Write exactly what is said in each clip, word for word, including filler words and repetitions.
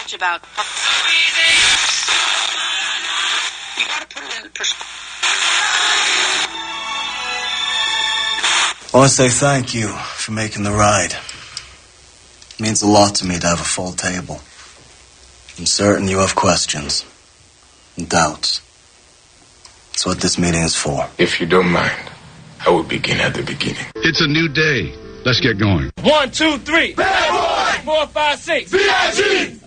much about. You gotta put it in perspective. I want to say thank you for making the ride. It means a lot to me to have a full table. I'm certain you have questions and doubts. That's what this meeting is for. If you don't mind, I will begin at the beginning. It's a new day. Let's get going. One, two, three. Bad boy. Four, five, six. V I G.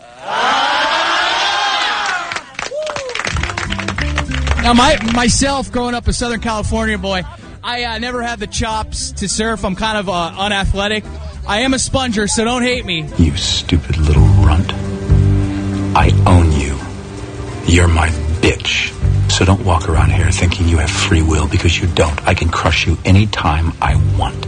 Now, my myself, growing up a Southern California boy, I uh, never had the chops to surf. I'm kind of uh, unathletic. I am a sponger, so don't hate me. You stupid little runt. I own you. You're my bitch. So don't walk around here thinking you have free will, because you don't. I can crush you anytime I want.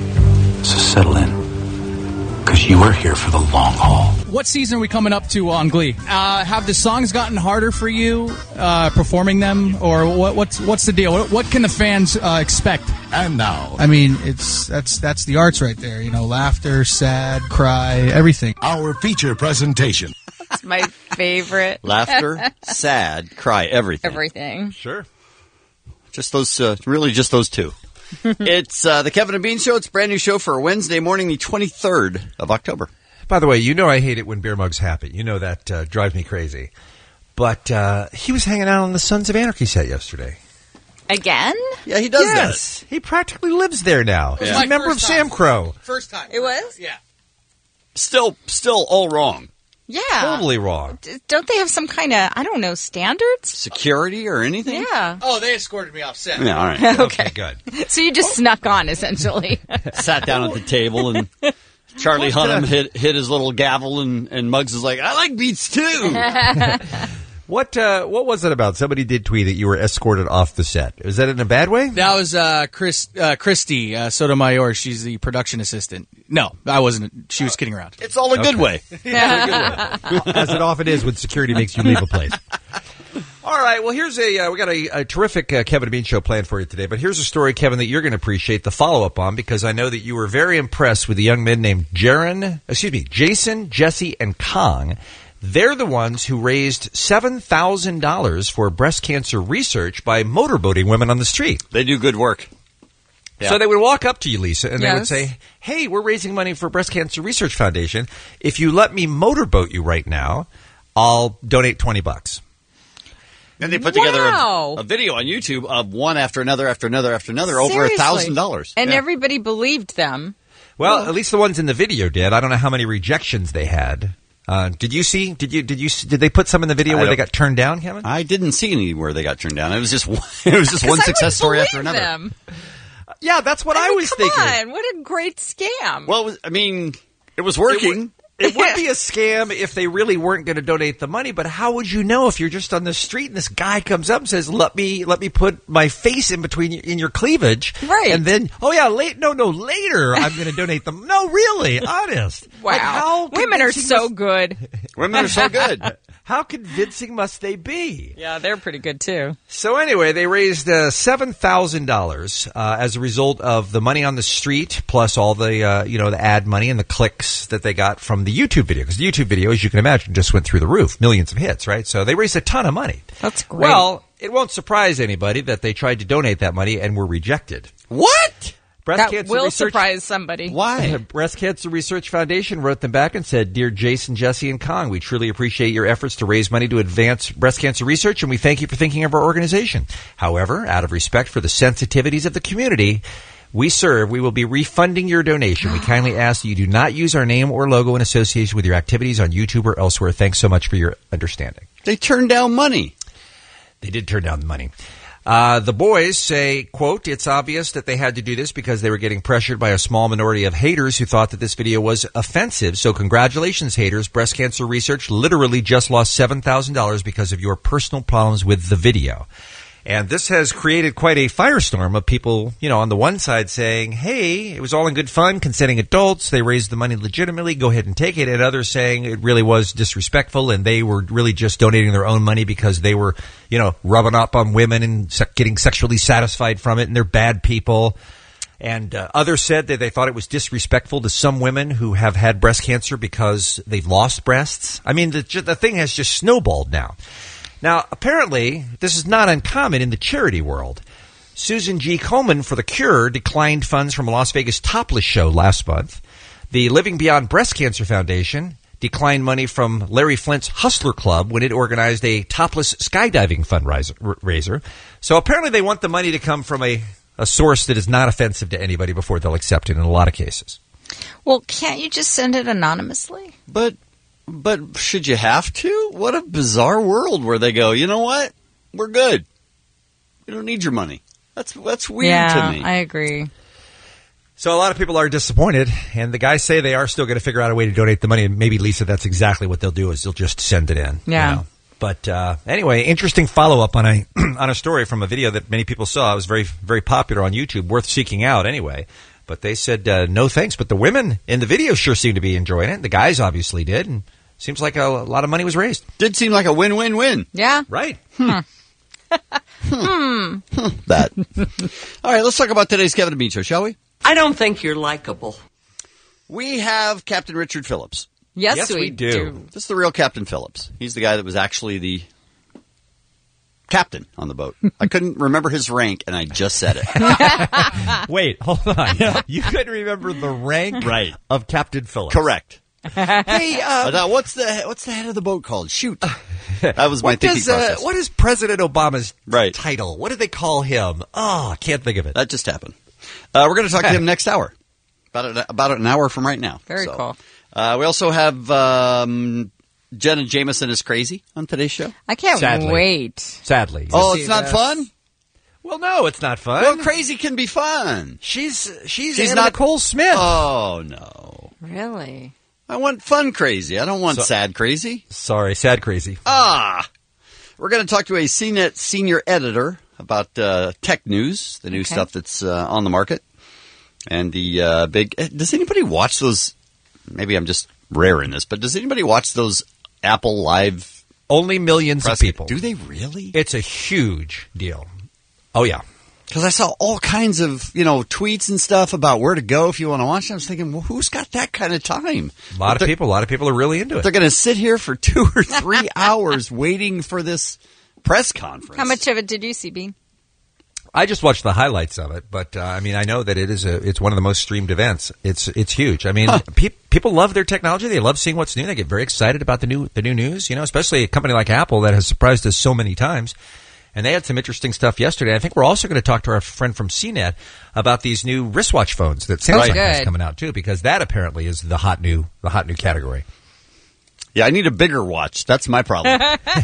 So settle in, because you are here for the long haul. What season are we coming up to on Glee? Uh, have the songs gotten harder for you uh, performing them, or what, what's what's the deal? What, what can the fans uh, expect? And now, I mean, it's that's that's the arts right there. You know, laughter, sad, cry, everything. Our feature presentation. It's my favorite. Laughter, sad, cry, everything. Everything. Sure. Just those, uh, really just those two. It's uh, the Kevin and Bean Show. It's a brand new show for Wednesday morning, the twenty-third of October. By the way, you know I hate it when Beer Mug's happy. You know that uh, drives me crazy. But uh, he was hanging out on the Sons of Anarchy set yesterday. Again? Yeah, he does yes. that. He practically lives there now. Yeah. He's a member of time. Sam Crow. First time. It was? Yeah. Still, still all wrong. Yeah. Totally wrong. D- don't they have some kind of, I don't know, standards? Security or anything? Yeah. Oh, they escorted me off set. Yeah, all right. okay. okay, good. So you just snuck on, essentially. Sat down at the table, and Charlie Hunnam hit, hit his little gavel, and, and Muggs is like, I like beats too. What uh, what was it about? Somebody did tweet that you were escorted off the set. Was that in a bad way? That was uh, Chris uh, Christy uh, Sotomayor. She's the production assistant. No, I wasn't. She was kidding around. It's all a good Okay. way. Yeah. Good way. As it often is when security makes you leave a place. All right, well, here's a, uh, we got a, a terrific uh, Kevin and Bean Show planned for you today, but here's a story, Kevin, that you're going to appreciate the follow-up on, because I know that you were very impressed with the young men named Jaron, excuse me, Jason, Jesse, and Kong. They're the ones who raised seven thousand dollars for breast cancer research by motorboating women on the street. They do good work. Yeah. So they would walk up to you, Lisa, and Yes. they would say, hey, we're raising money for Breast Cancer Research Foundation. If you let me motorboat you right now, I'll donate twenty bucks. And they put together Wow. a, a video on YouTube of one after another after another after another, over a Seriously. thousand dollars. And Yeah. everybody believed them. Well, Oh. at least the ones in the video did. I don't know how many rejections they had. Uh, did you see? Did you? Did you? Did they put some in the video I where they don't- got turned down, Kevin? I didn't see anywhere they got turned down. It was just one, it was just one 'Cause I success would story after believe another. them. Yeah, that's what I, I mean, was come thinking. on, what a great scam. Well, it was, I mean, it was working. It would be a scam if they really weren't going to donate the money, but how would you know if you're just on the street and this guy comes up and says, "Let me, let me put my face in between your, in your cleavage," Right. And then, oh yeah, late, no, no, later I'm going to donate them. No, really, honest. Wow. Like, how Women are convincing so must- good. Women are so good. How convincing must they be? Yeah, they're pretty good, too. So anyway, they raised uh, seven thousand dollars uh, as a result of the money on the street, plus all the uh, you know the ad money and the clicks that they got from the YouTube video. Because the YouTube video, as you can imagine, just went through the roof, millions of hits, right? So they raised a ton of money. That's great. Well, it won't surprise anybody that they tried to donate that money and were rejected. What? Breast that Cancer will Research surprise somebody. Why? The Breast Cancer Research Foundation wrote them back and said, "Dear Jason, Jesse, and Kong, we truly appreciate your efforts to raise money to advance breast cancer research, and we thank you for thinking of our organization. However, out of respect for the sensitivities of the community we serve, we will be refunding your donation. We kindly ask that you do not use our name or logo in association with your activities on YouTube or elsewhere. Thanks so much for your understanding." They turned down money. They did turn down the money. Uh, the boys say, quote, "It's obvious that they had to do this because they were getting pressured by a small minority of haters who thought that this video was offensive. So congratulations, haters. Breast Cancer Research literally just lost seven thousand dollars because of your personal problems with the video." And this has created quite a firestorm of people, you know, on the one side saying, hey, it was all in good fun, consenting adults, they raised the money legitimately, go ahead and take it. And others saying it really was disrespectful and they were really just donating their own money because they were, you know, rubbing up on women and se- getting sexually satisfied from it and they're bad people. And uh, others said that they thought it was disrespectful to some women who have had breast cancer because they've lost breasts. I mean, the, the thing has just snowballed now. Now, apparently, this is not uncommon in the charity world. Susan G. Komen for The Cure declined funds from a Las Vegas topless show last month. The Living Beyond Breast Cancer Foundation declined money from Larry Flint's Hustler Club when it organized a topless skydiving fundraiser. So apparently they want the money to come from a, a source that is not offensive to anybody before they'll accept it in a lot of cases. Well, can't you just send it anonymously? But but should you have to? What a bizarre world where they go, you know what? We're good. We don't need your money. That's that's weird yeah, to me. I agree. So a lot of people are disappointed, and the guys say they are still going to figure out a way to donate the money, and maybe, Lisa, that's exactly what they'll do is they'll just send it in. Yeah. You know? But uh, anyway, interesting follow-up on a on a story from a video that many people saw. It was very, very popular on YouTube, worth seeking out anyway. But they said uh, no thanks. But the women in the video sure seem to be enjoying it. The guys obviously did, and seems like a, a lot of money was raised. Did seem like a win-win-win. Yeah. Right. Hmm. hmm. That. All right, let's talk about today's Kevin and Bean Show, shall we? I don't think you're likable. We have Captain Richard Phillips. Yes, Yes, we, we do. do. This is the real Captain Phillips. He's the guy that was actually the captain on the boat. I couldn't remember his rank, and I just said it. Wait, hold on. You couldn't remember the rank Right. of Captain Phillips. Correct. Hey, uh, Uh, what's the what's the head of the boat called? Shoot. That was my what thinking does, uh, process. what is President Obama's Right. title? What did they call him? Oh, I can't think of it. That just happened. Uh, we're going to talk to him next hour. About an, about an hour from right now. Very So, cool. Uh, we also have um, Jenna Jameson is crazy on today's show. I can't Sadly. wait. Sadly. Oh, see it's not this. fun? Well, no, it's not fun. Well, crazy can be fun. she's she's, She's Anna not- Nicole Smith. Oh, no. Really? I want fun crazy. I don't want So- sad crazy. Sorry, sad crazy. Ah! We're going to talk to a C net senior editor about uh, tech news, the new Okay. stuff that's uh, on the market. And the uh, big... Does anybody watch those... Maybe I'm just rare in this, but does anybody watch those Apple Live... Only millions press- of people. Do they really? It's a huge deal. Oh, yeah. Because I saw all kinds of, you know, tweets and stuff about where to go if you want to watch it. I was thinking, well, who's got that kind of time? A lot But of people, a lot of people are really into it. They're going to sit here for two or three hours waiting for this press conference. How much of it did you see, Bean? I just watched the highlights of it, but uh, I mean, I know that it is a, it's one of the most streamed events. It's it's huge. I mean, Huh. pe- people love their technology. They love seeing what's new. They get very excited about the new the new news. You know, especially a company like Apple that has surprised us so many times. And they had some interesting stuff yesterday. I think we're also going to talk to our friend from C net about these new wristwatch phones that Samsung Right. has Good. coming out too, because that apparently is the hot new the hot new category. Yeah, I need a bigger watch. That's my problem.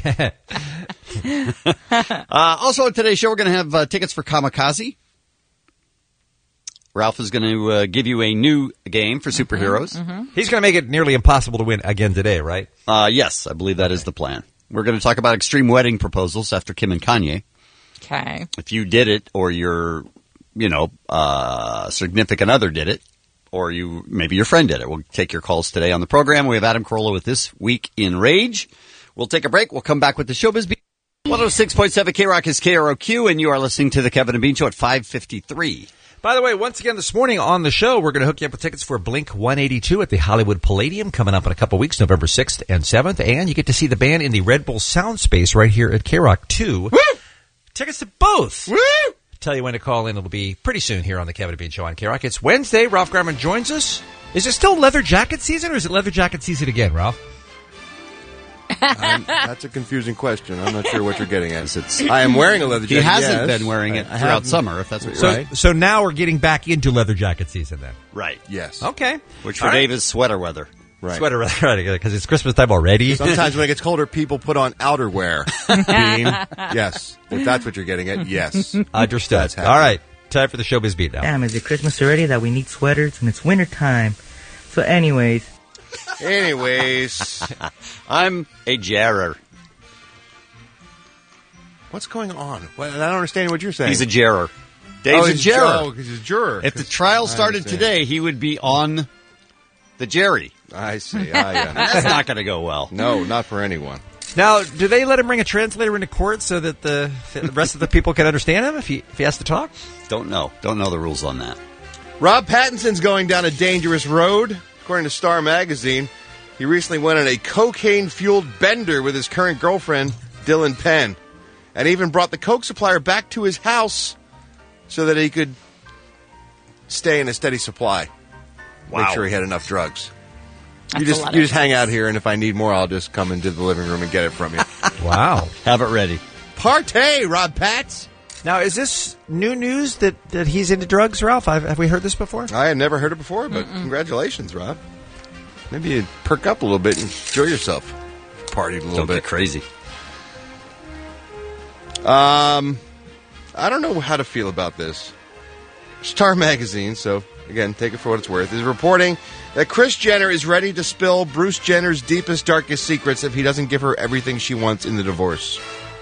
uh, also, on today's show, we're going to have uh, tickets for Kamikaze. Ralph is going to uh, give you a new game for superheroes. He's going to make it nearly impossible to win again today, right? Uh, yes, I believe that is the plan. We're going to talk about extreme wedding proposals after Kim and Kanye. Okay. If you did it, or your, you know, uh, significant other did it, or you maybe your friend did it. We'll take your calls today on the program. We have Adam Carolla with This Week in Rage. We'll take a break. We'll come back with the Showbiz Beat. one oh six point seven K-Rock is K R O Q, and you are listening to the Kevin and Bean Show at five fifty-three. By the way, once again this morning on the show, we're going to hook you up with tickets for Blink one eighty-two at the Hollywood Palladium coming up in a couple weeks, November sixth and seventh. And you get to see the band in the Red Bull Sound Space right here at K-Rock two. Woo! Tickets to both. Woo! Tell you when to call in. It'll be pretty soon here on the Kevin and Bean Show on K-Rock. It's Wednesday. Ralph Garman joins us. Is it still leather jacket season, or is it leather jacket season again, Ralph? I'm, that's a confusing question. I'm not sure what you're getting at. It's, I am wearing a leather jacket. He hasn't yes. been wearing it I- I throughout haven't. summer, if that's what you're So, right. so now we're getting back into leather jacket season then. Right. Yes. Okay. Which for All right. Dave is sweater weather. Right. Sweater, right, because it's Christmas time already. Sometimes when it gets colder, people put on outerwear. Bean. Yes. If that's what you're getting at, yes. Understood. That's happening. All right. Time for the Showbiz Beat now. Damn, is it Christmas already that we need sweaters and it's winter time? So anyways. Anyways. I'm a jarrer. What's going on? Well, I don't understand what you're saying. He's a jarrer. Dave's oh, a he's jarrer. Oh, because he's a juror. If the trial I started understand. today, he would be on the Jerry. I see. I That's understand. not going to go well. No, not for anyone. Now, do they let him bring a translator into court so that the, the rest of the people can understand him if he if he has to talk? Don't know. Don't know the rules on that. Rob Pattinson's going down a dangerous road. According to Star Magazine, he recently went on a cocaine-fueled bender with his current girlfriend, Dylan Penn, and even brought the coke supplier back to his house so that he could stay in a steady supply. Wow. Make sure he had enough drugs. That's you a just lot you of just hang out here, and if I need more, I'll just come into the living room and get it from you. Wow. Have it ready. Partay, Rob Pats. Now, is this new news that, that he's into drugs, Ralph? I've, have we heard this before? I had never heard it before, but Mm-mm. congratulations, Rob. Maybe you perk up a little bit and enjoy yourself. Partied a little Don't bit. get crazy. Um, I don't know how to feel about this. Star Magazine, so again, take it for what it's worth, is reporting that Kris Jenner is ready to spill Bruce Jenner's deepest, darkest secrets if he doesn't give her everything she wants in the divorce.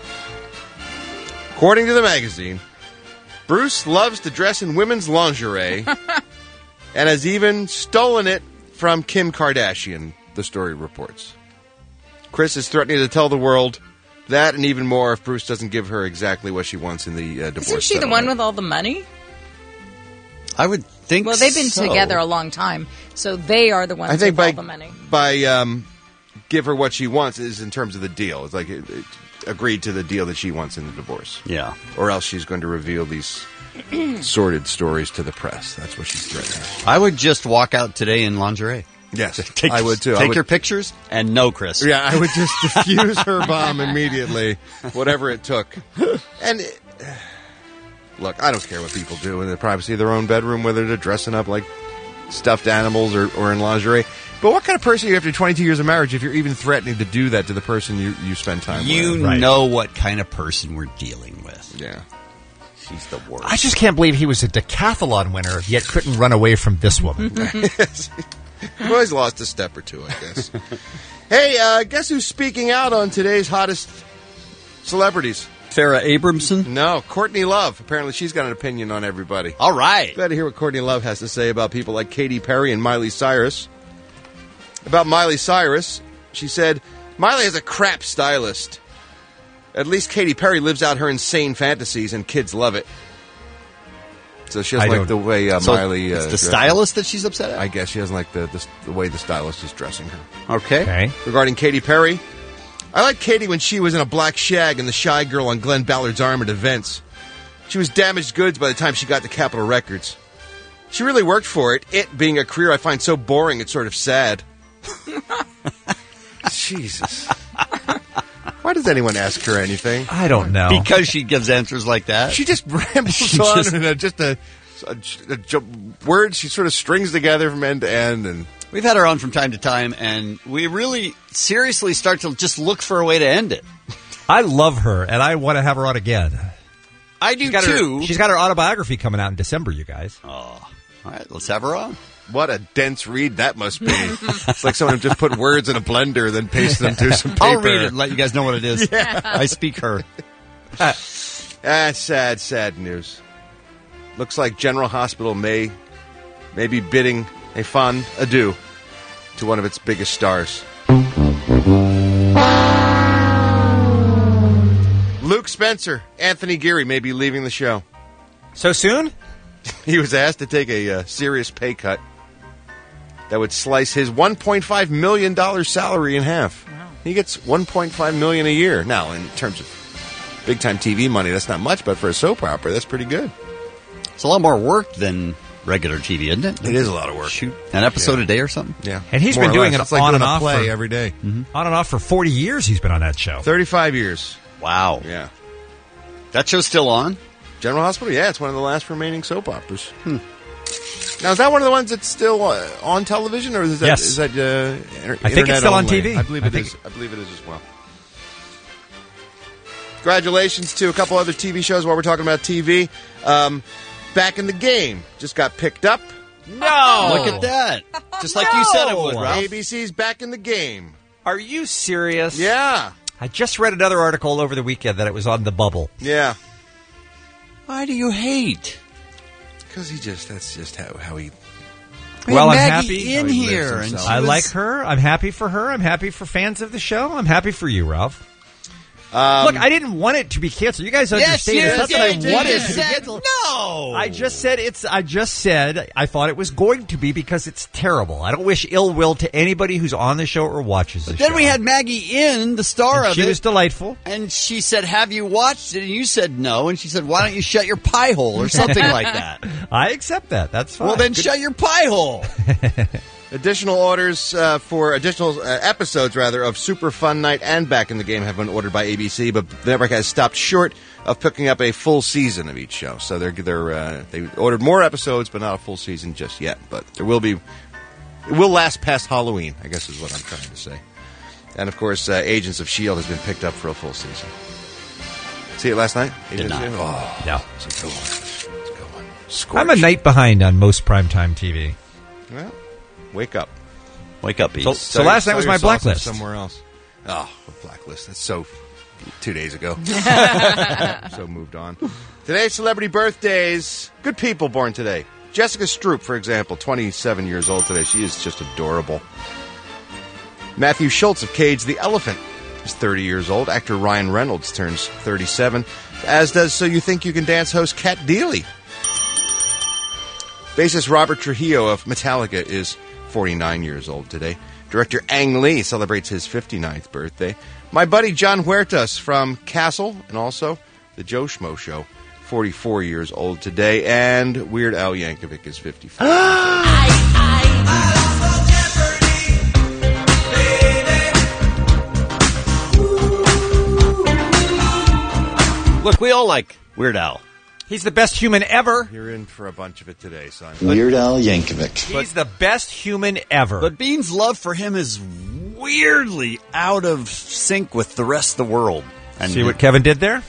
According to the magazine, Bruce loves to dress in women's lingerie and has even stolen it from Kim Kardashian, the story reports. Kris is threatening to tell the world that and even more if Bruce doesn't give her exactly what she wants in the uh, divorce Isn't she settlement. the one with all the money? I would think Well, they've been so. together a long time, so they are the ones I think with by, all the money. by um, give her what she wants is in terms of the deal. It's like it, it agreed to the deal that she wants in the divorce. Yeah. Or else she's going to reveal these sordid stories to the press. That's what she's threatening. I would just walk out today in lingerie. Yes, take, I would too. Take I would, your pictures and no, Chris. Yeah, I would just defuse her bomb immediately, whatever it took. And it, look, I don't care what people do in the privacy of their own bedroom, whether they're dressing up like stuffed animals or, or in lingerie. But what kind of person are you after twenty-two years of marriage if you're even threatening to do that to the person you, you spend time You with? You right. know what kind of person we're dealing with. Yeah. She's the worst. I just can't believe he was a decathlon winner, yet couldn't run away from this woman. You've always lost a step or two, I guess. Hey, uh, guess who's speaking out on today's hottest celebrities? Farrah Abramson? No, Courtney Love. Apparently she's got an opinion on everybody. All right. Glad to hear what Courtney Love has to say about people like Katy Perry and Miley Cyrus. About Miley Cyrus, she said, Miley has a crap stylist. At least Katy Perry lives out her insane fantasies and kids love it. So she doesn't I like the way uh, so Miley... Uh, it's the dresses. stylist that she's upset at? I guess she doesn't like the, the the way the stylist is dressing her. Okay. Okay. Regarding Katy Perry, I liked Katy when she was in a black shag and the shy girl on Glenn Ballard's arm at events. She was damaged goods by the time she got to Capitol Records. She really worked for it, it being a career I find so boring it's sort of sad. Jesus. Why does anyone ask her anything? I don't know. Because she gives answers like that? She just rambles She on just- and uh, just a, a, a, a words she sort of strings together from end to end. And We've had her on from time to time, and we really seriously start to just look for a way to end it. I love her, and I want to have her on again. I do She's got too. Her, she's got her autobiography coming out in December, you guys. Oh, all right, let's have her on. what a dense read that must be. It's like someone just put words in a blender, then pasted them to some paper. I'll read it and let you guys know what it is. Yeah. I speak her. Ah, sad, sad news. Looks like General Hospital may, may be bidding a fond adieu to one of its biggest stars. Luke Spencer, Anthony Geary may be leaving the show. So soon? He was asked to take a uh, serious pay cut that would slice his one point five million dollars salary in half. Wow. He gets one point five million dollars a year. Now, in terms of big-time T V money, that's not much, but for a soap opera, that's pretty good. It's a lot more work than regular T V, isn't it? It is a lot of work. Shoot an episode Yeah. a day or something. Yeah, And he's More been or doing less. it It's like on doing and a off play for, every day. Mm-hmm. On and off for forty years he's been on that show. thirty-five years. Wow. Yeah. That show's still on? General Hospital? Yeah, it's one of the last remaining soap operas. Hmm. Now, is that one of the ones that's still uh, on television, or is that, Yes. is that uh, inter- I think it's internet still on only? T V. I believe I it think- is. I believe it is as well. Congratulations to a couple other T V shows while we're talking about T V. Um, Back in the Game just got picked up. No! Look at that. Just like you said it would, Ralph. A B C's Back in the Game. Are you serious? Yeah. I just read another article over the weekend that it was on the bubble. Yeah. Why do you hate? Because he just, that's just how, how he... Well, I'm Maggie happy. in How he lives here. And himself. she I was- like her. I'm happy for her. I'm happy for fans of the show. I'm happy for you, Ralph. Um, Look, I didn't want it to be canceled. You guys Yes, understand. you it's not that I did. wanted You it to be said canceled. no. No! I just said it's, I just said I thought it was going to be because it's terrible. I don't wish ill will to anybody who's on the show or watches the But then show. we had Maggie in, the star And of she it. was delightful. And she said, have you watched it? And you said no. And she said, why don't you shut your pie hole or something like that? I accept that. That's fine. Well, then Good- shut your pie hole. Additional orders uh, for additional uh, episodes, rather, of Super Fun Night and Back in the Game have been ordered by A B C, but the network has stopped short of picking up a full season of each show. So they're they're uh, they ordered more episodes, but not a full season just yet. But there will be, it will last past Halloween, I guess is what I'm trying to say. And of course, uh, Agents of S H I E L D has been picked up for a full season. See it last night? Did not. Oh, No. it's a good one. It's a good one. Scorch. I'm a night behind on most primetime T V. Well, wake up. Wake up, So, Beats. so last night was my blacklist. Somewhere else. Oh, a blacklist. That's so two days ago. So moved on. Today's celebrity birthdays. Good people born today. Jessica Stroup, for example, twenty-seven years old today. She is just adorable. Matthew Schultz of Cage the Elephant is thirty years old. Actor Ryan Reynolds turns thirty-seven, as does So You Think You Can Dance host Kat Deely. Bassist Robert Trujillo of Metallica is forty-nine years old today. Director Ang Lee celebrates his fifty-ninth birthday. My buddy John Huertas from Castle and also The Joe Schmo Show, forty-four years old today. And Weird Al Yankovic is fifty-four years old. Look, we all like Weird Al. He's the best human ever. You're in for a bunch of it today, son. Weird Al Yankovic. He's the best human ever. But Bean's love for him is weirdly out of sync with the rest of the world. And See what Kevin did there?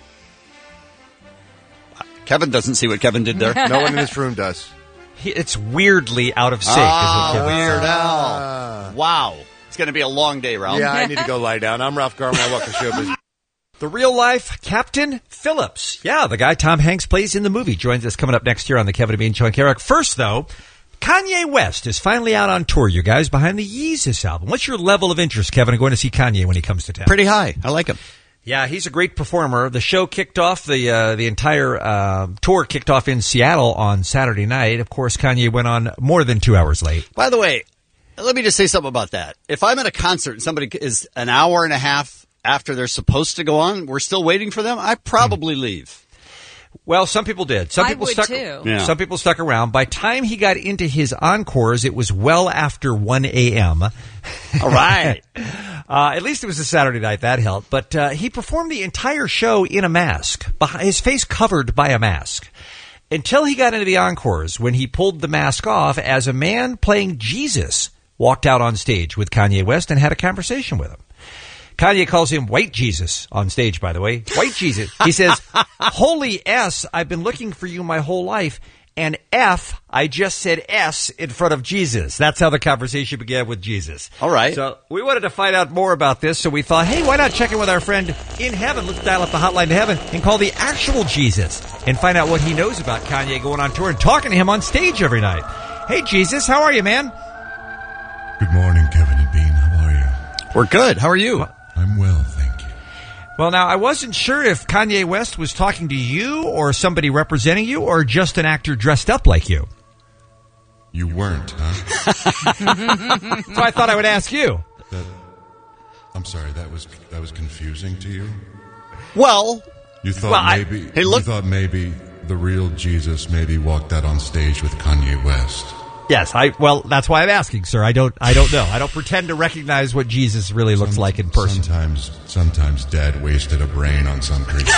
Kevin doesn't see what Kevin did there. No one in this room does. He, it's weirdly out of sync. Ah, is what Kevin Weird said. Al. Wow. It's going to be a long day, Ralph. Yeah, I need to go lie down. I'm Ralph Garman. I welcome Showbiz. The real life Captain Phillips. Yeah, the guy Tom Hanks plays in the movie. Joins us coming up next year on the Kevin and Bean Show and Carrick. First, though, Kanye West is finally out on tour, you guys, behind the Yeezus album. What's your level of interest, Kevin, in going to see Kanye when he comes to town? Pretty high. I like him. Yeah, he's a great performer. The show kicked off, the uh, the entire uh, tour kicked off in Seattle on Saturday night. Of course, Kanye went on more than two hours late. By the way, let me just say something about that. If I'm at a concert and somebody is an hour and a half after they're supposed to go on, we're still waiting for them, I probably mm. leave. Well, some people did. Some I people would stuck. too. Yeah. Some people stuck around. By the time he got into his encores, it was well after one a.m. All right. uh, at least it was a Saturday night. That helped. But uh, he performed the entire show in a mask, behind, his face covered by a mask, until he got into the encores, when he pulled the mask off as a man playing Jesus walked out on stage with Kanye West and had a conversation with him. Kanye calls him White Jesus on stage, by the way. White Jesus. He says, holy S, I've been looking for you my whole life. And F, I just said S in front of Jesus. That's how the conversation began with Jesus. All right. So we wanted to find out more about this, so we thought, hey, why not check in with our friend in heaven? Let's dial up the hotline to heaven and call the actual Jesus and find out what he knows about Kanye going on tour and talking to him on stage every night. Hey, Jesus, how are you, man? Good morning, Kevin and Bean. How are you? We're good. How are you? I'm well, thank you. Well, now, I wasn't sure if Kanye West was talking to you or somebody representing you or just an actor dressed up like you. You weren't, huh? So I thought I would ask you. That, I'm sorry, that was that was confusing to you? Well, You thought well, maybe I, hey, look, you thought maybe the real Jesus maybe walked out on stage with Kanye West. Yes, I. Well, that's why I'm asking, sir. I don't. I don't know. I don't pretend to recognize what Jesus really looks Some, like in person. Sometimes, sometimes Dad wasted a brain on some creature.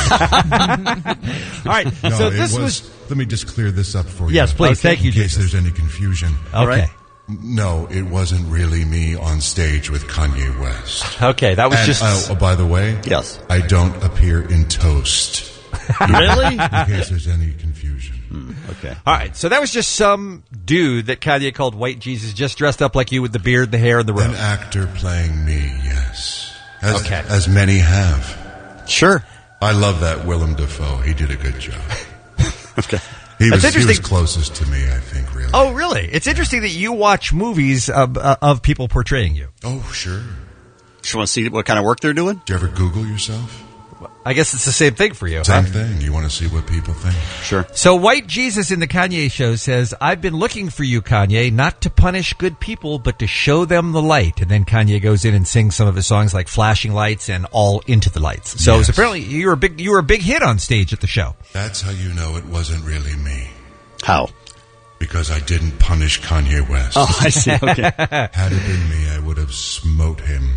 All right. No, so it this was, was. Let me just clear this up for you. Yes, please. Okay. Thank you, In case Jesus. there's any confusion. Okay. No, it wasn't really me on stage with Kanye West. Okay, that was and, just. Uh, oh, by the way, yes, I don't appear in Toast. Really? In case there's any confusion. Mm, okay. All right. So that was just some dude that Kanye called White Jesus, just dressed up like you with the beard, the hair, and the robe. An actor playing me, yes. As, Okay. As many have. Sure. I love that Willem Dafoe. He did a good job. Okay. He That's was, he was interesting. closest to me, I think, really. Oh, really? It's interesting that you watch movies of, uh, of people portraying you. Oh, sure. Just want to see what kind of work they're doing? Did you ever Google yourself? I guess it's the same thing for you. Same huh? thing. You want to see what people think? Sure. So White Jesus in the Kanye show says, I've been looking for you, Kanye, not to punish good people, but to show them the light. And then Kanye goes in and sings some of his songs like Flashing Lights and All Into the Lights. So Yes. apparently you were a big you were a big hit on stage at the show. That's how you know it wasn't really me. How? Because I didn't punish Kanye West. Oh, I see. Okay. Had it been me, I would have smote him.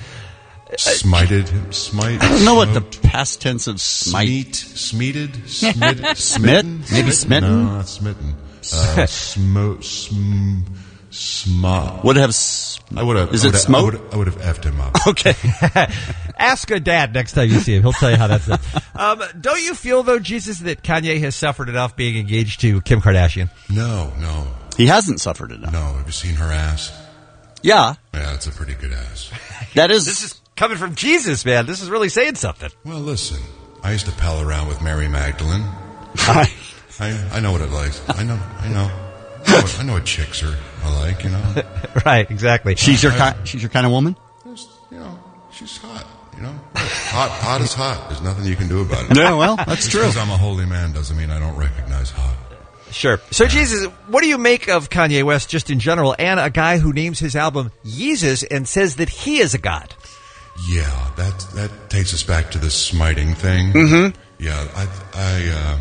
Smited him. Smite. I don't know what the smote, past tense of smite. Smeet. Smeated. Smit. Smitten? Maybe smitten? No, not smitten. Uh, smote. Sm. Smot. Would have. S- I would have. Is I it would have, smote? I would, I would have effed him up. Okay. Ask a dad next time you see him. He'll tell you how that's done. Um, don't you feel, though, Jesus, that Kanye has suffered enough being engaged to Kim Kardashian? No, no. He hasn't suffered enough. No, have you seen her ass? Yeah. Yeah, it's a pretty good ass. That is. This is coming from Jesus, man. This is really saying something. Well, listen, I used to pal around with Mary Magdalene. I, I know what it likes. I know, I know. I know what, I know what chicks are like, you know. Right, exactly. She's your I- ki- she's your kind of woman? Just, you know, she's hot, you know. Hot, hot is hot. There's nothing you can do about it. Yeah, well, that's Just true. because I'm a holy man doesn't mean I don't recognize hot. Sure. So, Jesus, what do you make of Kanye West just in general and a guy who names his album Yeezus and says that he is a god? Yeah, that that takes us back to the smiting thing. Mm-hmm. Yeah, I I uh,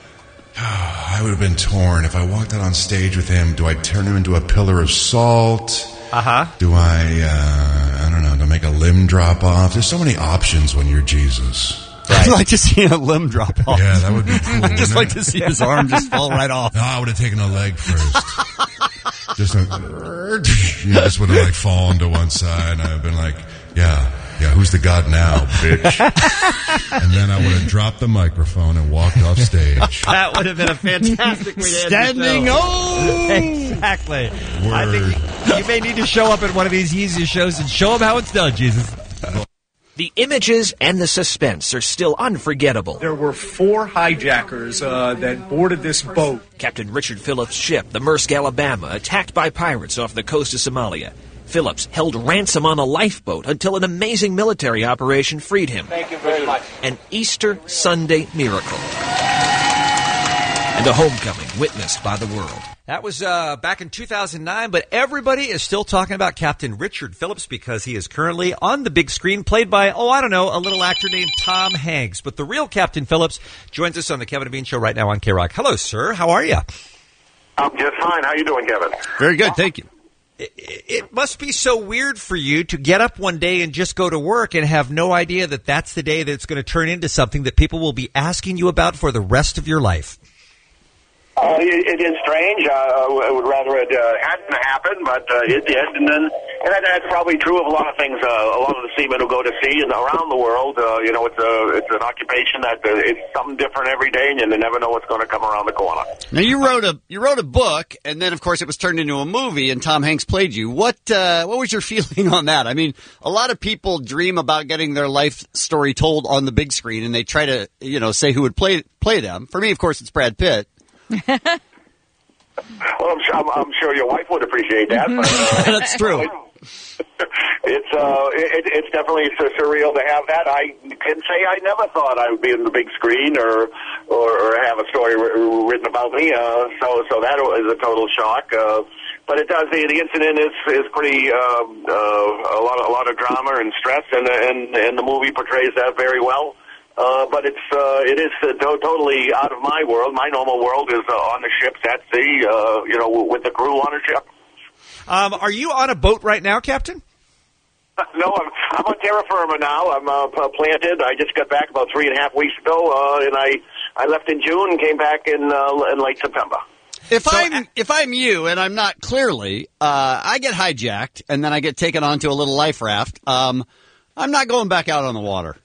I would have been torn if I walked out on stage with him. Do I turn him into a pillar of salt? Uh-huh. Do I uh, I don't know, to make a limb drop off? There's so many options when you're Jesus. I'd like to see a limb drop off. Yeah, that would be cool. I'd just wouldn't like it? to see his arm just fall right off. No, I would have taken a leg first. Just a, you know, just would have like fallen to one side, and I've been like, yeah, yeah, who's the god now, bitch? And then I would have dropped the microphone and walked off stage. That would have been a fantastic way to end Standing the show. O! Exactly. I Word. think you may need to show up at one of these Yeezus shows and show them how it's done, Jesus. The images and the suspense are still unforgettable. There were four hijackers uh, that boarded this boat. Captain Richard Phillips' ship, the Maersk Alabama, attacked by pirates off the coast of Somalia. Phillips held ransom on a lifeboat until an amazing military operation freed him. Thank you very much. An Easter Sunday miracle. And a homecoming witnessed by the world. That was uh, back in two thousand nine, but everybody is still talking about Captain Richard Phillips because he is currently on the big screen, played by, oh, I don't know, a little actor named Tom Hanks. But the real Captain Phillips joins us on the Kevin and Bean Show right now on K-Rock. Hello, sir. How are you? I'm just fine. How you doing, Kevin? Very good, thank you. It, it must be so weird for you to get up one day and just go to work and have no idea that that's the day that it's going to turn into something that people will be asking you about for the rest of your life. Uh, it, it is strange. Uh, I would rather it uh, hadn't happened, but uh, it did. And then, and that, that's probably true of a lot of things. Uh, a lot of the seamen who go to sea and around the world, uh, you know, it's a it's an occupation that uh, it's something different every day, and you never know what's going to come around the corner. Now you wrote a you wrote a book, and then of course it was turned into a movie, and Tom Hanks played you. What uh, what was your feeling on that? I mean, a lot of people dream about getting their life story told on the big screen, and they try to you know say who would play play them. For me, of course, it's Brad Pitt. Well, I'm sure, I'm, I'm sure your wife would appreciate that. But, uh, That's true. It's uh, it, it's definitely sur- surreal to have that. I can say I never thought I would be in the big screen or or, or have a story r- written about me. Uh, so so that was a total shock. Uh, but it does. The, the incident is is pretty uh, uh, a lot of, a lot of drama and stress, and and and the movie portrays that very well. Uh, but it's uh, it is uh, to- totally out of my world. My normal world is uh, on the ships at sea, uh, you know, with the crew on a ship. Um, are you on a boat right now, Captain? No, I'm, I'm on terra firma now. I'm uh, p- planted. I just got back about three and a half weeks ago, uh, and I, I left in June and came back in uh, in late September. If I'm if I'm you, and I'm not clearly, uh, I get hijacked, and then I get taken onto a little life raft. Um, I'm not going back out on the water.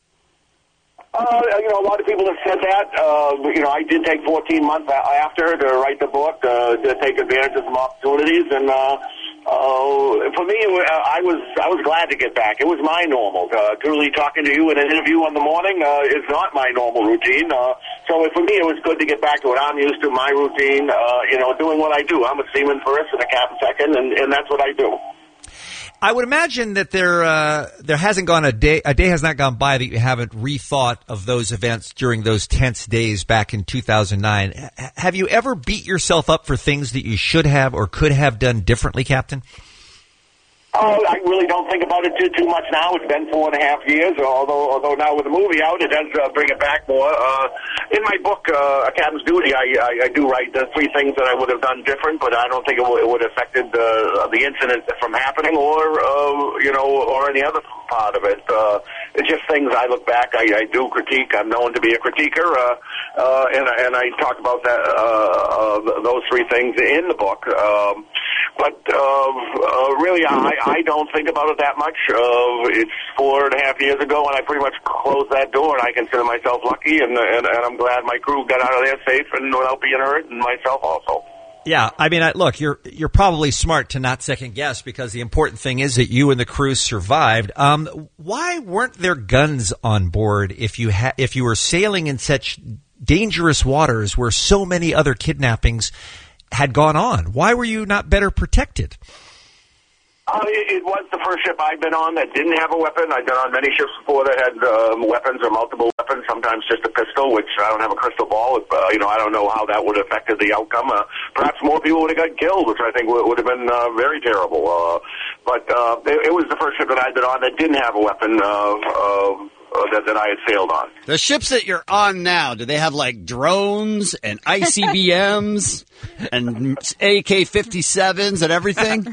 Uh, you know, a lot of people have said that. Uh, you know, I did take fourteen months after to write the book, uh, to take advantage of some opportunities, and uh, uh, for me, I was I was glad to get back. It was my normal. Uh, truly talking to you in an interview in the morning uh, is not my normal routine. Uh, so for me, it was good to get back to what I'm used to, my routine. Uh, you know, doing what I do. I'm a seaman first and a captain second, and, and that's what I do. I would imagine that there uh, there hasn't gone a day a day has not gone by that you haven't rethought of those events during those tense days back in two thousand nine. H- have you ever beat yourself up for things that you should have or could have done differently, Captain? Oh, I really don't think about it too too much now. It's been four and a half years, although although now with the movie out, it does uh, bring it back more. Uh, in my book, uh, A Captain's Duty, I, I, I do write the three things that I would have done different, but I don't think it, w- it would have affected uh, the incident from happening or, uh, you know, or any other part of it. Uh, it's just things I look back, I, I do critique. I'm known to be a critiquer, uh, uh, and, and I talk about that, uh, uh, those three things in the book. Um, but uh, uh, really, I, I don't think about it that much. Uh, it's four and a half years ago, and I pretty much closed that door, and I consider myself lucky, and, and, and I'm glad my crew got out of there safe and without being hurt, and myself also. Yeah, I mean, I, look, you're you're probably smart to not second guess because the important thing is that you and the crew survived. Um, why weren't there guns on board if you ha- if you were sailing in such dangerous waters where so many other kidnappings had gone on? Why were you not better protected? Uh, it, it was the first ship I'd been on that didn't have a weapon. I'd been on many ships before that had um, weapons or multiple weapons, sometimes just a pistol, which I don't have a crystal ball. Uh, you know, I don't know how that would have affected the outcome. Uh, perhaps more people would have got killed, which I think would, would have been uh, very terrible. Uh, but uh, it, it was the first ship that I'd been on that didn't have a weapon uh, uh, uh, that, that I had sailed on. The ships that you're on now, do they have like drones and I C B Ms and A K fifty-sevens and everything?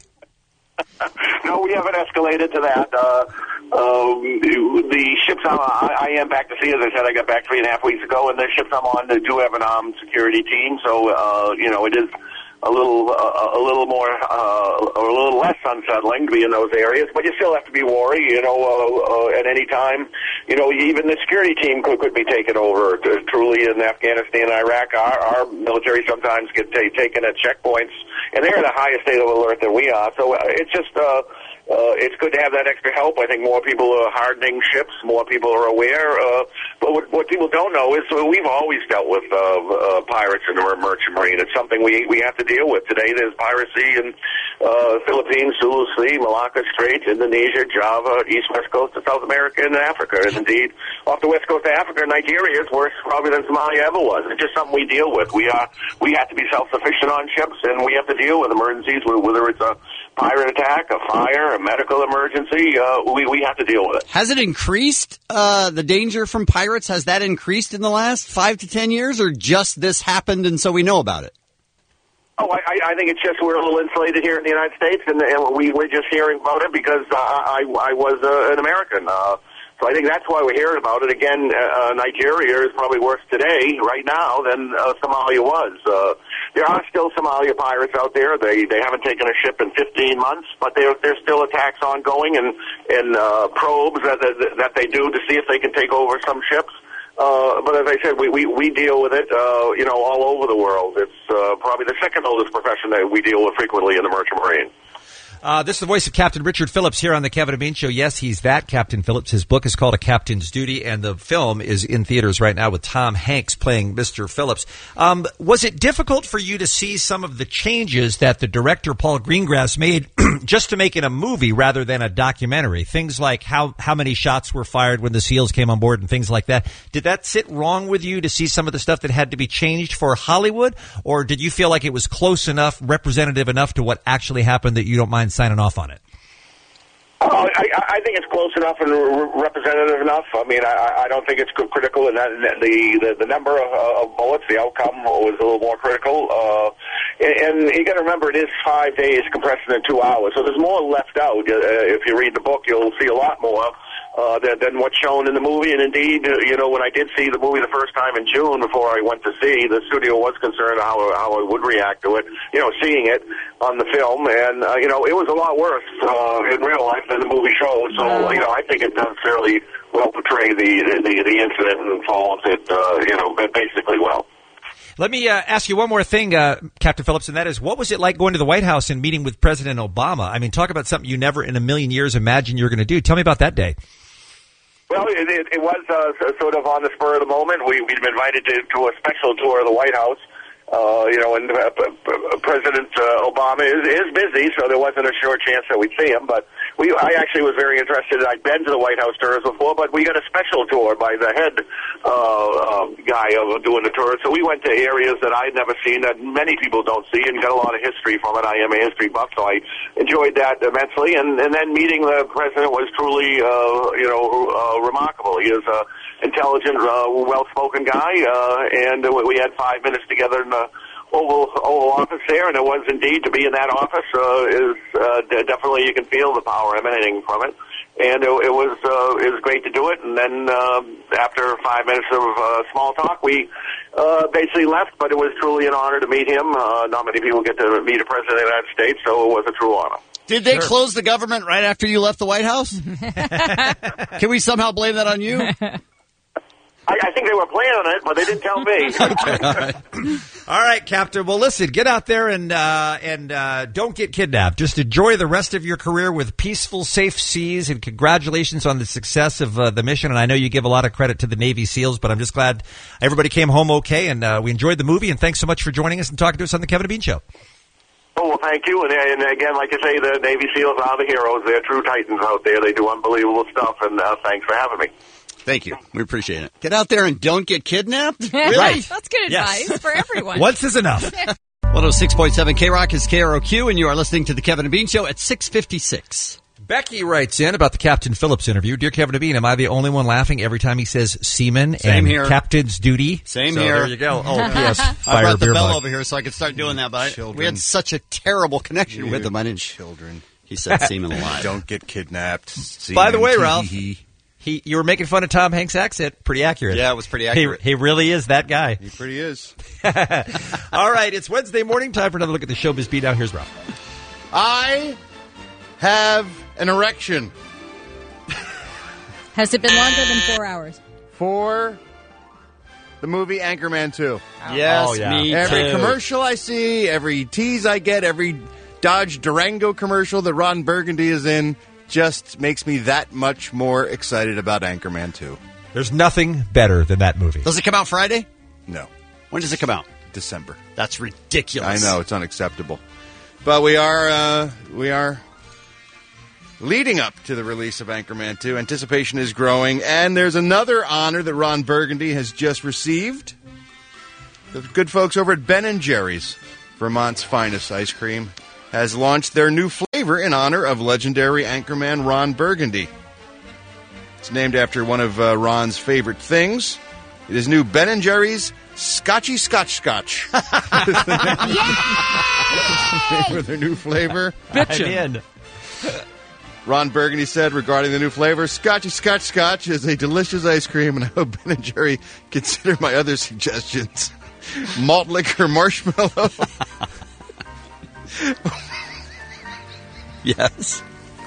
No, we haven't escalated to that. Uh, um, the ships I'm, I, I am back to sea, as I said, I got back three and a half weeks ago, and the ships I'm on they do have an armed security team, so, uh, you know, it is a little uh, a little more, uh, or a little less unsettling to be in those areas, but you still have to be wary, you know, uh, uh, at any time. You know, even the security team could, could be taken over. Truly, in Afghanistan and Iraq, our, our military sometimes get t- taken at checkpoints, and they're in a higher state of alert than we are. So uh, it's just, uh, uh, it's good to have that extra help. I think more people are hardening ships, more people are aware. Uh, but what, what people don't know is uh, we've always dealt with uh, uh, pirates in the merchant marine. It's something we we have to deal with. Today there's piracy in uh, Philippines, Sulu Sea, Malacca Strait, Indonesia, Java, East West Coast of South America, and Africa. And indeed, off the west coast of Africa, Nigeria is worse probably than Somalia ever was. It's just something we deal with. We are we have to be self-sufficient on ships, and we have to deal with emergencies, whether it's a pirate attack, a fire, a medical emergency. Uh, we we have to deal with it. Has it increased, uh, the danger from pirates? Has that increased in the last five to ten years, or just this happened and so we know about it? Oh, I, I think it's just we're a little insulated here in the United States, and, and we, we're just hearing about it because uh, I, I was uh, an American. Uh, so I think that's why we're hearing about it. Again, uh, Nigeria is probably worse today, right now, than uh, Somalia was. Uh, there are still Somalia pirates out there. They they haven't taken a ship in fifteen months, but there there's still attacks ongoing and, and uh, probes that, that, that they do to see if they can take over some ships. Uh, but as I said, we, we, we deal with it, uh, you know, all over the world. It's uh, probably the second oldest profession that we deal with frequently in the merchant marine. Uh, this is the voice of Captain Richard Phillips here on the Kevin and Bean Show. Yes, he's that Captain Phillips. His book is called A Captain's Duty, and the film is in theaters right now with Tom Hanks playing Mister Phillips. Um, was it difficult for you to see some of the changes that the director Paul Greengrass made just to make it a movie rather than a documentary? Things like how, how many shots were fired when the SEALs came on board and things like that. Did that sit wrong with you to see some of the stuff that had to be changed for Hollywood, or did you feel like it was close enough, representative enough to what actually happened that you don't mind signing off on it? Oh, I, I think it's close enough and re- representative enough. I mean, I, I don't think it's critical, and that, the, the the number of, of bullets, the outcome was a little more critical. Uh, and, and you got to remember, it is five days compressed into two hours, so there's more left out. Uh, if you read the book, you'll see a lot more uh, than, than what's shown in the movie. And indeed, uh, you know, when I did see the movie the first time in June before I went to see, the studio was concerned how how I would react to it. You know, seeing it on the film, and uh, you know, it was a lot worse uh, in real life than the movie shows. So, you know, I think it does fairly well portray the the, the incident and follows it, uh, you know, basically well. Let me uh, ask you one more thing, uh, Captain Phillips, and that is, what was it like going to the White House and meeting with President Obama? I mean, talk about something you never in a million years imagined you were going to do. Tell me about that day. Well, it, it, it was uh, sort of on the spur of the moment. We, we'd been invited to, to a special tour of the White House. Uh, you know, and uh, P- P- President uh, Obama is, is busy, so there wasn't a sure chance that we'd see him. But we, I actually was very interested. I'd been to the White House tours before, but we got a special tour by the head uh, uh, guy of doing the tour. So we went to areas that I'd never seen, that many people don't see, and got a lot of history from it. I am a history buff, so I enjoyed that immensely. And, and then meeting the president was truly, uh, you know, uh, remarkable. He is a intelligent, uh, well-spoken guy, uh, and we had five minutes together in the Oval, Oval Office there, and it was indeed, to be in that office, uh, is uh, definitely, you can feel the power emanating from it, and it, it was uh, it was great to do it. And then uh, after five minutes of uh, small talk, we uh, basically left, but it was truly an honor to meet him. Uh, not many people get to meet a president of the United States, so it was a true honor. Did they Sure. close the government right after you left the White House? Can we somehow blame that on you? I, I think they were planning on it, but they didn't tell me. Okay, all right. All right, Captain. Well, listen, get out there and uh, and uh, don't get kidnapped. Just enjoy the rest of your career with peaceful, safe seas, and congratulations on the success of uh, the mission. And I know you give a lot of credit to the Navy SEALs, but I'm just glad everybody came home okay, and uh, we enjoyed the movie. And thanks so much for joining us and talking to us on the Kevin and Bean Show. Oh, well, thank you. And, and again, like I say, the Navy SEALs are the heroes. They're true titans out there. They do unbelievable stuff, and uh, thanks for having me. Thank you. We appreciate it. Get out there and don't get kidnapped. Really? Right. That's good advice Yes. for everyone. Once is enough. one oh six point seven K-Rock is K R O Q, and you are listening to the Kevin and Bean Show at six fifty-six. Becky writes in about the Captain Phillips interview. Dear Kevin and Bean, am I the only one laughing every time he says seaman Same and here. captain's duty? Same So here. There you go. Oh, P S. I Fire brought the beer bell mug. over here so I could start doing that, but I, Children. we had such a terrible connection You with him. I didn't. Children. He said semen alive. Don't get kidnapped. By the way, Semen. Ralph, he you were making fun of Tom Hanks' accent. Pretty accurate. Yeah, it was pretty accurate. He, he really is that guy. He pretty is. All right, it's Wednesday morning. Time for another look at the Showbiz Beat. Now, here's Ralph. I have an erection Has it been longer than four hours? for the movie Anchorman two. Yes, Oh, yeah. me Every too. commercial I see, every tease I get, every Dodge Durango commercial that Ron Burgundy is in just makes me that much more excited about Anchorman two. There's nothing better than that movie. Does it come out Friday? No, When does it come out? December. That's ridiculous. I know, it's unacceptable. But we are uh, we are leading up to the release of Anchorman two. Anticipation is growing, and there's another honor that Ron Burgundy has just received. The good folks over at Ben and Jerry's, Vermont's finest ice cream, has launched their new flavor in honor of legendary anchorman Ron Burgundy. It's named after one of uh, Ron's favorite things. It is new Ben and Jerry's Scotchy Scotch Scotch. Is the name- name of their new flavor. I'm in. Ron Burgundy said regarding the new flavor, Scotchy Scotch Scotch is a delicious ice cream, and I hope Ben and Jerry consider my other suggestions. Malt liquor marshmallow. Yes.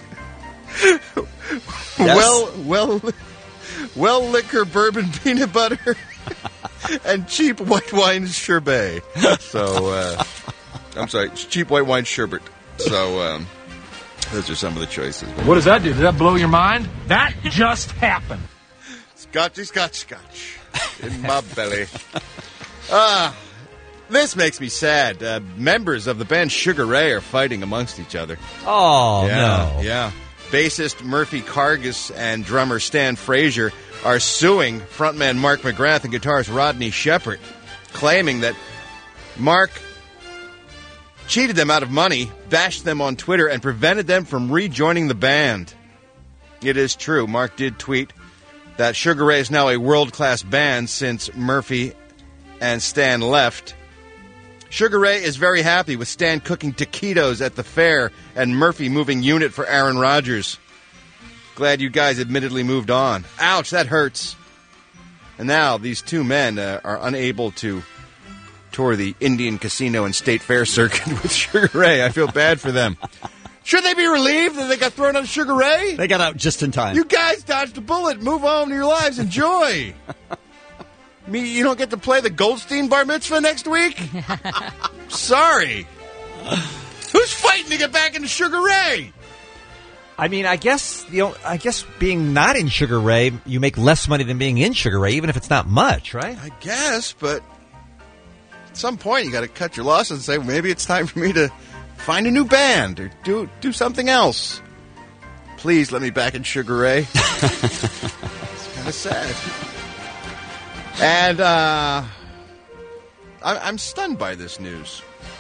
Well, well, well liquor bourbon peanut butter and cheap white wine sherbet. So, uh, I'm sorry, cheap white wine sherbet. So, um, those are some of the choices. What does that do? Does that blow your mind? That just happened. Scotchy Scotch Scotch in my belly. Ah, this makes me sad. Uh, members of the band Sugar Ray are fighting amongst each other. Oh, yeah, no. Yeah. Bassist Murphy Cargus and drummer Stan Frazier are suing frontman Mark McGrath and guitarist Rodney Shepard, claiming that Mark cheated them out of money, bashed them on Twitter, and prevented them from rejoining the band. It is true. Mark did tweet that Sugar Ray is now a world-class band since Murphy and Stan left. Sugar Ray is very happy with Stan cooking taquitos at the fair and Murphy moving unit for Aaron Rodgers. Glad you guys admittedly moved on. Ouch, that hurts. And now these two men uh, are unable to tour the Indian Casino and State Fair circuit with Sugar Ray. I feel bad for them. Should they be relieved that they got thrown on Sugar Ray? They got out just in time. You guys dodged a bullet. Move on to your lives. Enjoy. Me, you don't get to play the Goldstein bar mitzvah next week? Sorry. Who's fighting to get back into Sugar Ray? I mean, I guess you know, I guess being not in Sugar Ray, you make less money than being in Sugar Ray, even if it's not much, right? I guess, but At some point, you got to cut your losses and say, well, maybe it's time for me to find a new band or do do something else. Please let me back in Sugar Ray. It's kind of sad. And uh, I, I'm stunned by this news.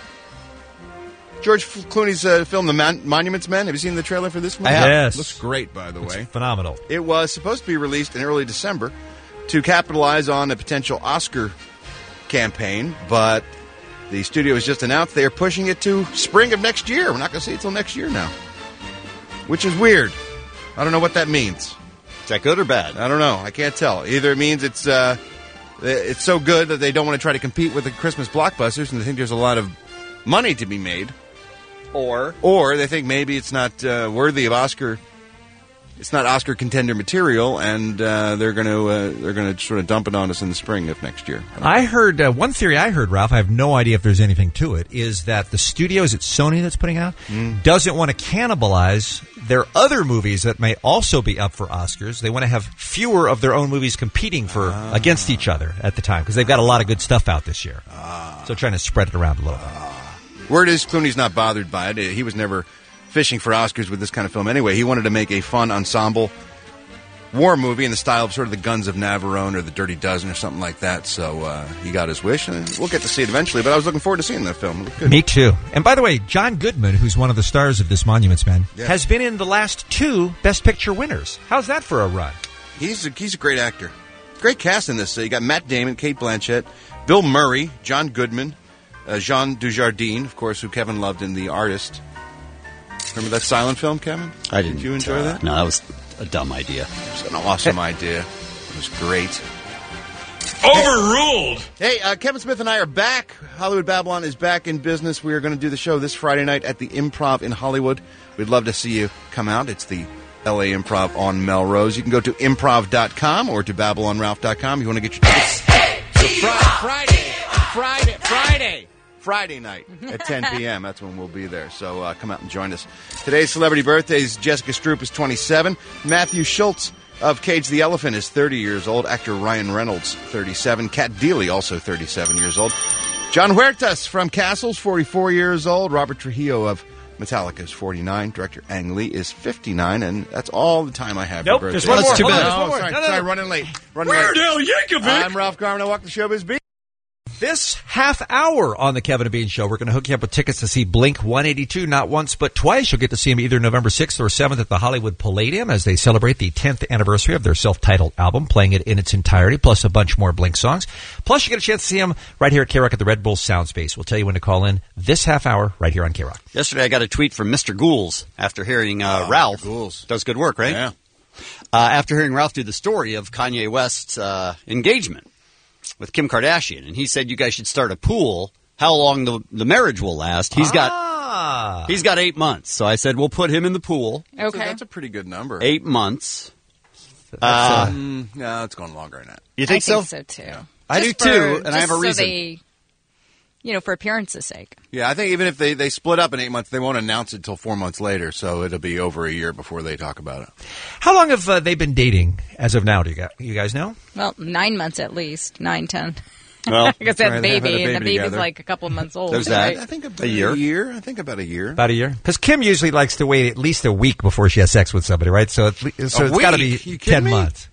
George Clooney's uh, film, The Man- Monuments Men. Have you seen the trailer for this movie? I have. Yes. Looks great, by the It's way. phenomenal. It was supposed to be released in early December to capitalize on a potential Oscar campaign, but the studio has just announced they are pushing it to spring of next year. We're not going to see it until next year now, which is weird. I don't know what that means. Is that good or bad? I don't know. I can't tell. Either it means it's uh, it's so good that they don't want to try to compete with the Christmas blockbusters and they think there's a lot of money to be made, or or they think maybe it's not uh, worthy of Oscar. It's not Oscar contender material, and uh, they're going to uh, they're going to sort of dump it on us in the spring of next year. I heard uh, one theory I heard, Ralph. I have no idea if there's anything to it. Is that the studio, is it Sony that's putting out, Mm. doesn't want to cannibalize their other movies that may also be up for Oscars. They want to have fewer of their own movies competing for Ah. against each other at the time because they've got a lot of good stuff out this year. Ah. So trying to spread it around a little bit. Word is Clooney's not bothered by it. He was never fishing for Oscars with this kind of film anyway. He wanted to make a fun ensemble war movie in the style of sort of the Guns of Navarone or the Dirty Dozen or something like that. So uh, he got his wish, and we'll get to see it eventually. But I was looking forward to seeing that film. It looked good. Me too. And by the way, John Goodman, who's one of the stars of this Monuments Men, Yeah. has been in the last two Best Picture winners. How's that for a run? He's a, he's a great actor. Great cast in this. Uh, you got Matt Damon, Kate Blanchett, Bill Murray, John Goodman, uh, Jean Dujardin, of course, who Kevin loved in The Artist. Remember that silent film, Kevin? I didn't. Did you enjoy uh, that? No, that was a dumb idea. It was an awesome idea. It was great. Overruled. Hey, uh, Kevin Smith and I are back. Hollywood Babylon is back in business. We are going to do the show this Friday night at the Improv in Hollywood. We'd love to see you come out. It's the L A Improv on Melrose. You can go to improv dot com or to babylon ralph dot com. You want to get your tickets. So Friday, Friday, Friday, Friday, Friday night at ten p.m. That's when we'll be there. So uh, come out and join us. Today's celebrity birthdays: Jessica Stroup is twenty-seven. Matthew Schultz of Cage the Elephant is thirty years old. Actor Ryan Reynolds, thirty-seven. Kat Deely, also thirty-seven years old. John Huertas from Castles, forty-four years old. Robert Trujillo of Metallica is forty-nine. Director Ang Lee is fifty-nine. And that's all the time I have Nope, for there's birthdays. one more. Too Hold bad. on, there's one Oh, more. sorry, No, no, sorry, no. running late. Running Weird late. Al Yankovic. I'm Ralph Garman. I walk the showbiz beat. This half hour on the Kevin and Bean Show, we're going to hook you up with tickets to see Blink one eighty-two, not once but twice. You'll get to see them either November sixth or seventh at the Hollywood Palladium as they celebrate the tenth anniversary of their self-titled album, playing it in its entirety, plus a bunch more Blink songs. Plus, you get a chance to see them right here at K-Rock at the Red Bull Sound Space. We'll tell you when to call in this half hour right here on K-Rock. Yesterday, I got a tweet from Mister Ghouls after hearing uh, Ralph. Ghouls. Does good work, right? Yeah. Uh, after hearing Ralph do the story of Kanye West's uh, engagement with Kim Kardashian, and he said you guys should start a pool. How long the the marriage will last? He's got Ah. he's got eight months. So I said we'll put him in the pool. That's a, Okay. that's a pretty good number. Eight months. Uh, Mm, no, it's going longer than that. you think I so? think so too. I Just do too, for- and I have a just so reason. they, you know, for appearance's sake. Yeah, I think even if they, they split up in eight months, they won't announce it until four months later, so it'll be over a year before they talk about it. How long have uh, they been dating as of now? Do you guys, you guys know? Well, nine months at least, nine, ten. Well, I guess they have right, a they have baby, had a and the baby baby's together. like a couple of months old. There's that. right? I think about A year? A year? I think about a year. About a year? Because Kim usually likes to wait at least a week before she has sex with somebody, right? So, at le- so A it's got to be week? You kidding ten me? months.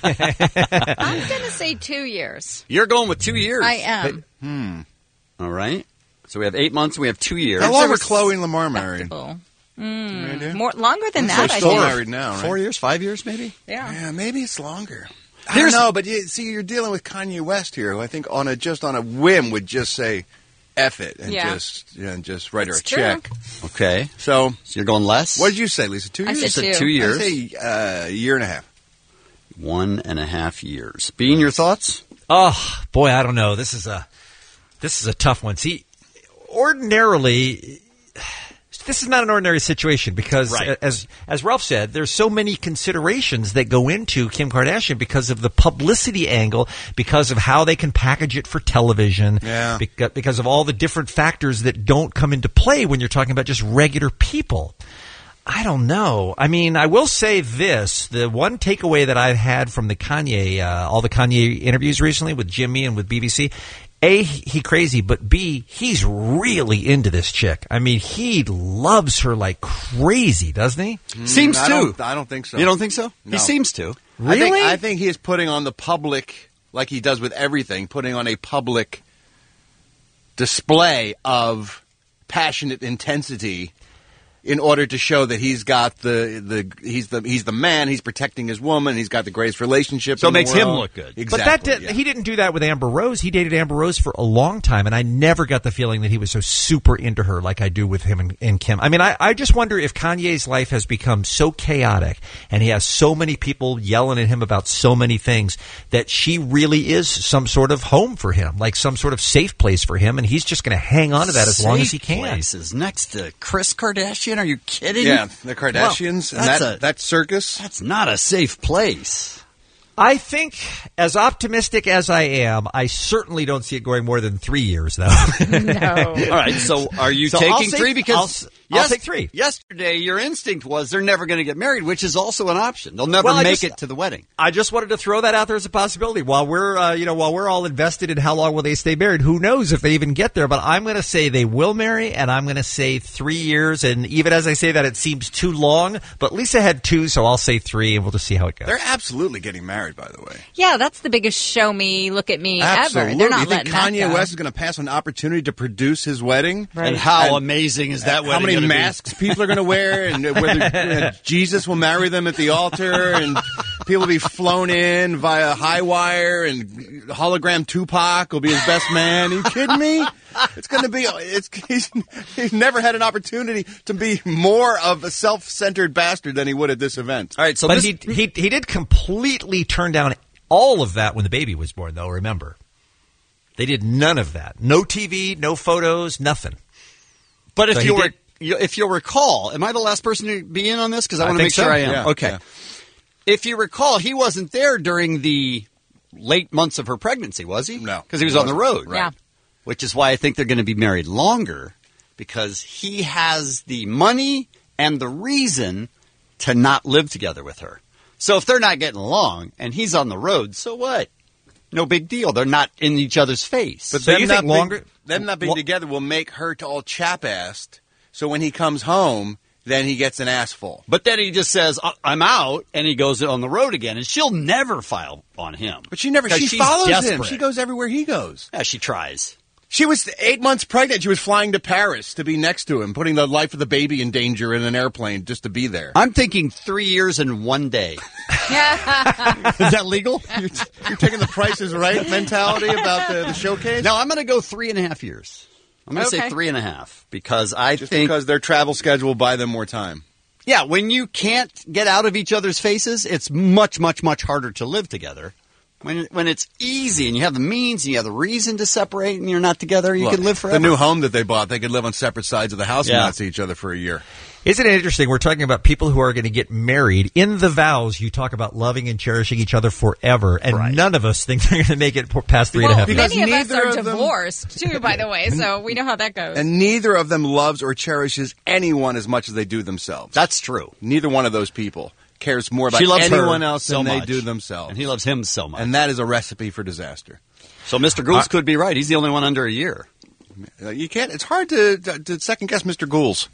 I'm going to say two years. You're going with two years. I am. Hmm. All right. So we have eight months and we have two years. How long were Chloe and Lamar married? Well, Any idea? Mm, more longer than They're that, I still think. married now, right? Four years, five years, maybe? Yeah. Yeah, maybe it's longer. I There's- don't know, but you, see, you're dealing with Kanye West here, who I think on a just on a whim would just say F it and Yeah. just yeah, and just write her It's a true. check. Okay. So, So you're going less? what did you say, Lisa? Two I years? said You said two. two years. I say uh, a year and a half. One and a half years. Bean, your thoughts? Oh boy, I don't know. This is a this is a tough one. See, ordinarily, this is not an ordinary situation because, Right. as as Ralph said, there's so many considerations that go into Kim Kardashian because of the publicity angle, because of how they can package it for television, Yeah. beca- because of all the different factors that don't come into play when you're talking about just regular people. I don't know. I mean, I will say this. The one takeaway that I've had from the Kanye, uh, all the Kanye interviews recently with Jimmy and with B B C, A, he crazy, but B, he's really into this chick. I mean, he loves her like crazy, doesn't he? Seems I to. Don't, I don't think so. You don't think so? No. He seems to. I think, I think he is putting on the public, like he does with everything, putting on a public display of passionate intensity in order to show that he's got the, the he's the he's the man, he's protecting his woman, he's got the greatest relationship. So it in the makes him world. look good. Exactly. But that did, yeah. he didn't do that with Amber Rose. He dated Amber Rose for a long time, and I never got the feeling that he was so super into her like I do with him and, and Kim. I mean, I, I just wonder if Kanye's life has become so chaotic, and he has so many people yelling at him about so many things, that she really is some sort of home for him, like some sort of safe place for him, and he's just going to hang on to that as long as he Safe can. Places next to Kris Kardashian? Are you kidding? Yeah, the Kardashians Well, and that's that a- that circus. That's not a safe place. I think, as optimistic as I am, I certainly don't see it going more than three years, though. No. All right, so are you So taking I'll say- three? Because I'll s- I'll take three. Yesterday, your instinct was they're never going to get married, which is also an option. They'll never Well, I make just- it to the wedding. I just wanted to throw that out there as a possibility. While we're, uh, you know, while we're all invested in how long will they stay married, who knows if they even get there? But I'm going to say they will marry, and I'm going to say three years. And even as I say that, it seems too long. But Lisa had two, so I'll say three, and we'll just see how it goes. They're absolutely getting married, by the way. Yeah, that's the biggest show me, look at me Absolutely. ever. They're not you think letting that Kanye go. West is going to pass an opportunity to produce his wedding? Right. And how And- amazing is that How wedding many gonna be? masks people are going to wear, and whether uh, Jesus will marry them at the altar, and people will be flown in via high wire, and hologram Tupac will be his best man. Are you kidding me? It's going to be. It's he's, he's never had an opportunity to be more of a self-centered bastard than he would at this event. All right, so but this- he, he he did completely turn down all of that when the baby was born, though, remember. They did none of that. No T V, no photos, nothing. But if So he you were, did- you, if you'll recall, am I the last person to be in on this? Because I I want to think make sure so. I am. Yeah, okay. yeah. If you recall, he wasn't there during the late months of her pregnancy, was he? No. Because he was He on the wasn't. road. Yeah. Which is why I think they're going to be married longer, because he has the money and the reason to not live together with her. So if they're not getting along and he's on the road, so what? No big deal. They're not in each other's face. But So them you not think being- longer- them not being Lo- together will make her to all chap-assed. So when he comes home, then he gets an ass full. But then he just says, "I- I'm out, and he goes on the road again, and she'll never file on him. But she never. 'Cause She she's follows him. desperate. She goes everywhere he goes. Yeah, she tries. She was eight months pregnant. She was flying to Paris to be next to him, putting the life of the baby in danger in an airplane just to be there. I'm thinking three years and one day. Is that legal? You're, you're taking the Price is Right mentality about the, the showcase? No, I'm going to go three and a half years. I'm going to Okay. say three and a half because I Just think because their travel schedule will buy them more time. yeah, when you can't get out of each other's faces, it's much, much, much harder to live together. When when it's easy and you have the means and you have the reason to separate and you're not together, you Look, can live forever. The new home that they bought, they could live on separate sides of the house Yeah. and not see each other for a year. Isn't it interesting? We're talking about people who are going to get married. In the vows, you talk about loving and cherishing each other forever, and Right. none of us think they're going to make it past three and a Well, half years. because many of us neither are of them- divorced, too, by the way, so we know how that goes. And neither of them loves or cherishes anyone as much as they do themselves. That's true. Neither one of those people cares more about She loves anyone her else so than they much. do themselves. And he loves him so much. And that is a recipe for disaster. So Mister Goulds could be right. He's the only one under a year. Uh, You can't. It's hard to, to, to second guess Mister Goulds.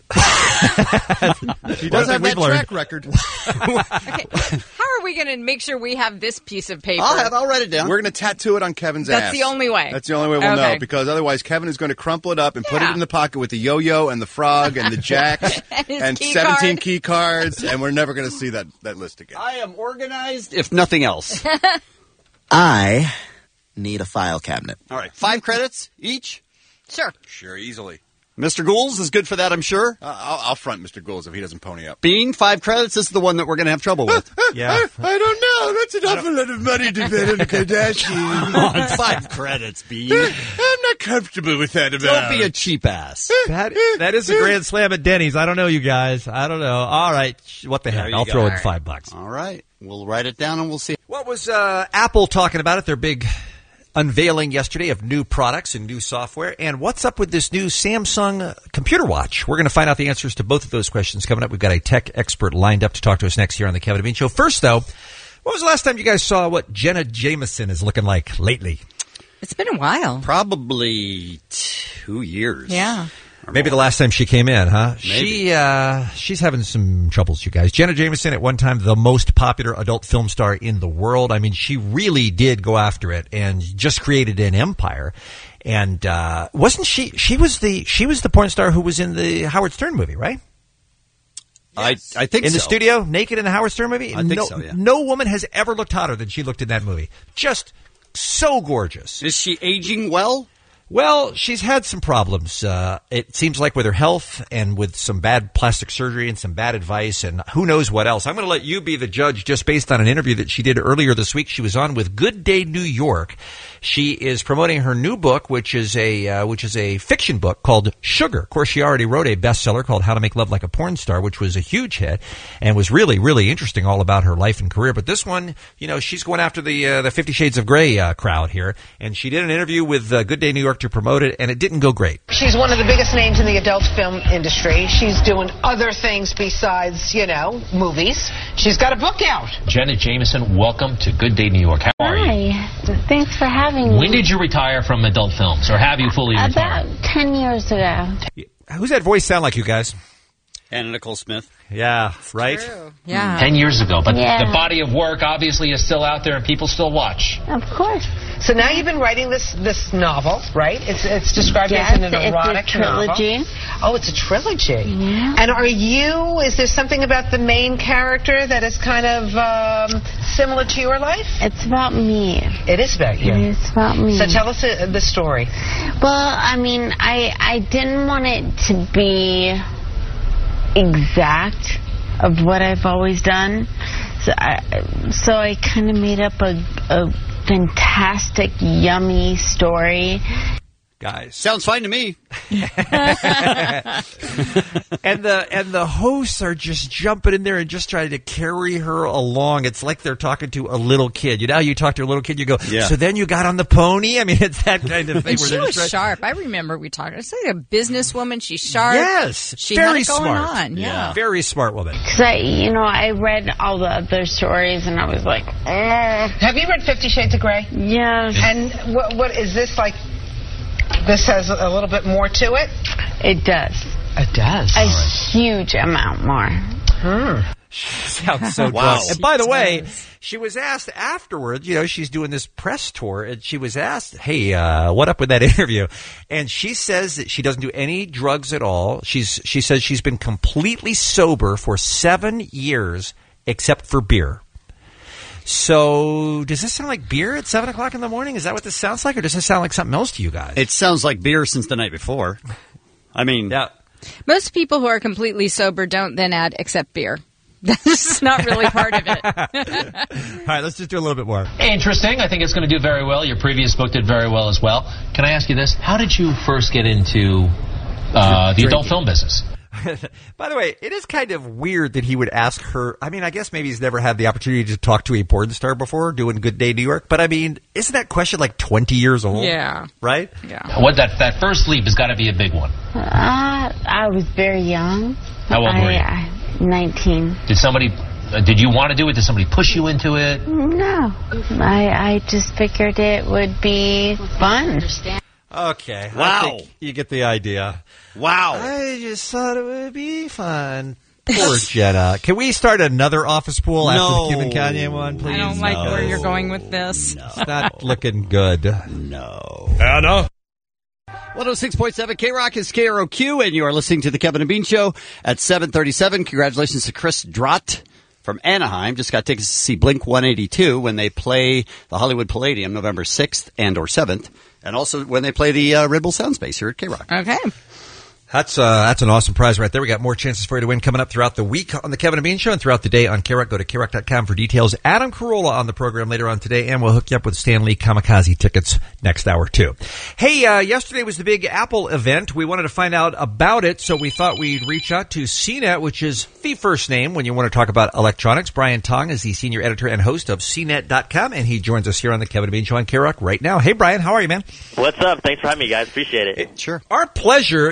he does have that we've learned. track record. Okay, how are we going to make sure we have this piece of paper? I'll have. I'll write it down. We're going to tattoo it on Kevin's That's ass. the only way. That's the only way we'll Okay. know, because otherwise Kevin is going to crumple it up and put it Yeah. in the pocket with the yo-yo and the frog and the jacks And his and key seventeen card. key cards, and we're never going to see that, that list again. I am organized, if nothing else. I need a file cabinet. All right, five credits each. Sure. Sure, easily. Mister Goulds is good for that, I'm sure. Uh, I'll, I'll front Mister Goulds if he doesn't pony up. Bean, five credits. This is the one that we're going to have trouble with. Yeah. I, I don't know. That's an awful lot of money to bet on the Kardashians. Come on, five credits, Bean. I'm not comfortable with that Don't amount. be a cheap ass. That, that is a grand slam at Denny's. I don't know, you guys. I don't know. All right. Sh- What the There heck? you I'll go. throw in All right. five bucks. All right, we'll write it down and we'll see. What was uh, Apple talking about at their big unveiling yesterday of new products and new software? And what's up with this new Samsung uh, computer watch? We're going to find out the answers to both of those questions coming up. We've got a tech expert lined up to talk to us next here on the Kevin and Bean Show. First, though, when was the last time you guys saw what Jenna Jameson is looking like lately? It's been a while. Probably two years. Yeah. Maybe the last time she came in, huh? Maybe. She uh, she's having some troubles, you guys. Jenna Jameson, at one time, the most popular adult film star in the world. I mean, she really did go after it and just created an empire. And uh, wasn't she? She was the she was the porn star who was in the Howard Stern movie, right? Yes. I I think in so. the studio, naked in the Howard Stern movie. I think no, so. Yeah. No woman has ever looked hotter than she looked in that movie. Just so gorgeous. Is she aging well? Well, she's had some problems. Uh, it seems like with her health and with some bad plastic surgery and some bad advice and who knows what else. I'm going to let you be the judge just based on an interview that she did earlier this week. She was on with Good Day New York. She is promoting her new book, which is a uh, which is a fiction book called Sugar. Of course, she already wrote a bestseller called How to Make Love Like a Porn Star, which was a huge hit and was really, really interesting all about her life and career. But this one, you know, she's going after the uh, the Fifty Shades of Grey uh, crowd here. And she did an interview with uh, Good Day New York to promote it, and it didn't go great. She's one of the biggest names in the adult film industry. She's doing other things besides, you know, movies. She's got a book out. Jenna Jameson, welcome to Good Day New York. How are you? Hi. Thanks for having me. When did you retire from adult films, or have you fully retired? About ten years ago. Who's that voice sound like, you guys? Anna Nicole Smith. Yeah, right? Yeah. Ten years ago, but Yeah. the body of work obviously is still out there and people still watch. Of course. So now you've been writing this this novel, right? It's it's described Yes, as an it's a erotic trilogy. novel. Oh, it's a trilogy. Yeah. And are you? Is there something about the main character that is kind of um, similar to your life? It's about me. It is about you. It's about me. So tell us uh, the story. Well, I mean, I I didn't want it to be exact of what I've always done. So I, so I kind of made up a, a fantastic, yummy story. Guys. Sounds fine to me. and the and the hosts are just jumping in there and just trying to carry her along. It's like they're talking to a little kid. You know how you talk to a little kid, you go, Yeah. so then you got on the pony? I mean, it's that kind of thing. And where she they're was just trying- sharp. I remember we talked. It's like a businesswoman. She's sharp. Yes. She very had it going smart. on. Yeah. Very smart woman. Because I, you know, I read all the other stories and I was like, eh. Have you read Fifty Shades of Grey? Yes. And what what is this like? This has a little bit more to it? It does. It does. A huge amount more. Hmm. Sounds so Wow. drunk. And by the way, she was asked afterwards, you know, she's doing this press tour, and she was asked, hey, uh, what up with that interview? And she says that she doesn't do any drugs at all. She's She says she's been completely sober for seven years, except for beer. So, does this sound like beer at seven o'clock in the morning? Is that what this sounds like, or does this sound like something else to you guys? It sounds like beer since the night before. I mean, yeah. Most people who are completely sober don't then add except beer. That's not really part of it. All right, let's just do a little bit more. Interesting. I think it's going to do very well. Your previous book did very well as well. Can I ask you this? How did you first get into uh, the adult film business? By the way, it is kind of weird that he would ask her. I mean, I guess maybe he's never had the opportunity to talk to a porn star before doing Good Day New York. But I mean, isn't that question like twenty years old? Yeah. Right? Yeah. What that that first leap has got to be a big one. Uh, I was very young. How old I, were you? I, nineteen. Did somebody? Uh, did you want to do it? Did somebody push you into it? No. I, I just figured it would be fun. Okay. Wow. I think you get the idea. Wow. I just thought it would be fun. Poor Jenna. Can we start another office pool after No. the Kim and Kanye one, please? I don't like No. where you're going with this. It's not looking good. No. Anna. one oh six point seven K-Rock is K R O Q, and you are listening to The Kevin and Bean Show at seven thirty-seven. Congratulations to Chris Drott from Anaheim. Just got tickets to see Blink one eighty-two when they play the Hollywood Palladium November sixth and or seventh, and also when they play the uh, Red Bull Soundspace here at K-Rock. Okay. That's uh, that's an awesome prize right there. We got more chances for you to win coming up throughout the week on the Kevin and Bean Show and throughout the day on K-Rock. Go to K rock dot com for details. Adam Carolla on the program later on today, and we'll hook you up with Stan Lee Kamikaze tickets next hour, too. Hey, uh, yesterday was the big Apple event. We wanted to find out about it, so we thought we'd reach out to C net, which is the first name when you want to talk about electronics. Brian Tong is the senior editor and host of C net dot com, and he joins us here on the Kevin and Bean Show on K-Rock right now. Hey, Brian, how are you, man? What's up? Thanks for having me, guys. Appreciate it. Sure. Our pleasure. You know, I heard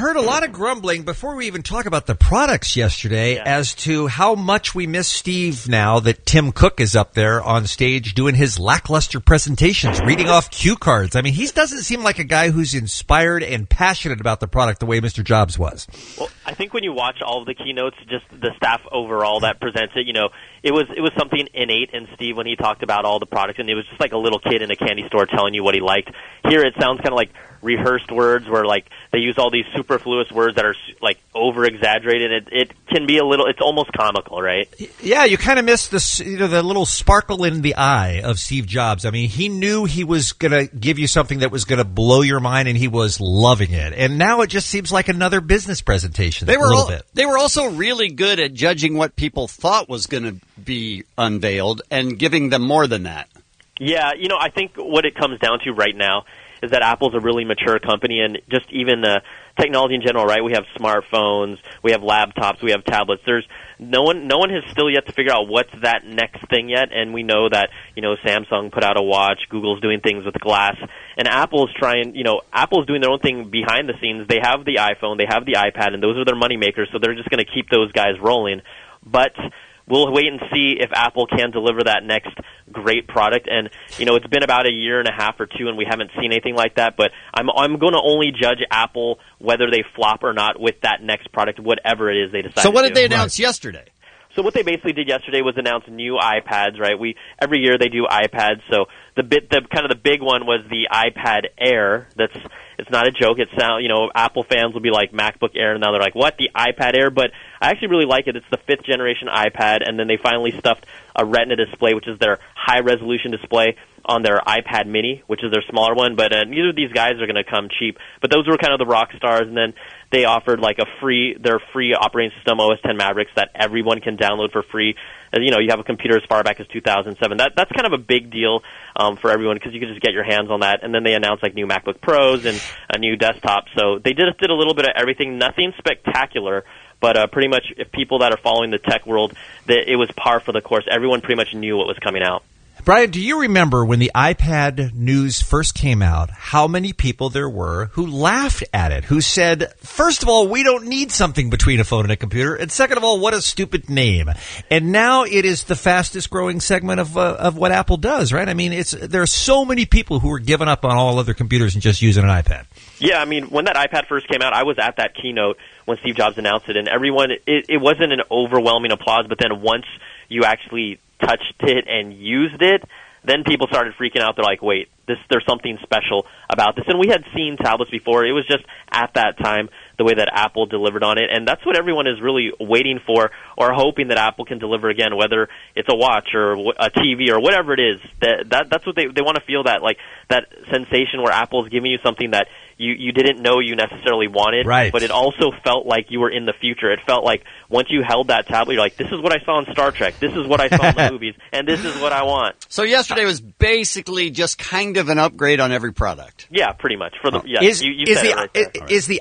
heard a lot of grumbling before we even talk about the products yesterday as to how much we miss Steve now that Tim Cook is up there on stage doing his lackluster presentations, reading off cue cards. I mean, he doesn't seem like a guy who's inspired and passionate about the product the way Mister Jobs was. Well, I think when you watch all of the keynotes, just the staff overall that presents it, you know, it was it was something innate in Steve when he talked about all the products, and it was just like a little kid in a candy store telling you what he liked. Here it sounds kind of like rehearsed words where like they use all these superfluous words that are like over exaggerated. It, it can be a little, it's almost comical, right? Yeah, you kind of miss the, you know, the little sparkle in the eye of Steve Jobs. I mean, he knew he was going to give you something that was going to blow your mind, and he was loving it. And now it just seems like another business presentation. They were a little al- bit. They were also really good at judging what people thought was going to be unveiled and giving them more than that. Yeah, you know, I think what it comes down to right now is that Apple's a really mature company, and just even uh, technology in general, right? We have smartphones, we have laptops, we have tablets. There's no one, no one has still yet to figure out what's that next thing yet. And we know that, you know, Samsung put out a watch, Google's doing things with glass, and Apple's trying, you know, Apple's doing their own thing behind the scenes. They have the iPhone, they have the iPad, and those are their money makers. So they're just going to keep those guys rolling. But we'll wait and see if Apple can deliver that next great product. And, you know, it's been about a year and a half or two, and we haven't seen anything like that. But I'm I'm going to only judge Apple whether they flop or not with that next product, whatever it is they decide to do. So what did they announce yesterday? So what they basically did yesterday was announce new iPads, right? We every year they do iPads. So the bit, the kind of the big one was the iPad Air. That's it's not a joke. It sound you know Apple fans will be like MacBook Air, and now they're like, what, the iPad Air? But I actually really like it. It's the fifth generation iPad, and then they finally stuffed a Retina display, which is their high resolution display, on their iPad Mini, which is their smaller one. But uh, neither of these guys are going to come cheap. But those were kind of the rock stars, and then they offered like a free, their free operating system, O S ten Mavericks, that everyone can download for free. As you know, you have a computer as far back as two thousand seven. That that's kind of a big deal um, for everyone because you can just get your hands on that. And then they announced like new MacBook Pros and a new desktop. So they just did a little bit of everything. Nothing spectacular, but uh, pretty much if people that are following the tech world, that it was par for the course. Everyone pretty much knew what was coming out. Brian, do you remember when the iPad news first came out, how many people there were who laughed at it, who said, first of all, we don't need something between a phone and a computer, and second of all, what a stupid name. And now it is the fastest growing segment of uh, of what Apple does, right? I mean, it's there are so many people who are giving up on all other computers and just using an iPad. Yeah, I mean, when that iPad first came out, I was at that keynote when Steve Jobs announced it, and everyone, it, it wasn't an overwhelming applause, but then once you actually touched it and used it, then people started freaking out. They're like, wait, this there's something special about this. And we had seen tablets before. It was just at that time the way that Apple delivered on it. And that's what everyone is really waiting for or hoping that Apple can deliver again, whether it's a watch or a T V or whatever it is. That, that That's what they they want to feel, that like that sensation where Apple's giving you something that you, you didn't know you necessarily wanted, right. But it also felt like you were in the future. It felt like once you held that tablet, you're like, this is what I saw in Star Trek, this is what I saw in the movies, and this is what I want. So yesterday was basically just kind of an upgrade on every product. Yeah, pretty much. For the yeah, is, you, you is, said the, it right there. is, is the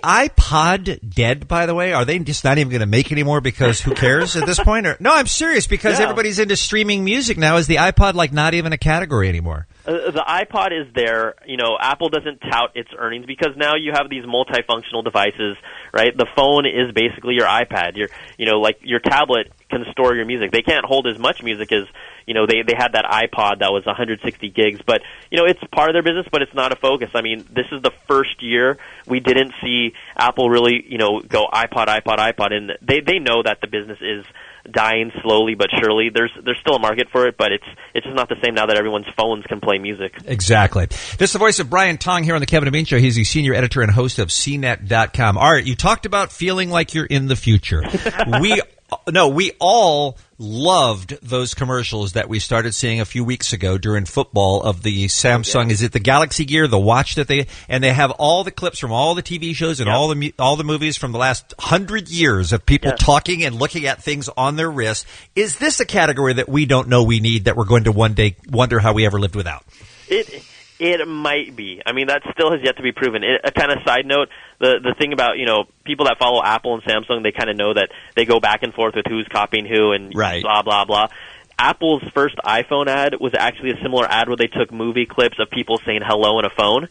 iPod dead, by the way? Are they just not even going to make anymore because who cares at this point? Or, no, I'm serious because Yeah. everybody's into streaming music now. Is the iPod like not even a category anymore? Uh, the iPod is there. You know, Apple doesn't tout its earnings because now you have these multifunctional devices, right? The phone is basically your iPad. Your, you know, like your tablet can store your music. They can't hold as much music as, you know, they, they had that iPod that was one hundred sixty gigs. But, you know, it's part of their business, but it's not a focus. I mean, this is the first year we didn't see Apple really, you know, go iPod, iPod, iPod. And they, they know that the business is dying slowly but surely. There's there's still a market for it, but it's it's just not the same now that everyone's phones can play music. Exactly. This is the voice of Brian Tong here on the Kevin and Bean Show. He's the senior editor and host of C net dot com. All right, you talked about feeling like you're in the future. we no, we all loved those commercials that we started seeing a few weeks ago during football of the Samsung. Is it the Galaxy Gear, the watch that they and they have all the clips from all the T V shows and Yeah. all the mu- all the movies from the last hundred years of people Yeah. talking and looking at things on their wrist. Is this a category that we don't know we need that we're going to one day wonder how we ever lived without? It it might be. I mean, that still has yet to be proven. It, a kind of side note, the the thing about, you know, people that follow Apple and Samsung, they kind of know that they go back and forth with who's copying who and Right. blah, blah, blah. Apple's first iPhone ad was actually a similar ad where they took movie clips of people saying hello in a phone.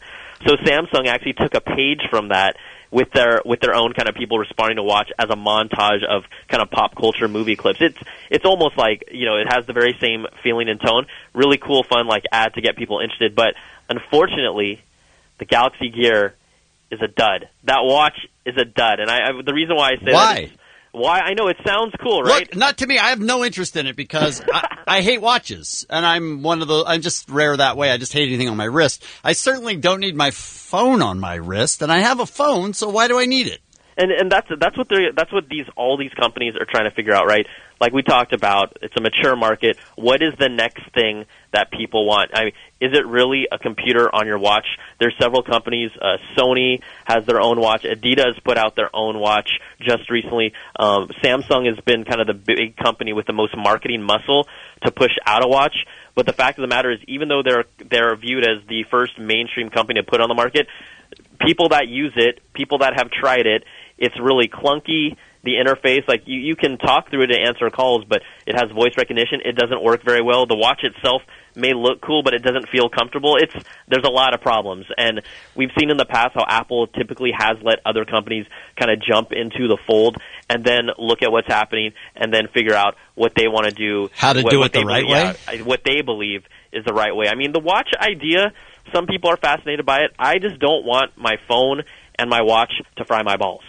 So Samsung actually took a page from that with their with their own kind of people responding to watch as a montage of kind of pop culture movie clips. It's it's almost like, you know, it has the very same feeling and tone. Really cool, fun, like ad to get people interested. But unfortunately, the Galaxy Gear is a dud. That watch is a dud. And I, I the reason why I say Why? that is why I know it sounds cool, right? Look, not to me. I have no interest in it because I, I hate watches, and I'm one of the. I'm just rare that way. I just hate anything on my wrist. I certainly don't need my phone on my wrist, and I have a phone, so why do I need it? And and that's that's what they're that's what these all these companies are trying to figure out, right? Like we talked about, it's a mature market. What is the next thing that people want? I mean, is it really a computer on your watch? There's several companies. Uh, Sony has their own watch. Adidas put out their own watch just recently. Um, Samsung has been kind of the big company with the most marketing muscle to push out a watch. But the fact of the matter is, even though they're they're viewed as the first mainstream company to put on the market, people that use it, people that have tried it, it's really clunky. The interface, like you, you can talk through it to answer calls, but it has voice recognition. It doesn't work very well. The watch itself may look cool, but it doesn't feel comfortable. It's there's a lot of problems, and we've seen in the past how Apple typically has let other companies kind of jump into the fold and then look at what's happening and then figure out what they want to do. How to what, do what it the they right believe, way? yeah, what they believe is the right way. I mean, the watch idea, some people are fascinated by it. I just don't want my phone and my watch to fry my balls.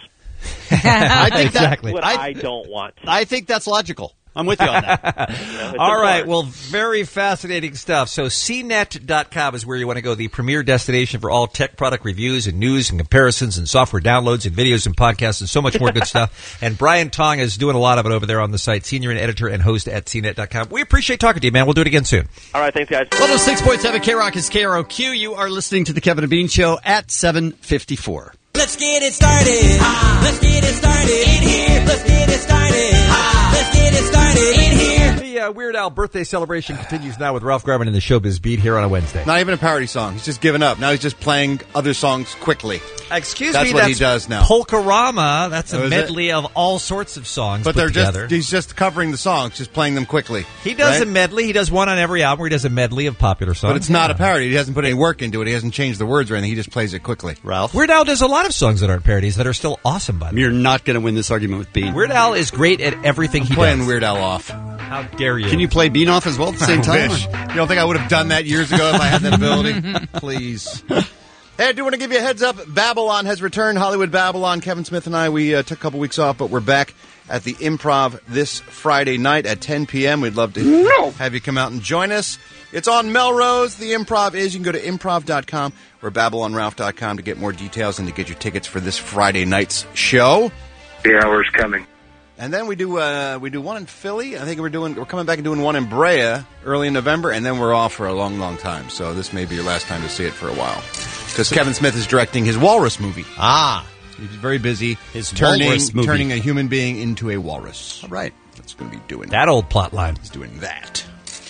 I think exactly. That's what I, I don't want. I think that's logical. I'm with you on that. You know, it's All right. important. Well, very fascinating stuff. So C net dot com is where you want to go, the premier destination for all tech product reviews and news and comparisons and software downloads and videos and podcasts and so much more good stuff. And Brian Tong is doing a lot of it over there on the site, senior and editor and host at C net dot com. We appreciate talking to you, man. We'll do it again soon. All right. Thanks, guys. one oh six point seven K-Rock is K R O Q. You are listening to the Kevin and Bean Show at seven fifty-four. Let's get it started. Ah. Let's get it started in here. Let's get it started. Ah. Let's get it started in here. The uh, Weird Al birthday celebration continues now with Ralph Garman in the Showbiz Beat here on a Wednesday. Not even a parody song. He's just given up. Now he's just playing other songs quickly. Excuse that's me, what that's he does now. Polkarama. That's a Oh, is it? medley of all sorts of songs But put they're together. just he's just covering the songs, just playing them quickly. He does right? a medley. He does one on every album where he does a medley of popular songs. But it's not a parody. He hasn't put any work into it. He hasn't changed the words or anything. He just plays it quickly. Ralph? Weird Al does a lot of songs that aren't parodies that are still awesome, by the way. You're not going to win this argument with Bean. Weird Al is great at everything I'm he playing does. Weird Al off. How dare you? Can you play Bean off as well at the same I time? wish. You don't think I would have done that years ago if I had that ability? Please. Hey, I do want to give you a heads up. Babylon has returned. Hollywood Babylon. Kevin Smith and I, we uh, took a couple weeks off, but we're back at the Improv this Friday night at ten p.m. We'd love to no. have you come out and join us. It's on Melrose. The Improv is. You can go to improv dot com or babylon ralph dot com to get more details and to get your tickets for this Friday night's show. The hour's coming. And then we do uh, we do one in Philly. I think we're doing we're coming back and doing one in Brea early in November, and then we're off for a long, long time. So this may be your last time to see it for a while, because Kevin Smith is directing his Walrus movie. Ah, he's very busy. His turning Walrus movie. turning a human being into a walrus. All right, that's going to be doing that old plot line. He's doing that.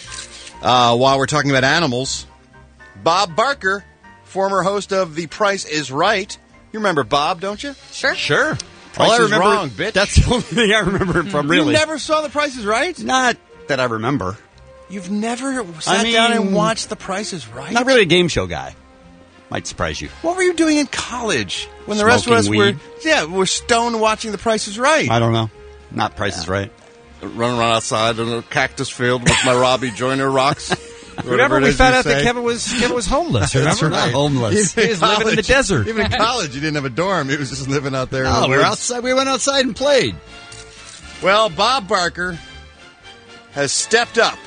Uh, while we're talking about animals, Bob Barker, former host of The Price is Right. You remember Bob, don't you? Sure. Sure. Price All I is remember, wrong, bitch. That's the only thing I remember from. Really, You never saw The Price is Right? Not that I remember. You've never sat I mean, down and watched The Price is Right? Not really a game show guy. Might surprise you. What were you doing in college when the rest of us Smoking were? weed. Yeah, we're stoned watching The Price is Right. I don't know. Not Price is Right. Running around outside in a cactus field with my Robbie Joyner rocks. Remember, Whatever it we is found you out that say. Kevin was Kevin was homeless. Remember, That's right. Homeless. He was living in the desert. Even in college, you didn't have a dorm. He was just living out there. in Oh, the we were woods. outside. We went outside and played. Well, Bob Barker has stepped up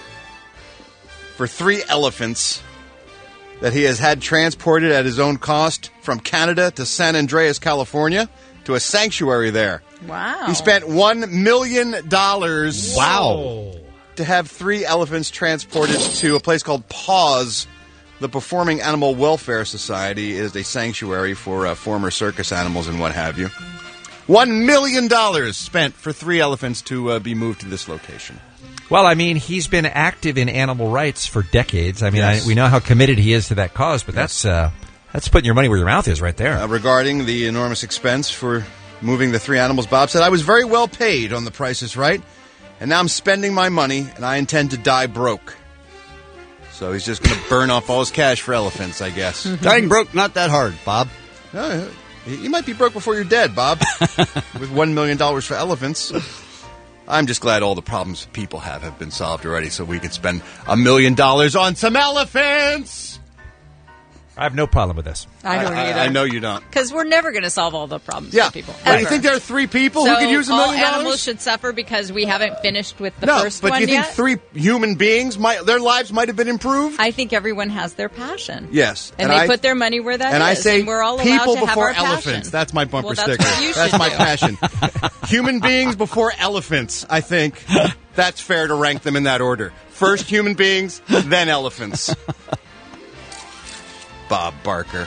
for three elephants that he has had transported at his own cost from Canada to San Andreas, California, to a sanctuary there. Wow. He spent one million dollars. Wow. To have three elephants transported to a place called Paws. The Performing Animal Welfare Society is a sanctuary for uh, former circus animals and what have you. One million dollars spent for three elephants to uh, be moved to this location. Well, I mean, he's been active in animal rights for decades. I mean, Yes. I, we know how committed he is to that cause, but that's uh, that's putting your money where your mouth is right there. Uh, regarding the enormous expense for moving the three animals, Bob said, I was very well paid on The Price is Right, and now I'm spending my money, and I intend to die broke. So he's just going to burn off all his cash for elephants, I guess. Dying broke, not that hard, Bob. Uh, you might be broke before you're dead, Bob. With one million dollars for elephants. I'm just glad all the problems people have have been solved already so we can spend a million dollars on some elephants. I have no problem with this. I don't I, either. I know you don't. Because we're never going to solve all the problems Yeah. for people. But Ever. you think there are three people so who could use a million all animals dollars? should suffer because we haven't finished with the No, first but one you think yet? three human beings, might their lives might have been improved? I think everyone has their passion. Yes. And, And they I- put their money where that is. and I say and we're all allowed people to have before our passion. elephants. That's my bumper Well, that's sticker. what you That's should my do. passion. Human beings before elephants. I think that's fair to rank them in that order. First human beings, then elephants. Bob Barker.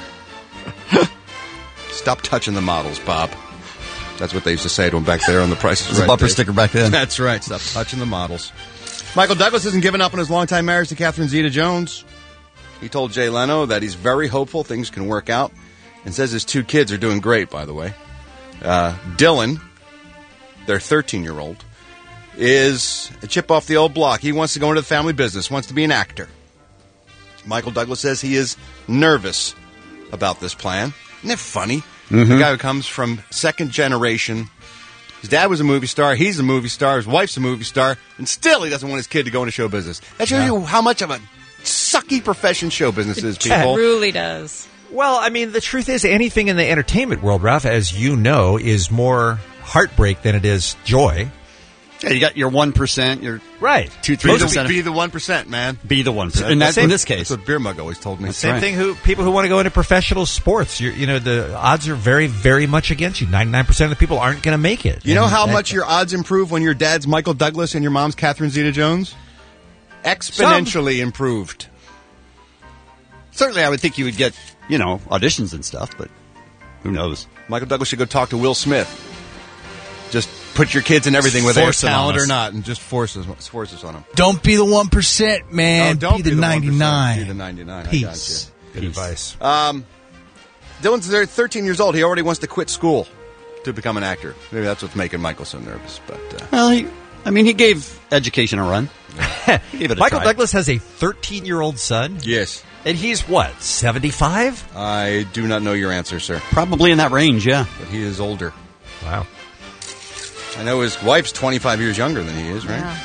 Stop touching the models, Bob. That's what they used to say to him back there on The Price is It was a Right. bumper Dave. sticker back then. That's right. Stop touching the models. Michael Douglas hasn't given up on his longtime marriage to Catherine Zeta-Jones. He told Jay Leno that he's very hopeful things can work out and says his two kids are doing great, by the way. Uh, Dylan, their thirteen-year-old, is a chip off the old block. He wants to go into the family business, wants to be an actor. Michael Douglas says he is nervous about this plan. Isn't it funny? Mhm. The guy who comes from second generation. His dad was a movie star. He's a movie star. His wife's a movie star. And still he doesn't want his kid to go into show business. That shows you how much of a sucky profession show business is, people. It truly does. Well, I mean, the truth is anything in the entertainment world, Ralph, as you know, is more heartbreak than it is joy. Yeah, you got your one percent, your right, two, three Be, percent. be the one percent, man. Be the one percent. That's And that's same- in this case. That's what Beer Mug always told me. Same thing. Who people who want to go into professional sports, you're, you know, the odds are very, very much against you. Ninety-nine percent of the people aren't going to make it. You know And how that- much your odds improve when your dad's Michael Douglas and your mom's Catherine Zeta-Jones? Exponentially improved. Certainly, I would think you would get, you know, auditions and stuff, but who knows? Michael Douglas should go talk to Will Smith. Just put your kids in everything, whether they have Force it on talent us. or not, and just force us, force us on them. Don't be the one percent, man. Oh, don't be be the the one percent. ninety-nine. Be the ninety-nine. I Peace. got you. Good advice. Um, Dylan's there, thirteen years old. He already wants to quit school to become an actor. Maybe that's what's making Michael so nervous. But uh, Well, he, I mean, he gave education a run. He gave it a Michael try. Douglas has a thirteen-year-old son. yes, And he's what, seventy-five? I do not know your answer, sir. Probably in that range, yeah. But he is older. Wow. I know his wife's twenty-five years younger than he is, right? Yeah.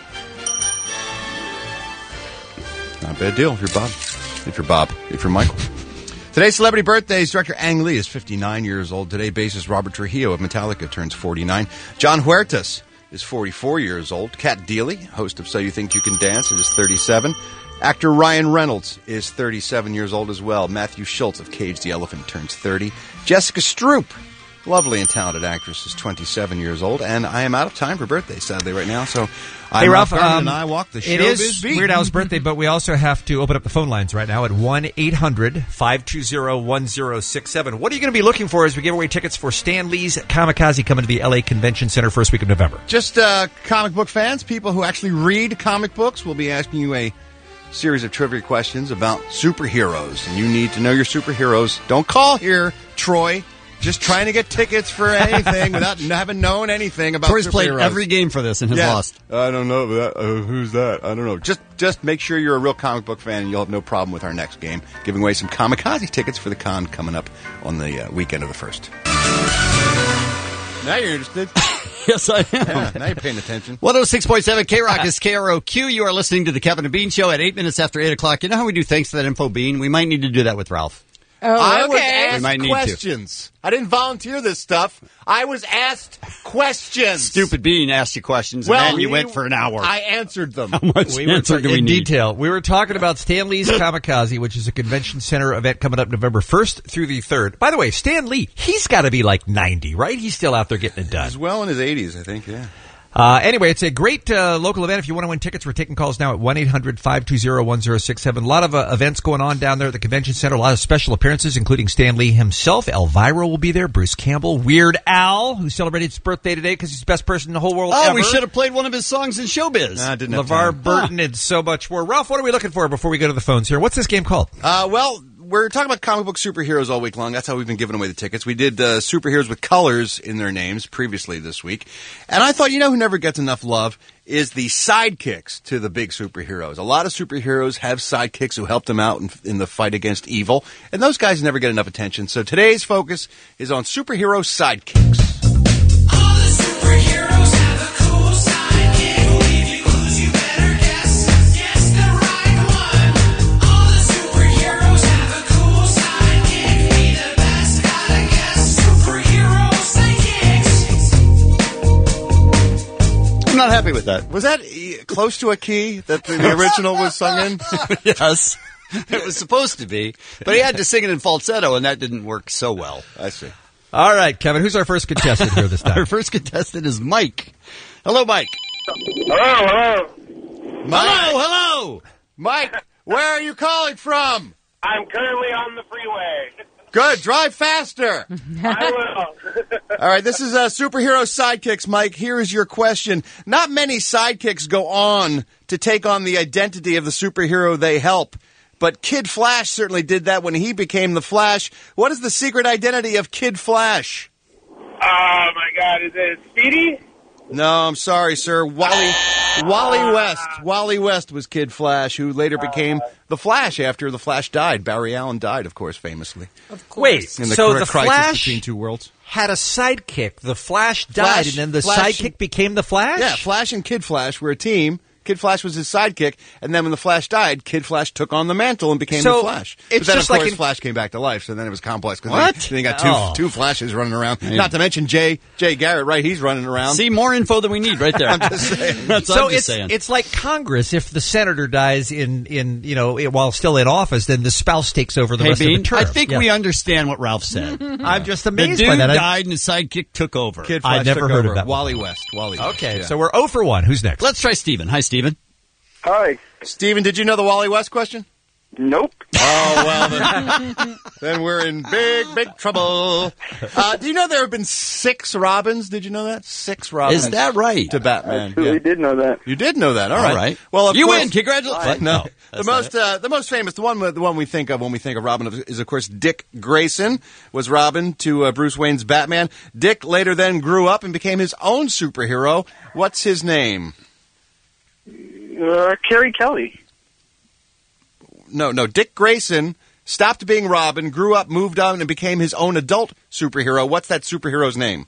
Not a bad deal if you're Bob. If you're Bob. If you're Michael. Today's celebrity birthdays. Director Ang Lee is fifty-nine years old. Today, bassist Robert Trujillo of Metallica turns forty-nine. John Huertas is forty-four years old. Kat Deely, host of So You Think You Can Dance, is thirty-seven. Actor Ryan Reynolds is thirty-seven years old as well. Matthew Schultz of Cage the Elephant turns thirty. Jessica Stroop, lovely and talented actress, is twenty-seven years old. And I am out of time for birthdays, sadly, right now. So I'm Hey, Ralph, Ralph Garman um, and I walk the it showbiz is beat. Weird Al's birthday, but we also have to open up the phone lines right now at one eight hundred five two zero one zero six seven. What are you going to be looking for as we give away tickets for Stan Lee's Kamikaze coming to the L A Convention Center first week of November? Just uh, comic book fans, people who actually read comic books, will be asking you a series of trivia questions about superheroes. And you need to know your superheroes. Don't call here, Troy. Just trying to get tickets for anything without having known anything about Troy's played superheroes. every game for this and has Yeah. lost. I don't know that. Uh, who's that? I don't know. Just just make sure you're a real comic book fan, and you'll have no problem with our next game, giving away some Kamikaze tickets for the con coming up on the uh, weekend of the first. Now you're interested. Yes, I am. Yeah, now you're paying attention. one oh six point seven K-Rock is K R O Q. You are listening to the Kevin and Bean Show at eight minutes after eight o'clock. You know how we do thanks for that info, Bean? We might need to do that with Ralph. Oh, I was okay. asked We might need to. questions. I didn't volunteer this stuff. I was asked questions. Stupid Bean asked you questions, Well, and then you we- went for an hour. I answered them. How much We were answer do we in need? detail. We were talking about Stan Lee's Kamikaze, which is a convention center event coming up November first through the third. By the way, Stan Lee, he's got to be like ninety, right? He's still out there getting it done. He's well in his eighties, I think, yeah. Uh, anyway, it's a great uh, local event. If you want to win tickets, we're taking calls now at one eight hundred five two zero one zero six seven. A lot of uh, events going on down there at the convention center. A lot of special appearances, including Stan Lee himself. Elvira will be there. Bruce Campbell. Weird Al, who celebrated his birthday today because he's the best person in the whole world Oh, ever. we should have played one of his songs in Showbiz. Nah, I didn't have LeVar time. Burton and so much more. Ralph, what are we looking for before we go to the phones here? What's this game called? Uh, well, we're talking about comic book superheroes all week long. That's how we've been giving away the tickets. We did uh, superheroes with colors in their names previously this week. And I thought, you know who never gets enough love is the sidekicks to the big superheroes. A lot of superheroes have sidekicks who help them out in, in the fight against evil. And those guys never get enough attention. So today's focus is on superhero sidekicks. All the superheroes have a cool sidekick. If you lose, you better guess. Guess the right one. All the superheroes have a cool sidekick. Be the best, gotta guess. Superhero sidekicks. I'm not happy with that. Was that e- close to a key that the, the original was sung in? Yes. It was supposed to be. But he had to sing it in falsetto, and that didn't work so well. I see. All right, Kevin, who's our first contestant here this time? Our first contestant is Mike. Hello, Mike. Hello, hello. Mike. Hello, hello. Mike, where are you calling from? I'm currently on the freeway. Good. Drive faster. I will. All right, this is uh, Superhero Sidekicks, Mike. Here is your question. Not many sidekicks go on to take on the identity of the superhero they help, but Kid Flash certainly did that when he became the Flash. What is the secret identity of Kid Flash? Oh, my God. Is it Speedy? No, I'm sorry, sir. Wally Wally West. Wally West was Kid Flash, who later became the Flash after the Flash died. Barry Allen died, of course, famously. Of course. Wait, In the so cri- the crisis Flash between two worlds. had a sidekick. The Flash died, Flash- and then the Flash- sidekick became the Flash? Yeah, Flash and Kid Flash were a team. Kid Flash was his sidekick, and then when the Flash died, Kid Flash took on the mantle and became So, the Flash. it's but then, just of course, like in- Flash came back to life, so then it was complex. 'Cause What? Then, then you got two Oh. two Flashes running around. Not to mention Jay Jay Garrett, right? He's running around. See, more info than we need right there. I'm just saying. That's what So I'm just it's saying. it's like Congress. If the senator dies in, in you know while still in office, then the spouse takes over the Hey, rest Bean, of the term. I think Yeah. we understand what Ralph said. I'm just The amazed dude by that. I- died and his sidekick took over. Kid Flash I never took heard over. of that one. Wally West. Wally West. Okay, yeah. so we're zero for one. Who's next? Let's try Steven. Hi, Steven. Hi. Steven, did you know the Wally West question? Nope. Oh, well, then, then we're in big, big trouble. Uh, do you know there have been six Robins? Did you know that? Six Robins. Is that right? To Batman. I absolutely Yeah. did know that. You did know that. All All right. right. Well, of You course, win. Congratulations. No, No, the that's not most uh, the most famous, the one the one we think of when we think of Robin is, of course, Dick Grayson was Robin to uh, Bruce Wayne's Batman. Dick later then grew up and became his own superhero. What's his name? Uh, Carrie Kelly. No, no. Dick Grayson stopped being Robin, grew up, moved on, and became his own adult superhero. What's that superhero's name?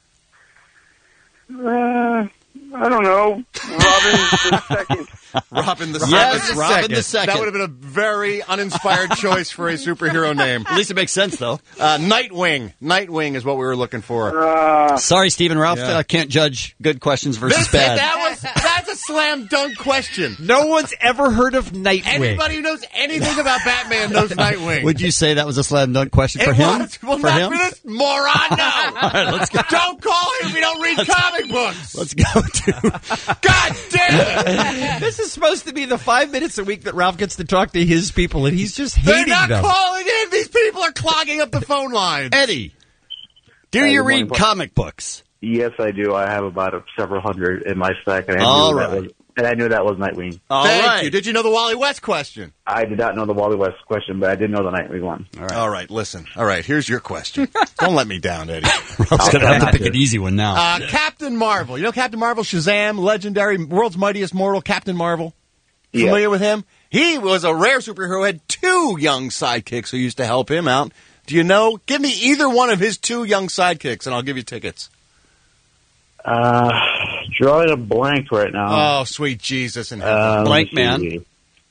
Uh, I don't know. Robin the second. Robin the Yes, Second. Robin the Second. That would have been a very uninspired choice for a superhero name. At least it makes sense, though. Uh, Nightwing. Nightwing is what we were looking for. Uh, Sorry, Stephen. Ralph Yeah. uh, can't judge good questions versus This- bad. That was that's a slam dunk question. No one's ever heard of Nightwing. Anybody who knows anything about Batman knows Nightwing. Would you say that was a slam dunk question for it him? was. Well, for not him? for this moron. No. All right, let's go. Don't call him if you don't read comic books. Let's go to. God damn it! This is supposed to be the five minutes a week that Ralph gets to talk to his people, and he's just They're hating not them. calling in. These people are clogging up the phone lines. Eddie, do Hey, you good morning, read Paul. comic books? Yes, I do. I have about a, several hundred in my stack, and I All knew right. that was, and I knew that was Nightwing. All Thank right. you. Did you know the Wally West question? I did not know the Wally West question, but I did know the Nightwing one. All right. All right, listen. All right, here's your question. Don't let me down, Eddie. Ralph's going to have to pick an easy one now. Uh, Captain Marvel. You know Captain Marvel, Shazam, legendary, world's mightiest mortal, Captain Marvel? Yeah. Familiar with him? He was a rare superhero, had two young sidekicks who used to help him out. Do you know? Give me either one of his two young sidekicks, and I'll give you tickets. Uh, drawing a blank right now. Oh, sweet Jesus in heaven. Uh, Blank let me man. see.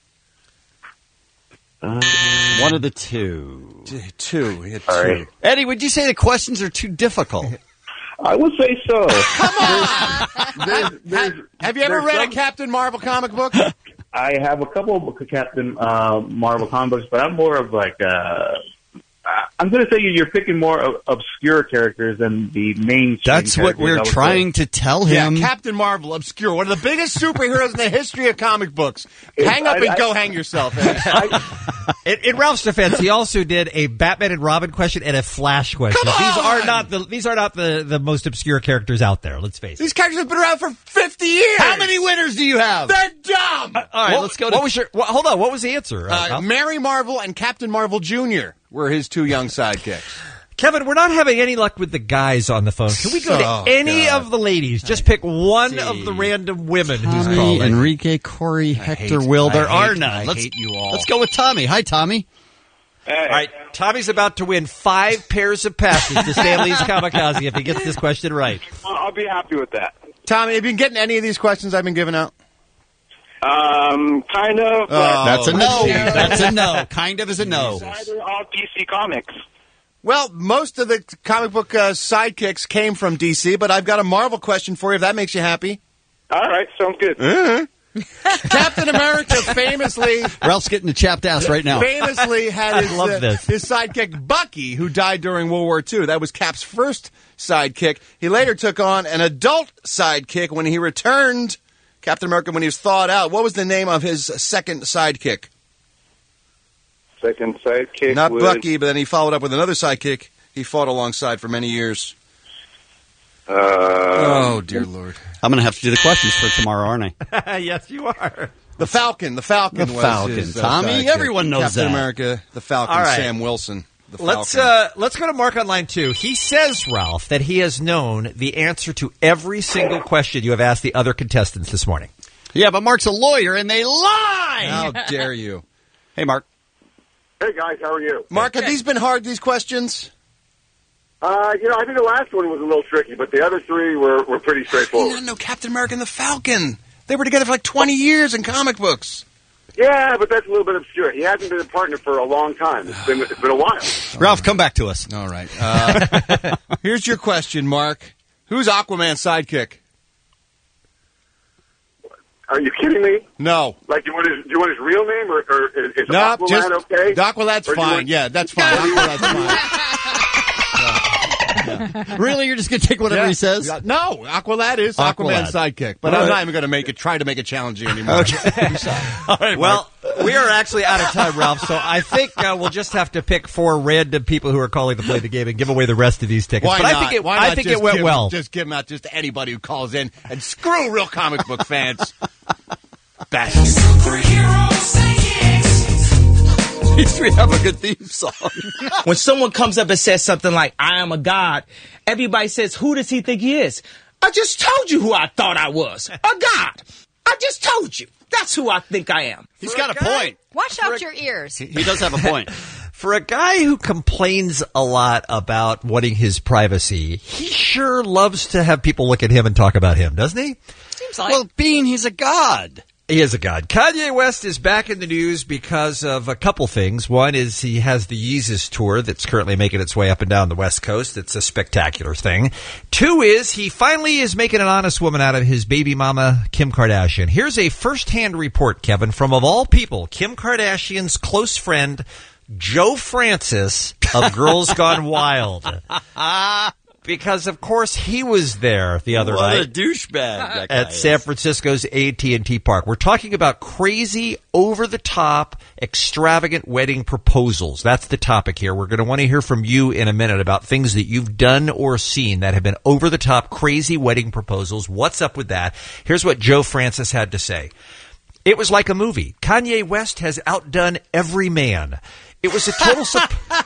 Uh, One of the two. T- Two. He had two. all right. Eddie, would you say the questions are too difficult? I would say so. Come on! There's, there's, Have you ever there's read some- a Captain Marvel comic book? I have a couple of Captain uh, Marvel comic books, but I'm more of like uh, I'm going to say you- you're picking more o- obscure characters than the mainstream. That's what characters, we're I would trying say. to tell him. Yeah, Captain Marvel, obscure, one of the biggest superheroes in the history of comic books. Hang up I- and I- go hang yourself. Eddie. In, in Ralph's defense, he also did a Batman and Robin question and a Flash question. Come These are on! not the these are not the, the most obscure characters out there. Let's face it. These characters have been around for fifty years. How many winners do you have? They're dumb. All right, What- let's go. what To, what was your? What, hold on. What was the answer? Uh, Ralph? Mary Marvel and Captain Marvel Junior were his two young sidekicks. Kevin, we're not having any luck with the guys on the phone. Can we go Oh, to any God. of the ladies? Just pick one of the random women who's Tommy, calling. Enrique, Corey, Hector, hate- Will. I There are hate- none. I Let's, hate you all. Let's go with Tommy. Hi, Tommy. All right, Tommy's about to win five pairs of passes to Stanley's Kamikaze if he gets this question right. I'll be happy with that. Tommy, have you been getting any of these questions I've been giving out? Um, kind of. Oh, That's a no. That's a no. Kind of is a no. Either all D C Comics. Well, most of the comic book uh, sidekicks came from D C, but I've got a Marvel question for you if that makes you happy. All right, sounds good. Uh-huh. Captain America famously Ralph's getting a chapped ass right now. famously had his, I love uh, this. his sidekick Bucky, who died during World War Two. That was Cap's first sidekick. He later took on an adult sidekick when he returned Captain America when he was thawed out. What was the name of his second sidekick? Second sidekick. Not was, Bucky, but then he followed up with another sidekick he fought alongside for many years. Uh, oh, dear Lord. I'm going to have to do the questions for tomorrow, aren't I? Yes, you are. The Falcon. The Falcon The was Falcon. his, uh, Tommy, sidekick. everyone knows Captain that. America, the Falcon, All right. Sam Wilson. The Let's Falcon. uh, let's go to Mark online too. He says, Ralph, that he has known the answer to every single question you have asked the other contestants this morning. Yeah, but Mark's a lawyer and they lie. How dare you? Hey, Mark. Hey guys, how are you? Mark, have these been hard, these questions? Uh, you know, I think the last one was a little tricky, but the other three were, were pretty I did straightforward. not know Captain America and the Falcon. They were together for like twenty years in comic books. Yeah, but that's a little bit obscure. He hasn't been a partner for a long time. It's been it's been a while. Ralph, come back to us. All right. Uh, here's your question, Mark. Who's Aquaman's sidekick? Are you kidding me? No. Like, do you want his, do you want his real name, or, or is, is No, Aquaman just okay? Aqualad's Or do you fine. want- Yeah, that's fine. Aqualad's fine. Really? You're just going to take whatever Yeah. he says? Yeah. No, Aqualad is Aqualad. Aquaman's sidekick. But All I'm right. not even going to make it. Try to make it challenging anymore. Okay. All right. Well, we are actually out of time, Ralph, so I think uh, we'll just have to pick four random people who are calling to play the game and give away the rest of these tickets. Why but not? I think it, Why I not think just it went give, well. Just give them out just to anybody who calls in and screw real comic book fans. Bastards. At least we have a good theme song. When someone comes up and says something like, I am a god, everybody says, who does he think he is? I just told you who I thought I was. A god. I just told you. That's who I think I am. He's got a point. Watch out your ears. He does have a point. For a guy who complains a lot about wanting his privacy, he sure loves to have people look at him and talk about him, doesn't he? Seems like. Well, Bean, he's a god. He is a god. Kanye West is back in the news because of a couple things. One is he has the Yeezus tour that's currently making its way up and down the West Coast. It's a spectacular thing. Two is he finally is making an honest woman out of his baby mama, Kim Kardashian. Here's a first-hand report, Kevin, from, of all people, Kim Kardashian's close friend, Joe Francis of Girls Gone Wild. Because, of course, he was there the other what night. a douchebag that guy At is. San Francisco's A T and T Park. We're talking about crazy, over-the-top, extravagant wedding proposals. That's the topic here. We're going to want to hear from you in a minute about things that you've done or seen that have been over-the-top, crazy wedding proposals. What's up with that? Here's what Joe Francis had to say. It was like a movie. Kanye West has outdone every man. It was a total surprise.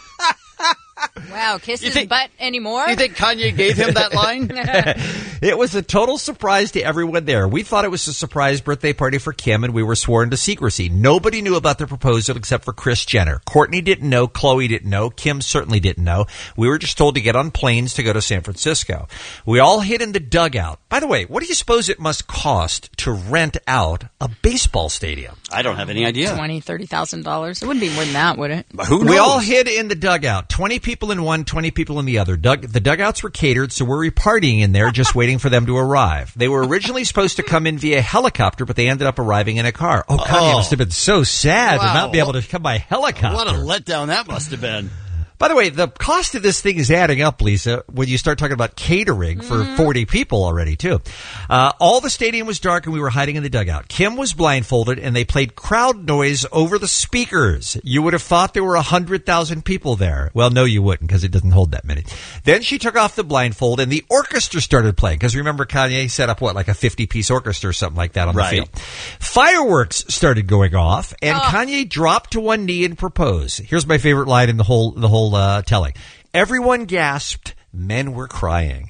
Wow, kiss You his think- butt anymore? You think Kanye gave him that line? It was a total surprise to everyone there. We thought it was a surprise birthday party for Kim, and we were sworn to secrecy. Nobody knew about the proposal except for Kris Jenner. Kourtney didn't know. Khloe didn't know. Kim certainly didn't know. We were just told to get on planes to go to San Francisco. We all hid in the dugout. By the way, what do you suppose it must cost to rent out a baseball stadium? I don't have any idea. Twenty, thirty thousand dollars. It wouldn't be more than that, would it? But who knows? We all hid in the dugout. Twenty people in one, twenty people in the other. Dug- the dugouts were catered, so we're partying in there, just waiting for them to arrive. They were originally supposed to come in via helicopter, but they ended up arriving in a car. Oh, Kanye Oh. must have been so sad to Wow. not be able to come by helicopter. What a letdown that must have been. By the way, the cost of this thing is adding up, Lisa, when you start talking about catering for forty people already, too. Uh, all the stadium was dark and we were hiding in the dugout. Kim was blindfolded and they played crowd noise over the speakers. You would have thought there were one hundred thousand people there. Well, no, you wouldn't because it doesn't hold that many. Then she took off the blindfold and the orchestra started playing because remember Kanye set up, what, like a fifty-piece orchestra or something like that on Right. the field. Fireworks started going off and Kanye dropped to one knee and proposed. Here's my favorite line in the whole the whole uh, telling. Everyone gasped. Men were crying.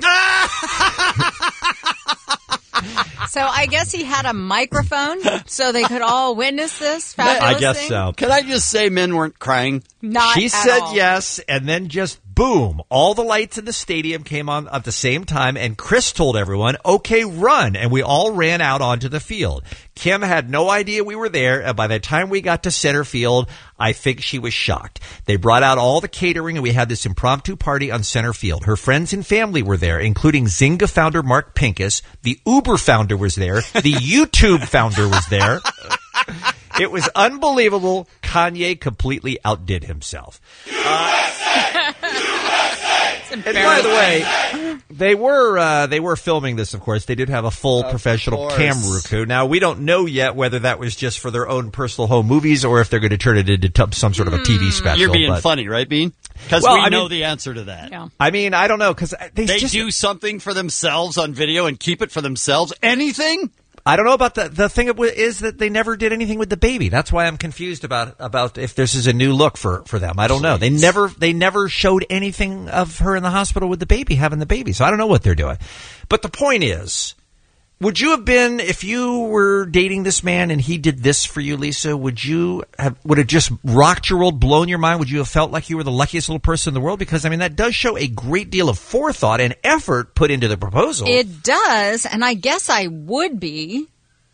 So I guess he had a microphone so they could all witness this fabulous thing? Can I just say men weren't crying? Not She at said all. yes, and then just boom, all the lights in the stadium came on at the same time, and Chris told everyone, okay, run, and we all ran out onto the field. Kim had no idea we were there, and by the time we got to center field, I think she was shocked. They brought out all the catering, and we had this impromptu party on center field. Her friends and family were there, including Zynga founder Mark Pincus. The Uber founder was there. The YouTube founder was there. It was unbelievable. Kanye completely outdid himself. And by the way, they were uh, they were filming this, of course. They did have a full Of professional course. camera crew. Now, we don't know yet whether that was just for their own personal home movies or if they're going to turn it into t- some sort of a T V special. You're being but- funny, right, Bean? Because Well, we I know mean- the answer to that. I mean, I don't know, because they, They just... do something for themselves on video and keep it for themselves. Anything? I don't know about the the thing is that they never did anything with the baby. That's why I'm confused about about if this is a new look for, for them. I don't know. They never they never showed anything of her in the hospital with the baby, having the baby. So I don't know what they're doing. But the point is, would you have been, if you were dating this man and he did this for you, Lisa, would you have, would it just rocked your world, blown your mind? Would you have felt like you were the luckiest little person in the world? Because, I mean, that does show a great deal of forethought and effort put into the proposal. It does, and I guess I would be.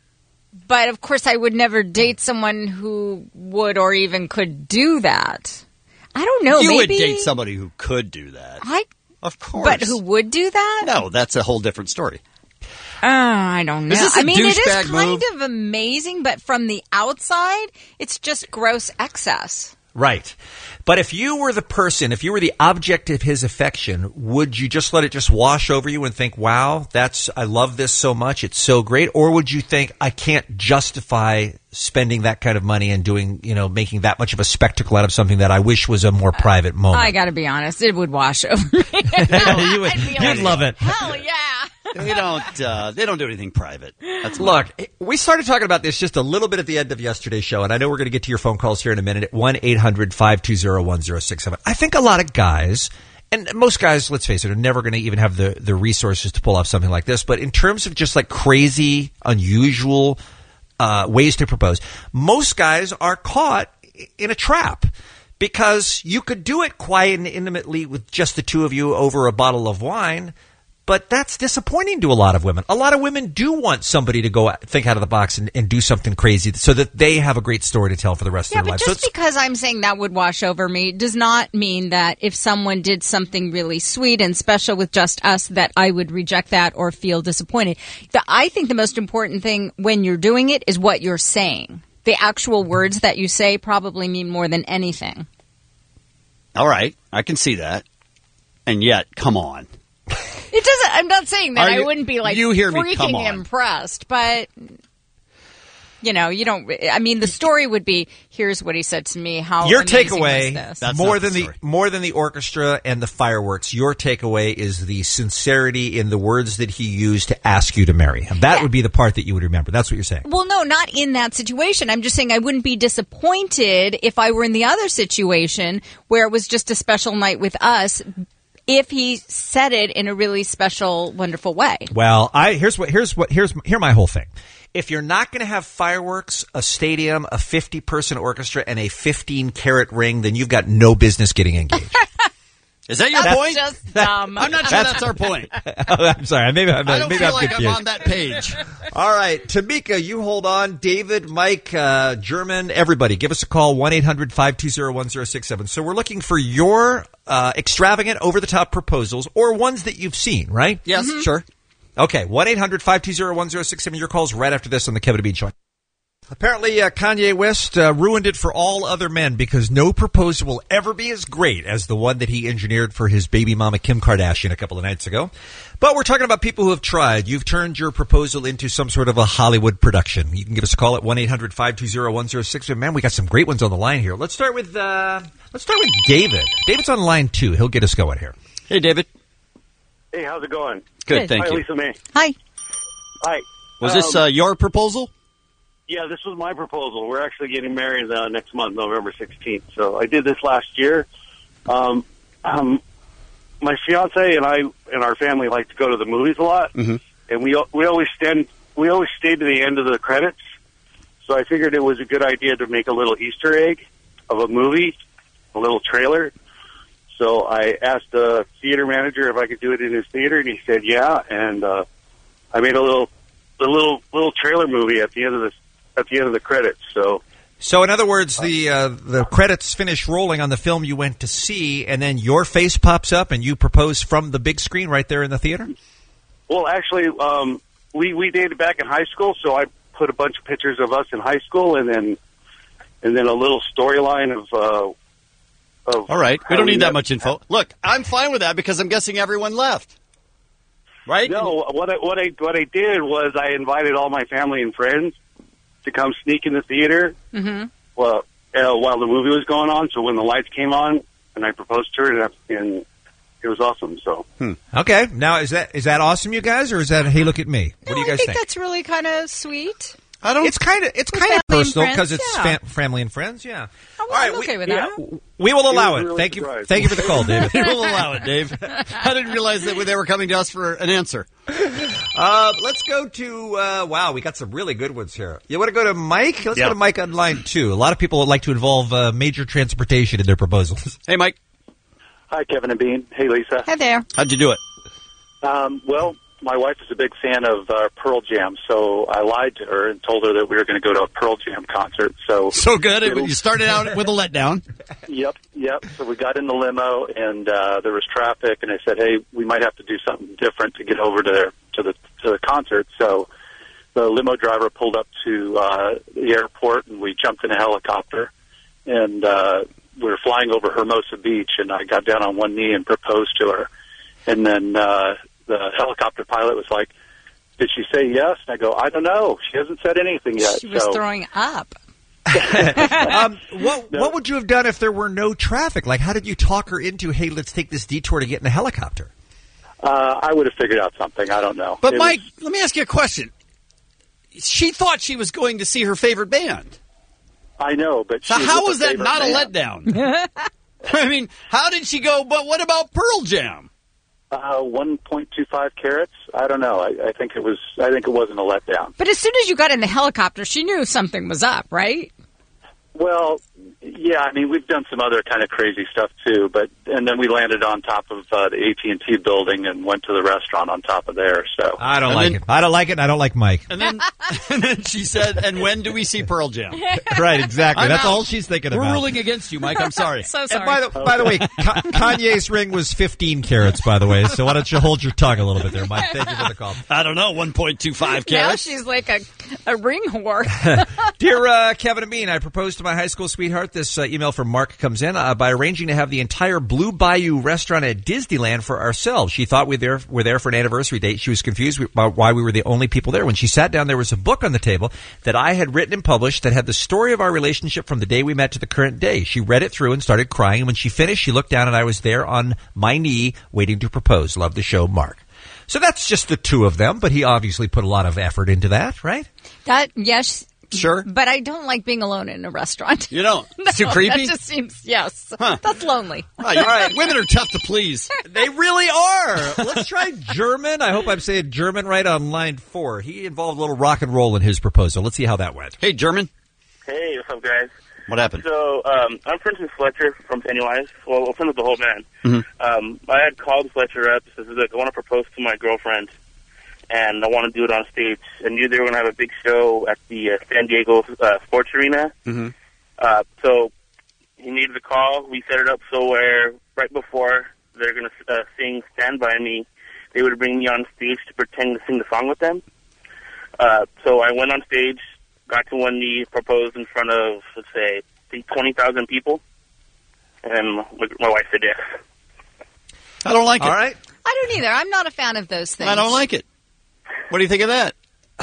But, of course, I would never date someone who would or even could do that. I don't know. you maybe, would date somebody who could do that. I, of course. But who would do that? No, that's a whole different story. Oh, I don't know. Is this a I mean, it is douchebag kind move? of amazing, but from the outside, it's just gross excess. Right. But if you were the person, if you were the object of his affection, would you just let it just wash over you and think, wow, that's, I love this so much, it's so great? Or would you think, I can't justify spending that kind of money and doing, you know, making that much of a spectacle out of something that I wish was a more private moment? I got to be honest, it would wash over me. you would, you'd love it. Hell yeah. They don't. Uh, they don't do anything private. That's Look, we started talking about this just a little bit at the end of yesterday's show, and I know we're going to get to your phone calls here in a minute at one eight hundred five two zero one zero six seven. I think a lot of guys, and most guys, let's face it, are never going to even have the, the resources to pull off something like this, but in terms of just like crazy, unusual uh, ways to propose, most guys are caught in a trap. Because you could do it quiet and intimately with just the two of you over a bottle of wine, but that's disappointing to a lot of women. A lot of women do want somebody to go out, think out of the box and, and do something crazy so that they have a great story to tell for the rest Yeah, of their but life. So just because I'm saying that would wash over me does not mean that if someone did something really sweet and special with just us, that I would reject that or feel disappointed. The, I think the most important thing when you're doing it is what you're saying. The actual words that you say probably mean more than anything. all right. I can see that, and yet, come on. It doesn't. I'm not saying that Are I you- wouldn't be like you hear me, come freaking on. impressed, but you know, you don't. I mean, the story would be: here's what he said to me. How your amazing takeaway, was this? more than the more than the orchestra and the fireworks, your takeaway is the sincerity in the words that he used to ask you to marry him. That would be the part that you would remember. That's what you're saying. Well, no, not in that situation. I'm just saying I wouldn't be disappointed if I were in the other situation where it was just a special night with us. If he said it in a really special, wonderful way. Well, I here's what here's what here's here my whole thing. If you're not going to have fireworks, a stadium, a fifty-person orchestra, and a fifteen-carat ring, then you've got no business getting engaged. Is that your That's point? just dumb. I'm not sure that's our point. Oh, I'm sorry. Maybe, I'm, I don't maybe feel I'm like confused. I'm on that page. All right, Tamika, you hold on. David, Mike, uh, German, everybody, give us a call, one eight hundred five two zero one zero six seven. So we're looking for your uh, extravagant, over-the-top proposals or ones that you've seen, right? Yes, Mm-hmm. sure. Okay, one eight hundred five two zero one zero six seven. Your call's right after this on the Kevin and Bean Show. Apparently, uh, Kanye West uh, ruined it for all other men because no proposal will ever be as great as the one that he engineered for his baby mama Kim Kardashian a couple of nights ago. But we're talking about people who have tried. You've turned your proposal into some sort of a Hollywood production. You can give us a call at one eight hundred five two zero one zero six. Man, we got some great ones on the line here. Let's start with uh, let's start with David. David's on line two. He'll get us going here. Hey, David. Hey, how's it going? Good, thank Hi, you. Lisa May. Hi. Hi. Was this Um, uh, your proposal? Yeah, this was my proposal. We're actually getting married uh, next month, November sixteenth. So I did this last year. Um, um, my fiance and I and our family like to go to the movies a lot, mm-hmm. and we we always stand we always stay to the end of the credits. So I figured it was a good idea to make a little Easter egg of a movie, a little trailer. So I asked the theater manager if I could do it in his theater, and he said yeah. And uh, I made a little a little little trailer movie at the end of the at the end of the credits. So. So, in other words, the uh, the credits finish rolling on the film you went to see, and then your face pops up, and you propose from the big screen right there in the theater? Well, actually, um, we we dated back in high school, so I put a bunch of pictures of us in high school, and then and then a little storyline of. Uh, of All right. We how don't need that met. much info. Look, I'm fine with that because I'm guessing everyone left. Right? No, what I what I what I did was I invited all my family and friends to come sneak in the theater. Mm-hmm. Well, uh, while the movie was going on, so when the lights came on, and I proposed to her, and, and it was awesome. So, Hmm. Okay. Now, is that is that awesome, you guys, or is that hey, look at me? What do you I guys think think? that's really kind of sweet. I don't. It's kind of it's With kind of family and personal friends, because it's yeah. fam- family and friends. Yeah. Oh, well, I'm okay with that. We will It allow was it. really Thank you. surprised. Thank you for the call, David. We will allow it, Dave. I didn't realize that they were coming to us for an answer. Uh, let's go to, uh, wow, we got some really good ones here. You want to go to Mike? Let's Yeah. go to Mike on line two. A lot of people would like to involve uh, major transportation in their proposals. Hey, Mike. hi, Kevin and Bean. Hey, Lisa. Hi there. How'd you do it? Um, well, my wife is a big fan of uh, Pearl Jam, so I lied to her and told her that we were going to go to a Pearl Jam concert. So, So good. You started out with a letdown. Yep, yep. So we got in the limo, and uh, there was traffic, and I said, "Hey, we might have to do something different to get over to their, to the to the concert." So the limo driver pulled up to uh, the airport, and we jumped in a helicopter, and uh, we were flying over Hermosa Beach, and I got down on one knee and proposed to her, and then uh, the helicopter pilot was like, "Did she say yes?" And I go, "I don't know. She hasn't said anything yet." She was so, throwing up. um, what what would you have done if there were no traffic? Like, how did you talk her into, hey, let's take this detour to get in a helicopter? uh, I would have figured out something. I don't know. But, It Mike, was- let me ask you a question. She thought she was going to see her favorite band. I know, but So she how with was her that favorite not a band. letdown? I mean, how did she go, but what about Pearl Jam? Uh, one point two five carats. I don't know. I, I think it was. I think it wasn't a letdown. But as soon as you got in the helicopter, she knew something was up, right? Well, yeah. I mean, we've done some other kind of crazy stuff too. But and then we landed on top of uh, the A T and T building and went to the restaurant on top of there. So I don't And like then- it. I don't like it, and I don't like Mike. And then, and then she said, and when do we see Pearl Jam? Right, exactly. I'm That's out. all she's thinking We're about. ruling against you, Mike. I'm sorry. So And sorry. by the, by the way, Ka- Kanye's ring was fifteen carats, by the way, so why don't you hold your tongue a little bit there, Mike? Thank you for the call. I don't know, one point two five now carats. she's like a, a ring whore. Dear uh, Kevin and Bean, I proposed to my high school sweetheart. This uh, email from Mark comes in uh, by arranging to have the entire Blue Bayou restaurant at Disneyland for ourselves. She thought we there, were there for an anniversary date. She was confused about why we were the only people there. When she sat down, there was a book on the table that I had written and published that had the story of our relationship from the day we met to the current day. She read it through and started crying. And when she finished, she looked down and I was there on my knee waiting to propose. Love the show, Mark. So that's just the two of them, but he obviously put a lot of effort into that, right? That yes. Sure. But I don't like being alone in a restaurant. You don't? No, It's too creepy? That just seems, yes. Huh. That's lonely. Oh, you're right. Women are tough to please. They really are. Let's try German. I hope I'm saying German right on line four. He involved a little rock and roll in his proposal. Let's see how that went. Hey, German. Hey, what's up, guys? What happened? So, um, I'm friends with Fletcher from Pennywise. Well, we're friends with the whole band. Mm-hmm. Um, I had called Fletcher up, says, look, I want to propose to my girlfriend, and I want to do it on stage. I knew they were going to have a big show at the uh, San Diego uh, Sports Arena. Mm-hmm. Uh, so he needed a call. We set it up so where right before they're going to uh, sing Stand By Me, they would bring me on stage to pretend to sing the song with them. Uh, so I went on stage, got to one knee, proposed in front of, let's say, I think twenty thousand people, and my wife said yes. I don't like it. All right. I don't either. I'm not a fan of those things. I don't like it. What do you think of that?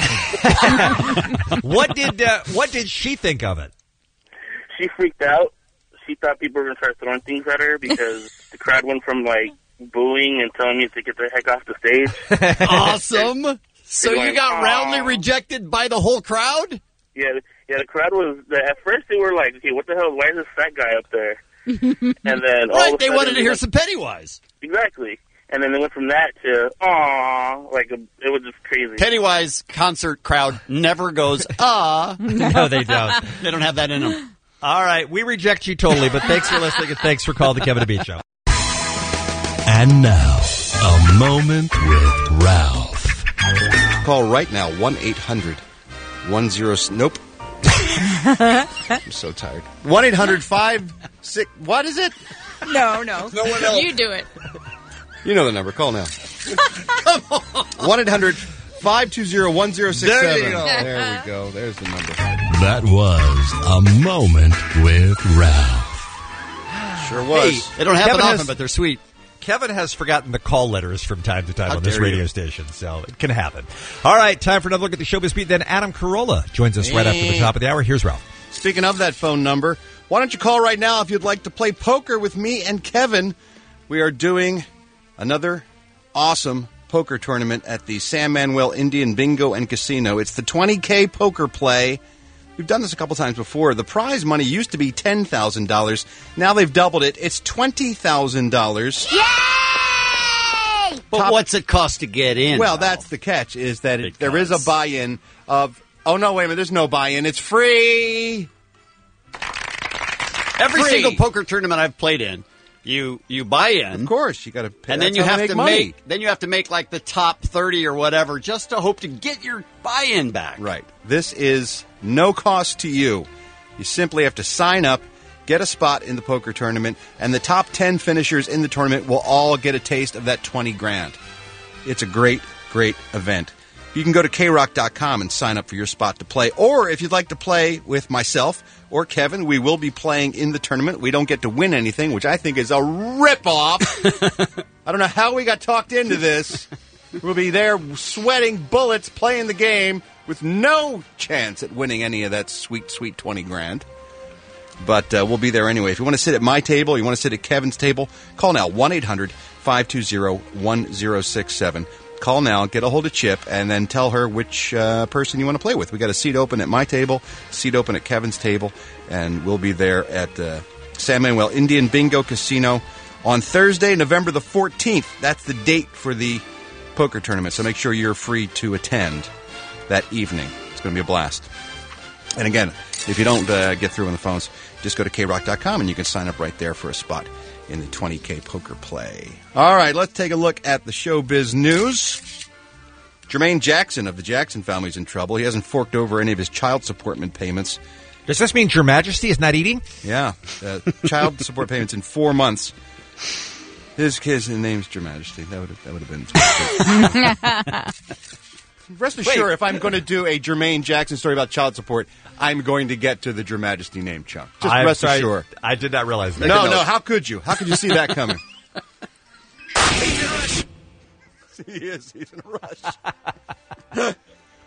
What did uh, what did she think of it? She freaked out. She thought people were going to start throwing things at her because the crowd went from, like, booing and telling me to get the heck off the stage. Awesome. So They're you going, got "Aw." roundly rejected by the whole crowd? Yeah, the- yeah. The crowd was. At first, they were like, "Okay, what the hell? Why is this fat guy up there?" And then all Right, of a they sudden wanted to they hear went- some Pennywise. Exactly. And then they went from that to "Aw," like a, it was just crazy. Pennywise concert crowd never goes, ah. No, they don't. They don't have that in them. All right, we reject you totally, but thanks for listening and thanks for calling the Kevin and Bean Show. And now, a moment with Ralph. Call right now, one eight hundred one zero... Nope. I'm so tired. one eight hundred five six... What is it? No, no. No one else. You do it. You know the number. Call now. one eight hundred five two zero one zero six seven. There you go. There we go. There's the number. That was a moment with Ralph. Sure was. Hey, They don't happen Kevin often, has- but they're sweet. Kevin has forgotten the call letters from time to time How on this dare radio you. station, so it can happen. All right, time for another look at the showbiz beat. Then Adam Carolla joins us right after the top of the hour. Here's Ralph. Speaking of that phone number, why don't you call right now if you'd like to play poker with me and Kevin? We are doing another awesome poker tournament at the San Manuel Indian Bingo and Casino. It's the twenty K poker play. We've done this a couple times before. The prize money used to be ten thousand dollars. Now they've doubled it. It's twenty thousand dollars. But Top- what's it cost to get in? Well, Ralph? that's the catch, is that it, there is a buy-in of... Oh, no, wait a minute. There's no buy-in. It's free. Every free. single poker tournament I've played in, you you buy in. Of course, you got to pay. And then That's you how have they to make money. make then you have to make like the top thirty or whatever just to hope to get your buy-in back. Right. This is no cost to you. You simply have to sign up, get a spot in the poker tournament, and the top ten finishers in the tournament will all get a taste of that twenty grand. It's a great, great event. You can go to K rock dot com and sign up for your spot to play. Or if you'd like to play with myself or Kevin, we will be playing in the tournament. We don't get to win anything, which I think is a ripoff. I don't know how we got talked into this. We'll be there sweating bullets, playing the game with no chance at winning any of that sweet, sweet twenty grand. But uh, we'll be there anyway. If you want to sit at my table, you want to sit at Kevin's table, call now, one eight hundred five two zero one zero six seven. Call now, get a hold of Chip, and then tell her which uh, person you want to play with. We got a seat open at my table, seat open at Kevin's table, and we'll be there at uh, San Manuel Indian Bingo Casino on Thursday, November the fourteenth. That's the date for the poker tournament, so make sure you're free to attend that evening. It's going to be a blast. And again, if you don't uh, get through on the phones, just go to K rock dot com and you can sign up right there for a spot in the twenty K poker play. All right, let's take a look at the showbiz news. Jermaine Jackson of the Jackson family is in trouble. He hasn't forked over any of his child support payments. Does this mean Your Majesty is not eating? Yeah, uh, child support payments in four months. His his name's Your Majesty. That would have, that would have been. Rest assured, if I'm going to do a Jermaine Jackson story about child support, I'm going to get to the Your Majesty name chunk. Just I'm rest sorry, assured. I did not realize that. No, no. How could you? How could you see that coming? He is. He's in a rush.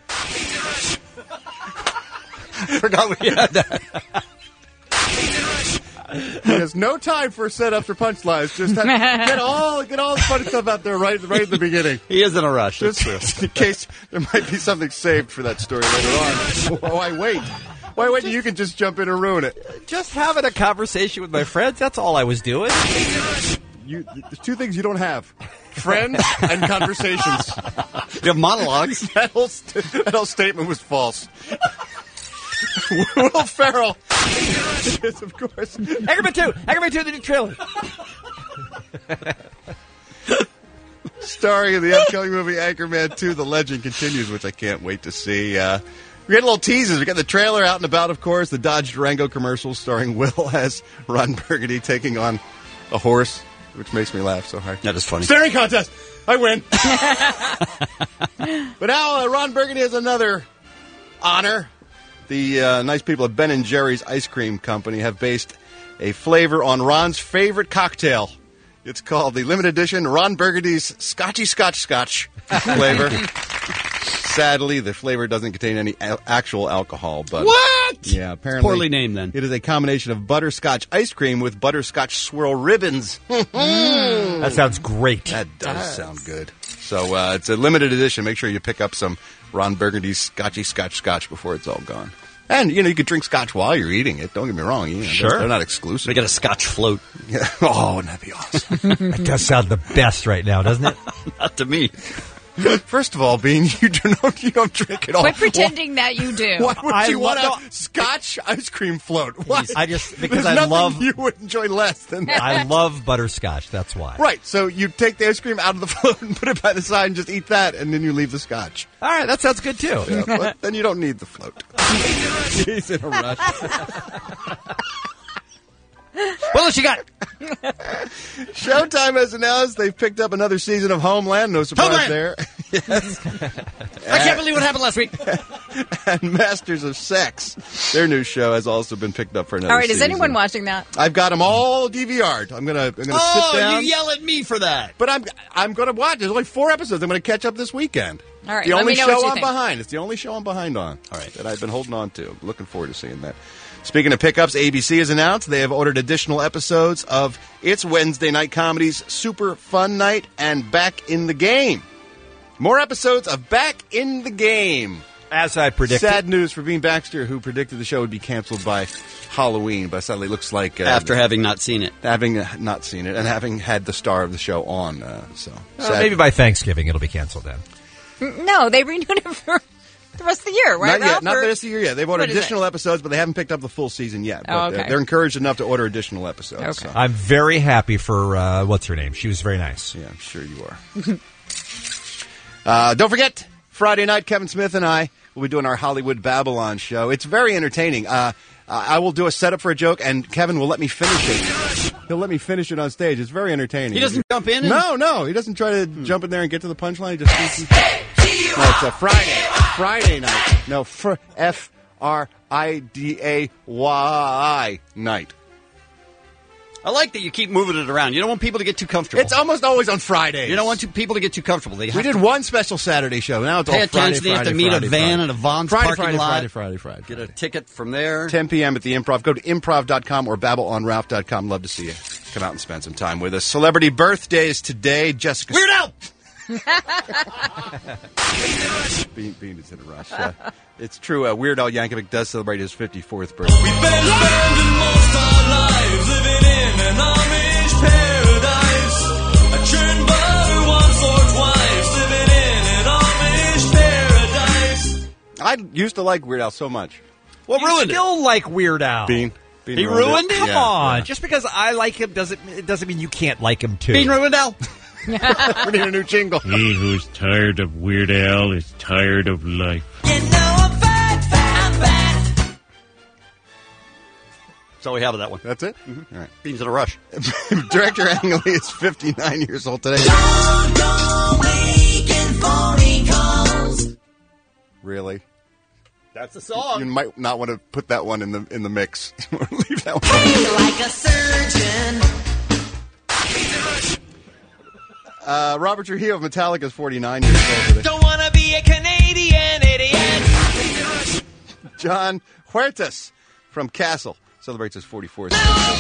Forgot we had that. He has no time for setups or punchlines. Just have, get all get all the funny stuff out there right right at the beginning. He is in a rush. That's Just true. in case there might be something saved for that story later on. Why wait? Why wait? You can just jump in and ruin it. Just having a conversation with my friends. That's all I was doing. You, there's two things you don't have: friends and conversations. You have monologues. That whole st- that whole statement was false. Will Ferrell. Yes, of course. Anchorman two. Anchorman two, the new trailer. Starring in the upcoming movie Anchorman two, The Legend Continues, which I can't wait to see. Uh, we get little teases. We got the trailer out and about, of course. The Dodge Durango commercial starring Will as Ron Burgundy taking on a horse, which makes me laugh so hard. That is funny. Staring contest. I win. But now uh, Ron Burgundy has another honor. The uh, nice people at Ben and Jerry's Ice Cream Company have based a flavor on Ron's favorite cocktail. It's called the limited edition Ron Burgundy's Scotchy Scotch Scotch flavor. Sadly, the flavor doesn't contain any al- actual alcohol. But What? Yeah, apparently. Poorly named, then. It is a combination of butterscotch ice cream with butterscotch swirl ribbons. Mm. That sounds great. That does, does. sound good. So uh, it's a limited edition. Make sure you pick up some Ron Burgundy's Scotchy Scotch Scotch before it's all gone. And, you know, you could drink scotch while you're eating it. Don't get me wrong. You know, Sure. They're, they're not exclusive. They get a scotch float. Yeah. Oh, wouldn't that be awesome? That does sound the best right now, doesn't it? Not to me. First of all, Bean, you don't you don't drink at all. Quit pretending that you do. Why would I you want love- a Scotch ice cream float? Why? I just because There's I nothing love you would enjoy less than that. I love butterscotch. That's why. Right. So you take the ice cream out of the float and put it by the side and just eat that, and then you leave the Scotch. All right, that sounds good too. Yeah, but then you don't need the float. He's in a rush. What else you got? Showtime has announced they've picked up another season of Homeland. No surprise Homeland! there. Yes. I can't believe what happened last week. And Masters of Sex, their new show, has also been picked up for another All right, is season. anyone watching that? I've got them all D V R'd. I'm gonna, I'm gonna Oh, sit down. you yell at me for that. But I'm, I'm gonna watch. There's only four episodes. I'm gonna catch up this weekend. All right, the let only me know show what you I'm think. behind. It's the only show I'm behind on. All right. That I've been holding on to. I'm looking forward to seeing that. Speaking of pickups, A B C has announced they have ordered additional episodes of its Wednesday night comedies, Super Fun Night and Back in the Game. More episodes of Back in the Game. As I predicted. Sad news for Bean Baxter, who predicted the show would be canceled by Halloween, but sadly it looks like... Uh, After having not seen it. Having uh, not seen it, and having had the star of the show on. Uh, so Well, maybe by Thanksgiving it'll be canceled then. No, they renewed it for the rest of the year, right? Not yet. Ralph, Not or- the rest of the year yet. They've ordered What is it? additional episodes, but they haven't picked up the full season yet. But, Oh, uh, okay. they're encouraged enough to order additional episodes. Okay. So. I'm very happy for, uh, what's her name? She was very nice. Yeah, I'm sure you are. uh, don't forget, Friday night, Kevin Smith and I will be doing our Hollywood Babylon show. It's very entertaining. Uh, uh, I will do a setup for a joke, and Kevin will let me finish it. He'll let me finish it on stage. It's very entertaining. He doesn't jump in? And... No, no. He doesn't try to jump in there and get to the punchline. He just... No, it's a Friday. Friday night. No, fr- F R I D A Y night. I like that you keep moving it around. You don't want people to get too comfortable. It's almost always on Fridays. You don't want to, people to get too comfortable. They have We did to one special Saturday show. Now it's pay all Friday, attention. They have Friday, to meet Friday, a van Friday. at a Vaughn's Friday, parking Friday, lot. Friday, Friday, Friday, Get a ticket from there. ten p.m. at the Improv. Go to improv dot com or babble on ralph dot com. Love to see you. Come out and spend some time with us. Celebrity birthdays today. Jessica... Weird Al! Bean, Bean is in a rush. Uh, it's true. Uh, Weird Al Yankovic does celebrate his fifty-fourth birthday. We've been spending most our lives living in an Amish paradise. I churned butter once or twice, living in an Amish paradise. I used to like Weird Al so much. What you ruined still like Weird Al. Bean. Bean He ruined it? Come Yeah, on. yeah. Just because I like him doesn't it doesn't mean you can't like him too. it? Bean ruined Al. We need a new jingle. He who's tired of Weird Al is tired of life. So we have that one. That's it? Mm-hmm. All right. Bean's in a rush. Director Ang Lee is fifty-nine years old today. Really? That's the song. You might not want to put that one in the in the mix. Leave that one. Like a surgeon. Uh, Robert Trujillo of Metallica is forty-nine years old today. Don't wanna be a Canadian idiot. John Huertas from Castle celebrates his forty-fourth.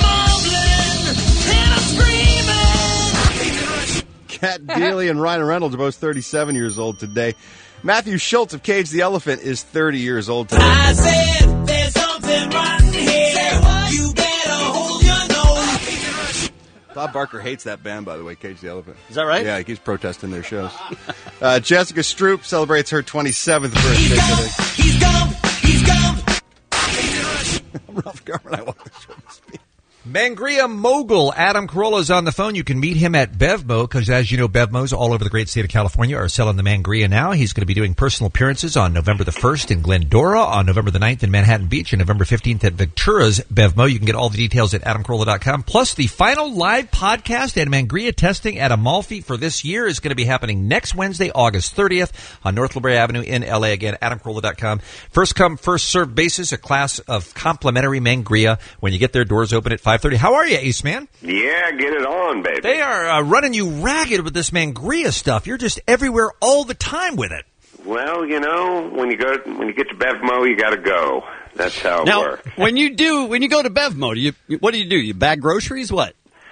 Kat Deely and Ryan Reynolds are both thirty-seven years old today. Matthew Schultz of Cage the Elephant is thirty years old today. I said there's something rotten here. You better hold your nose. Bob Barker hates that band, by the way, Cage the Elephant. Is that right? Yeah, he keeps protesting their shows. uh, Jessica Stroop celebrates her twenty-seventh birthday today. He's gone. He's gone. Ralph Garman, I want the show to speak. Mangria mogul Adam Carolla is on the phone. You can meet him at Bevmo because, as you know, Bevmos all over the great state of California are selling the Mangria now. He's going to be doing personal appearances on November the first in Glendora, on November the ninth in Manhattan Beach, and November fifteenth at Ventura's Bevmo. You can get all the details at adam carolla dot com. Plus, the final live podcast and Mangria testing at Amalfi for this year is going to be happening next Wednesday, August thirtieth on North La Brea Avenue in L A. Again, adam carolla dot com. First come, first served basis, a class of complimentary Mangria when you get there. Doors open at five thirty. How are you, Ace Man? Yeah, get it on, baby. They are uh, running you ragged with this Mangria stuff. You're just everywhere all the time with it. Well, you know, when you go when you get to Bevmo, you got to go. That's how it Now, works. when you do, when you go to Bevmo, do you, what do you do? You bag groceries? What?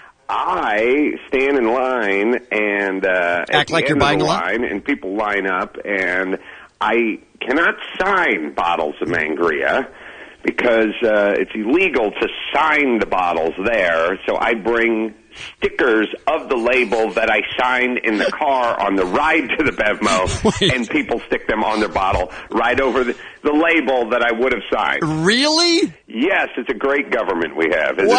I stand in line and uh, at Act the like end you're of buying the a lot? line, and people line up, and I cannot sign bottles of Mangria because uh, it's illegal to sign the bottles there. So I bring stickers of the label that I signed in the car on the ride to the Bevmo, and people stick them on their bottle right over the, the label that I would have signed. Really? Yes, it's a great government we have, isn't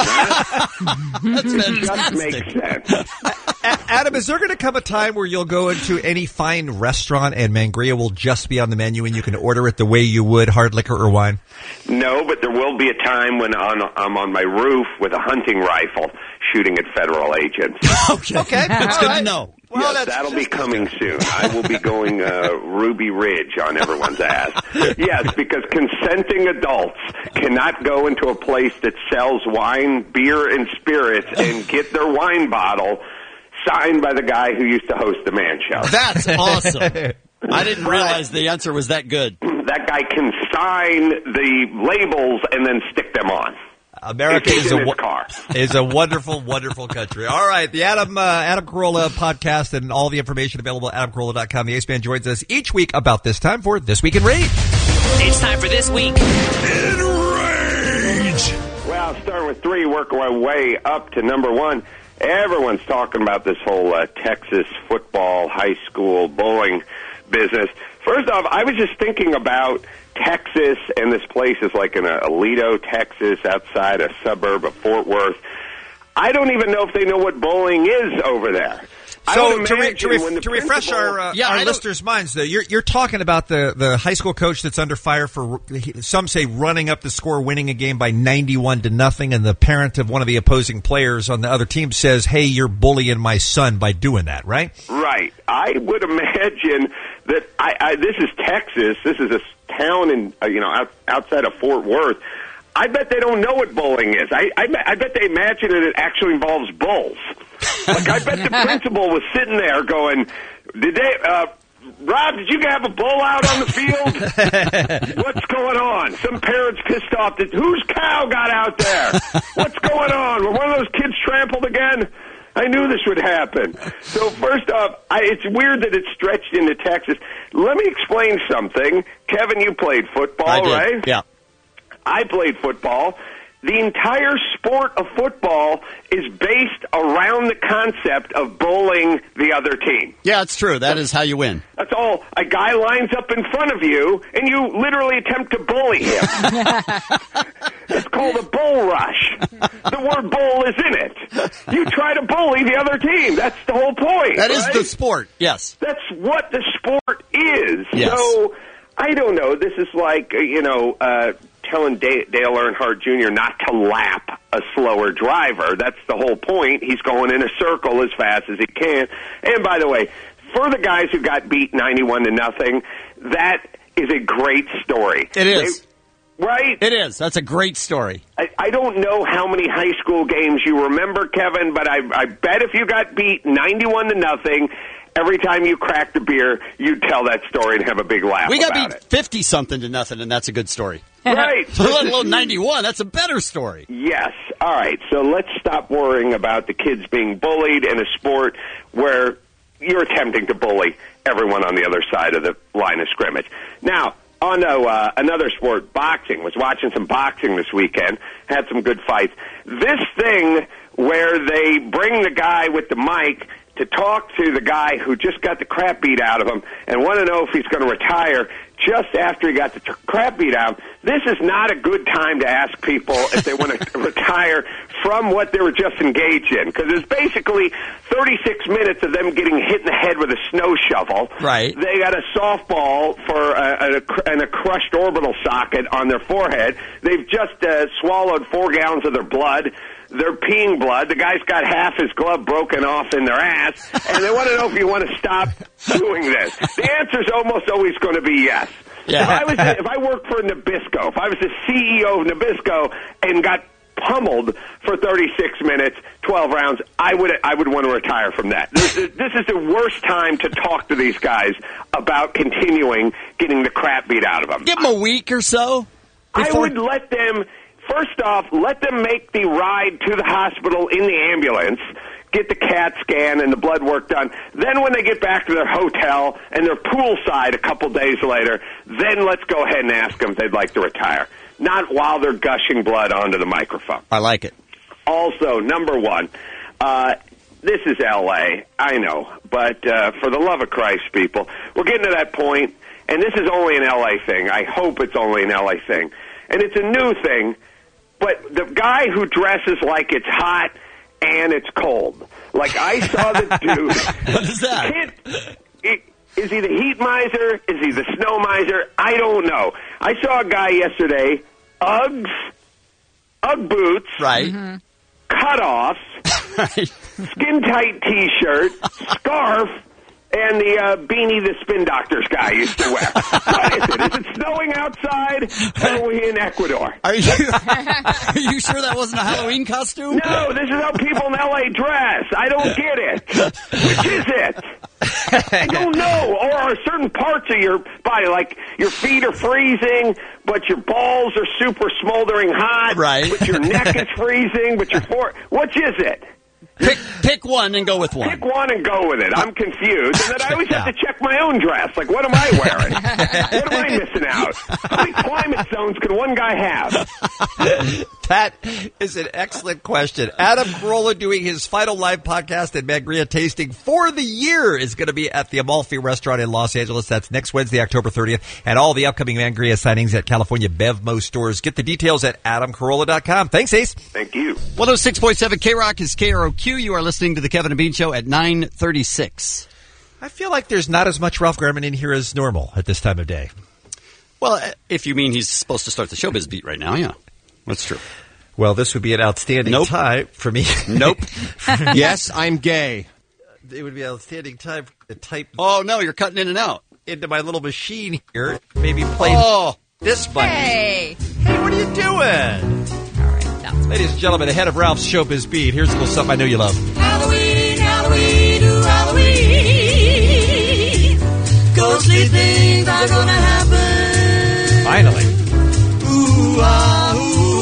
it? That's It just makes sense. Adam, is there going to come a time where you'll go into any fine restaurant and Mangria will just be on the menu and you can order it the way you would hard liquor or wine? No, but there will be a time when on, I'm on my roof with a hunting rifle shooting at federal agents. Okay, okay. That's good to know. Well, yes, that'll be coming soon. I will be going uh, Ruby Ridge on everyone's ass. Yes, because consenting adults cannot go into a place that sells wine, beer, and spirits and get their wine bottle signed by the guy who used to host the Man Show. That's awesome. I didn't realize the answer was that good. That guy can sign the labels and then stick them on. America It's is in a his wo- car. is a wonderful, wonderful country. All right, the Adam uh, Adam Carolla podcast and all the information available at adam carolla dot com. The Ace Man joins us each week about this time for This Week in Rage. It's time for This Week in Rage. Well, starting with three, working my way up to number one. Everyone's talking about this whole uh, Texas football, high school bowling business. First off, I was just thinking about Texas, and this place is like in uh, Aledo, Texas, outside a suburb of Fort Worth. I don't even know if they know what bowling is over there. I So would to, re- imagine to, re- when the to refresh principal- our, uh, Yeah, I our don't- listeners' minds, though, you're, you're talking about the, the high school coach that's under fire for, some say, running up the score, winning a game by ninety-one to nothing, and the parent of one of the opposing players on the other team says, hey, you're bullying my son by doing that, right? Right. I would imagine that I, I this is Texas. This is a town in uh, you know out, outside of Fort Worth. I bet they don't know what bowling is. I, I, I bet they imagine that it actually involves bulls. Like I bet the principal was sitting there going, "Did they, uh, Rob? Did you have a bull out on the field? What's going on? Some parents pissed off that whose cow got out there? What's going on? Were one of those kids trampled again?" I knew this would happen. So first off, I, it's weird that it's stretched into Texas. Let me explain something. Kevin, you played football, I did. right? Yeah. I played football. The entire sport of football is based around the concept of bowling the other team. Yeah, it's true. That is how you win. That's all. A guy lines up in front of you, and you literally attempt to bully him. It's called a bull rush. The word bull is in it. You try to bully the other team. That's the whole point. That is right? the sport. Yes. That's what the sport is. Yes. So, I don't know. This is like, uh, you know, uh, telling Dale, Dale Earnhardt Junior not to lap a slower driver. That's the whole point. He's going in a circle as fast as he can. And by the way, for the guys who got beat ninety-one to nothing, that is a great story. It is. They, right? It is. That's a great story. I, I don't know how many high school games you remember, Kevin, but I, I bet if you got beat ninety-one to nothing, every time you cracked a beer, you'd tell that story and have a big laugh We got about beat it. fifty-something to nothing, and that's a good story. Right. So let alone ninety-one. That's a better story. Yes. All right. So let's stop worrying about the kids being bullied in a sport where you're attempting to bully everyone on the other side of the line of scrimmage. Now, on to uh, another sport, boxing. Was watching some boxing this weekend. Had some good fights. This thing where they bring the guy with the mic to talk to the guy who just got the crap beat out of him and want to know if he's going to retire. just after he got the t- crap beat out. This is not a good time to ask people if they want to retire from what they were just engaged in, because it's basically thirty-six minutes of them getting hit in the head with a snow shovel. Right. They got a softball for a, a, and a crushed orbital socket on their forehead. They've just uh, swallowed four gallons of their blood. They're peeing blood. The guy's got half his glove broken off in their ass, and they want to know if you want to stop doing this. The answer's almost always going to be yes. Yeah. If I was, if I worked for Nabisco, if I was the C E O of Nabisco and got pummeled for thirty-six minutes, twelve rounds, I would, I would want to retire from that. This is, this is the worst time to talk to these guys about continuing getting the crap beat out of them. Give them a week or so. I before- would let them. First off, let them make the ride to the hospital in the ambulance, get the CAT scan and the blood work done. Then when they get back to their hotel and they're poolside a couple days later, then let's go ahead and ask them if they'd like to retire. Not while they're gushing blood onto the microphone. I like it. Also, number one, uh, this is L A, I know, but uh, for the love of Christ, people, we're getting to that point, and this is only an L A thing. I hope it's only an L A thing. And it's a new thing. But the guy who dresses like it's hot and it's cold. Like, I saw the dude. What is that? Kid, it, is he the heat miser? Is he the snow miser? I don't know. I saw a guy yesterday, Uggs, Ugg boots, right. mm-hmm. cutoffs, right. skin-tight T-shirt, scarf, and the uh, beanie the Spin Doctors guy used to wear. What is it? Is it snowing outside, or are we in Ecuador? Are you, are you sure that wasn't a Halloween costume? No, this is how people in L A dress. I don't get it. Which is it? I don't know. Or are certain parts of your body, like your feet are freezing, but your balls are super smoldering hot, right. but your neck is freezing, but your fore... Which is it? Pick pick one and go with one. Pick one and go with it. I'm confused. And then I always have to check my own dress. Like, what am I wearing? What am I missing out? How many climate zones can one guy have? That is an excellent question. Adam Carolla doing his final live podcast and Mangria tasting for the year is going to be at the Amalfi Restaurant in Los Angeles. That's next Wednesday, October thirtieth. And all the upcoming Mangria signings at California Bevmo stores. Get the details at adam carolla dot com. Thanks, Ace. Thank you. one oh six point seven K-Rock is K R O Q. You are listening to the Kevin and Bean Show at nine thirty-six. I feel like there's not as much Ralph Garman in here as normal at this time of day. Well, if you mean he's supposed to start the showbiz beat right now, yeah. That's true. Well, this would be an outstanding nope. time for me. Nope. Yes, I'm gay. It would be an outstanding time to type. Oh, no, you're cutting in and out. Into my little machine here. Maybe play oh. this button. Hey. Hey, what are you doing? All right. That's Ladies and gentlemen, ahead of Ralph's Showbiz Beat, here's a little something I know you love. Halloween, Halloween, ooh, Halloween. Ghostly things are gonna happen. Finally. Ooh, ah, ooh,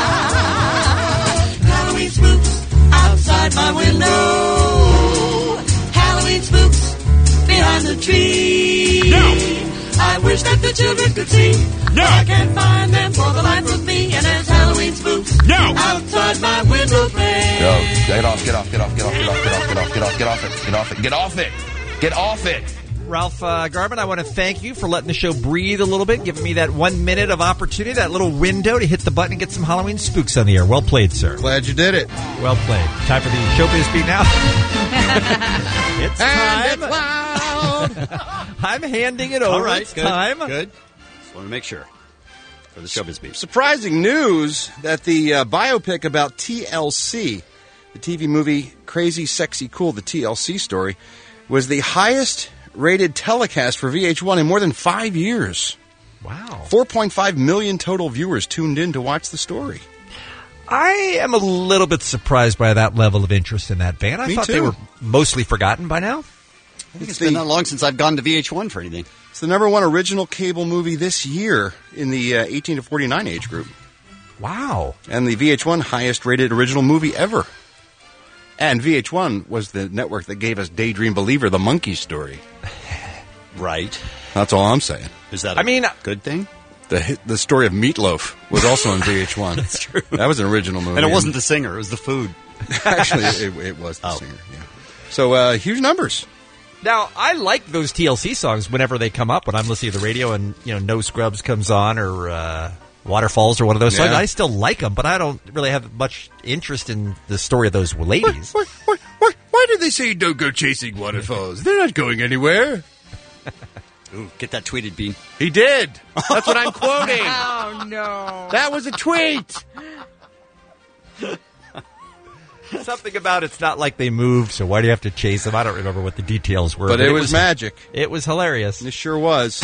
ah. Halloween spooks outside my window. Halloween spooks behind the tree. No! I wish that the children could see. No! But I can't find them for the life of me. And there's Halloween spooks. No! Outside my window pane. Yo, get off, get off, get off, get off, get off, get off, get off, get off, get off it, get off it, get off it, get off it. Ralph uh, Garman, I want to thank you for letting the show breathe a little bit, giving me that one minute of opportunity, that little window to hit the button and get some Halloween spooks on the air. Well played, sir. Glad you did it. Well played. Time for the Showbiz Beat now. It's And time. it's loud. I'm handing it over. All right, it's good, time. Good. Just want to make sure for the Showbiz Beat. Surprising news that the uh, biopic about T L C, the T V movie Crazy, Sexy, Cool, the T L C story, was the highest rated telecast for V H one in more than five years. Wow. four point five million total viewers tuned in to watch the story. I am a little bit surprised by that level of interest in that band. I Me thought too. they were mostly forgotten by now. I think it's been that long since I've gone to V H one for anything. It's the number one original cable movie this year in the uh, eighteen to forty-nine age group. Wow. And the V H one highest rated original movie ever. And V H one was the network that gave us Daydream Believer, the monkey story. Right. That's all I'm saying. Is that a I mean, good thing? The hit- the story of Meatloaf was also on V H one. That's true. That was an original movie. And it wasn't the singer, it was the food. Actually, it, it was the Oh. singer, yeah. So, uh, huge numbers. Now, I like those T L C songs whenever they come up when I'm listening to the radio and, you know, No Scrubs comes on or uh, Waterfalls or one of those songs. Yeah. I still like them, but I don't really have much interest in the story of those ladies. Why, why, why, why did they say don't go chasing waterfalls? They're not going anywhere. Ooh, get that tweeted, Bean. He did. That's what I'm quoting. Oh, no. That was a tweet. Something about it's not like they moved, so why do you have to chase them? I don't remember what the details were. But, it, was, magic. It was hilarious. It sure was.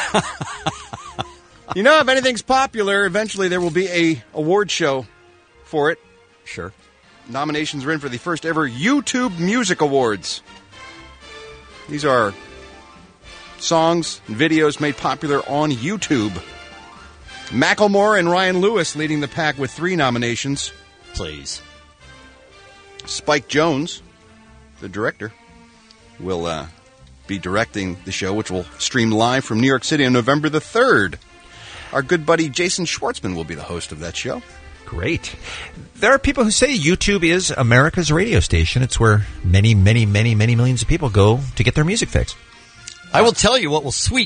You know, if anything's popular, eventually there will be a award show for it. Sure. Nominations are in for the first ever YouTube Music Awards. These are songs and videos made popular on YouTube. Macklemore and Ryan Lewis leading the pack with three nominations. Please. Spike Jonze, the director, will uh, be directing the show, which will stream live from New York City on November the third. Our good buddy Jason Schwartzman will be the host of that show. Great. There are people who say YouTube is America's radio station. It's where many, many, many, many millions of people go to get their music fix. I will tell you what will sweep.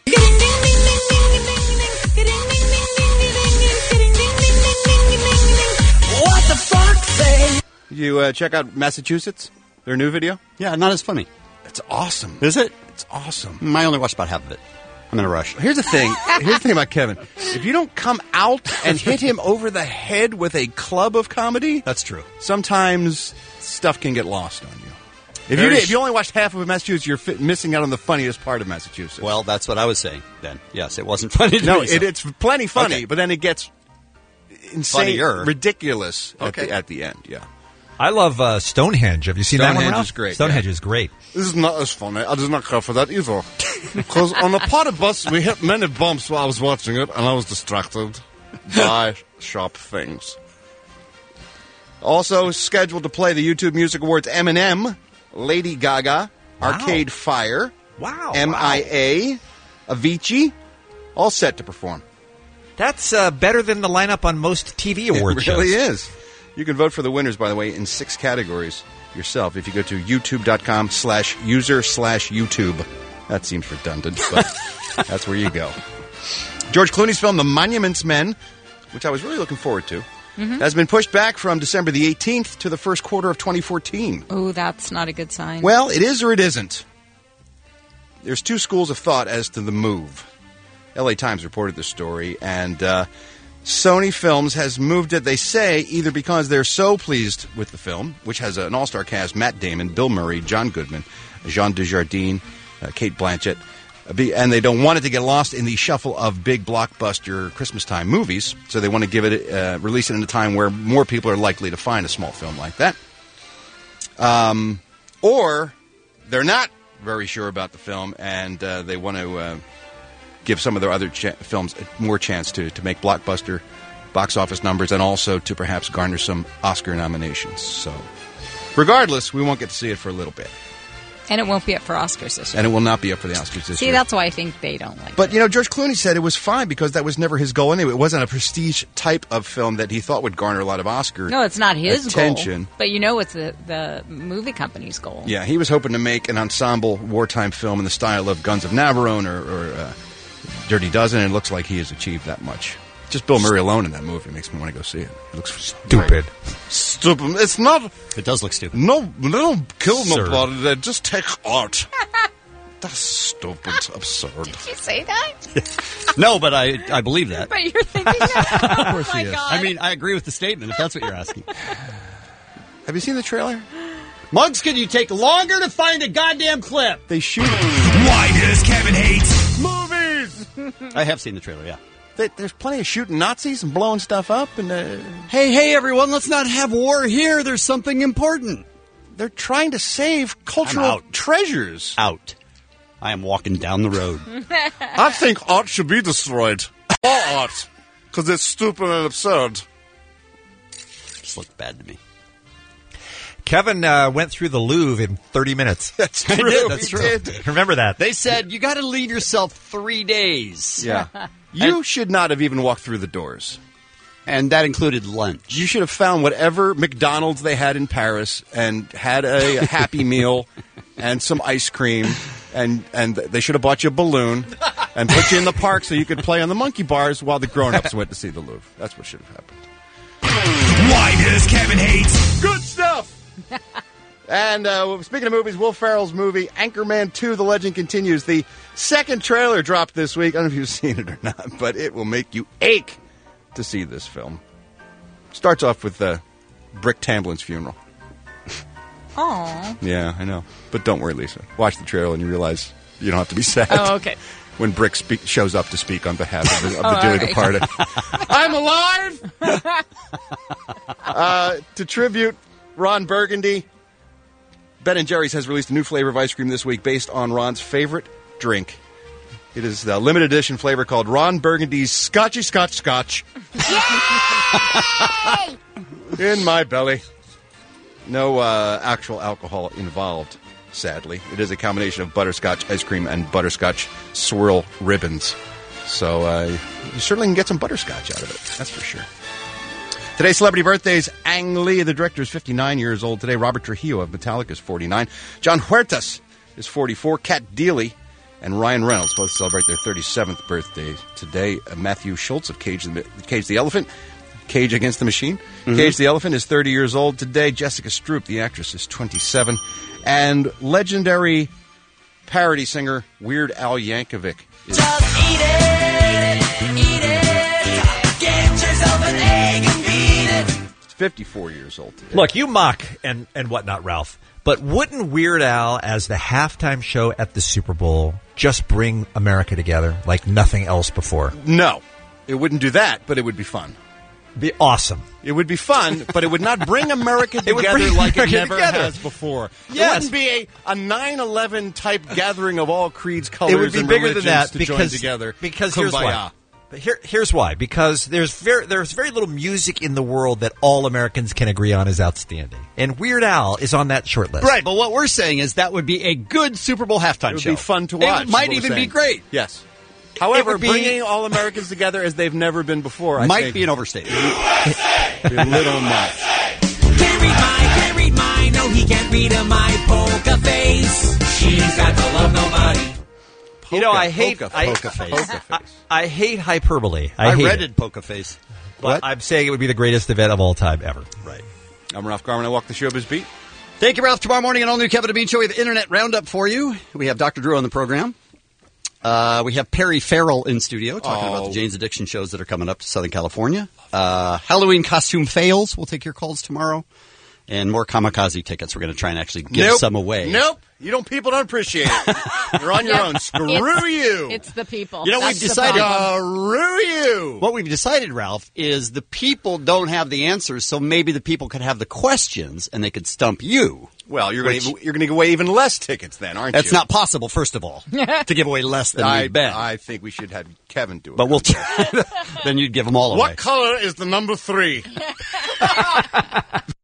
What the fuck say? You uh, check out Massachusetts, their new video? Yeah, not as funny. It's awesome. Is it? It's awesome. I only watched about half of it. I'm in a rush. Here's the thing. Here's the thing about Kevin. If you don't come out and hit him over the head with a club of comedy, that's true. Sometimes stuff can get lost on you. If you, Very if you only watched half of Massachusetts, you're fi- missing out on the funniest part of Massachusetts. Well, that's what I was saying then. Yes, it wasn't funny to no, me. so- it, it's plenty funny, Okay. but then it gets insane, Funnier. ridiculous at, Okay. the, at the end. Yeah. I love uh, Stonehenge. Have you seen that one, Stonehenge Ralph? is great, Stonehenge yeah. is great. This is not as funny. I did not care for that either. Because on the part of bus, we hit many bumps while I was watching it, and I was distracted by sharp things. Also scheduled to play the YouTube Music Awards, Eminem, Lady Gaga, Wow. Arcade Fire, Wow. M I A, Avicii, all set to perform. That's uh, better than the lineup on most T V award It really shows. is. You can vote for the winners, by the way, in six categories yourself if you go to youtube.com slash user slash YouTube. That seems redundant, but that's where you go. George Clooney's film The Monuments Men, which I was really looking forward to, Mhm. has been pushed back from December the eighteenth to the first quarter of twenty fourteen. Oh, that's not a good sign. Well, it is or it isn't. There's two schools of thought as to the move. L A Times reported this story, and uh, Sony Films has moved it, they say, either because they're so pleased with the film, which has an all-star cast, Matt Damon, Bill Murray, John Goodman, Jean Dujardin, uh, Kate Blanchett, uh, be, and they don't want it to get lost in the shuffle of big blockbuster Christmas time movies, so they want to give it, uh, release it in a time where more people are likely to find a small film like that. Um, or they're not very sure about the film, and uh, they want to uh, give some of their other ch- films more chance to, to make blockbuster box office numbers and also to perhaps garner some Oscar nominations. So, regardless, we won't get to see it for a little bit. And it won't be up for Oscars this year. And it will not be up for the Oscars this See, year. that's why I think they don't like But, you know, George Clooney said it was fine because that was never his goal anyway. It wasn't a prestige type of film that he thought would garner a lot of Oscar No, it's not his attention. goal. But you know it's the, the movie company's goal. Yeah, he was hoping to make an ensemble wartime film in the style of Guns of Navarone or, or uh, Dirty Dozen, and it looks like he has achieved that much. Just Bill Murray alone in that movie makes me want to go see it. It looks Stupid. Stupid. It's not. It does look stupid. No, they don't kill Absurd. nobody. They just take art. That's stupid. Absurd. Did you say that? No, but I I believe that. But you're thinking that? Of course oh my he is. God. I mean, I agree with the statement, if that's what you're asking. Have you seen the trailer? Mugs, can you take longer to find a goddamn clip? They shoot. Why does Kevin hate movies? I have seen the trailer, yeah. They, there's plenty of shooting Nazis and blowing stuff up, and uh, Hey, hey, everyone, let's not have war here. There's something important. they're trying to save cultural I'm out. treasures. Out. I am walking down the road. I think art should be destroyed. All art. Because it's stupid and absurd. Just looked bad to me. Kevin uh, went through the Louvre in thirty minutes. That's true. I did, that's He true. did. Remember that. They said you got to leave yourself three days. Yeah. You should not have even walked through the doors. And that included lunch. You should have found whatever McDonald's they had in Paris and had a happy meal and some ice cream, and and they should have bought you a balloon and put you in the park so you could play on the monkey bars while the grown-ups went to see the Louvre. That's what should have happened. Why does Kevin hate good stuff? And uh, speaking of movies, Will Ferrell's movie Anchorman two: The Legend Continues. The second trailer dropped this week. I don't know if you've seen it or not, but it will make you ache to see this film. Starts off with uh, Brick Tamblin's funeral. Aww. Yeah, I know. But don't worry, Lisa. Watch the trailer and you realize you don't have to be sad. Oh, okay. When Brick speak, shows up to speak on behalf of the, of Oh, the all dearly right. departed. I'm alive! uh, to tribute Ron Burgundy, Ben and Jerry's has released a new flavor of ice cream this week based on Ron's favorite drink. It is the limited edition flavor called Ron Burgundy's Scotchy Scotch Scotch. In my belly. No uh, actual alcohol involved, sadly. It is a combination of butterscotch ice cream and butterscotch swirl ribbons. So uh, you certainly can get some butterscotch out of it. That's for sure. Today's celebrity birthdays. Ang Lee, the director, is fifty-nine years old today. Robert Trujillo of Metallica is forty-nine. John Huertas is forty-four. Kat Deely and Ryan Reynolds both celebrate their thirty-seventh birthday today. Uh, Matthew Schultz of Cage the, Cage the Elephant. Cage Against the Machine. Mm-hmm. Cage the Elephant is thirty years old today. Jessica Stroup, the actress, is twenty-seven. And legendary parody singer Weird Al Yankovic is... Just eat it, eat it, get yourself an egg and beat it. fifty-four years old today. Look, you mock and, and whatnot, Ralph, but wouldn't Weird Al, as the halftime show at the Super Bowl, just bring America together like nothing else before? No. It wouldn't do that, but it would be fun. Be awesome. It would be fun, but it would not bring America It would together bring like America it never together. has before. Yes. It wouldn't be a, a nine eleven type gathering of all creeds, colors, It would be and bigger than religions that to because join together. because here's Kumbaya. why. But here, here's why. Because there's very there's very little music in the world that all Americans can agree on is outstanding, and Weird Al is on that short list. Right, but what we're saying is that would be a good Super Bowl halftime It would show. be fun to watch. It might is what we're even be saying. great. Yes. However, would be- bringing all Americans together as they've never been before, I Might think be an overstatement. be a little much. Can't read mine, can't read mine. No, he can't read a my poker face. She's got to love nobody. You know, I hate Poker I, face. Poker I, I hate hyperbole. I, I hate read it. it, Poker Face. But I'm saying it would be the greatest event of all time ever. Right. I'm Ralph Garman. I walk the showbiz beat. Thank you, Ralph. Tomorrow morning, an all-new Kevin and Bean Show. We have Internet Roundup for you. We have Doctor Drew on the program. Uh, we have Perry Farrell in studio talking Oh. about the Jane's Addiction shows that are coming up to Southern California. Uh, Halloween costume fails. We'll take your calls tomorrow. And more kamikaze tickets. We're going to try and actually give Nope. some away. Nope. You don't. People don't appreciate it. You're on your Yep. own. Screw It's- you. It's the people. You know, That's we've the decided- problem. Screw you. What we've decided, Ralph, is the people don't have the answers, so maybe the people could have the questions and they could stump you. Well, you're going Which- to you're going to give away even less tickets then, aren't That's you? not possible, first of all, to give away less than I, we've bet. I think we should have Kevin do it. But we'll then you'd give them all away. What color is the number three?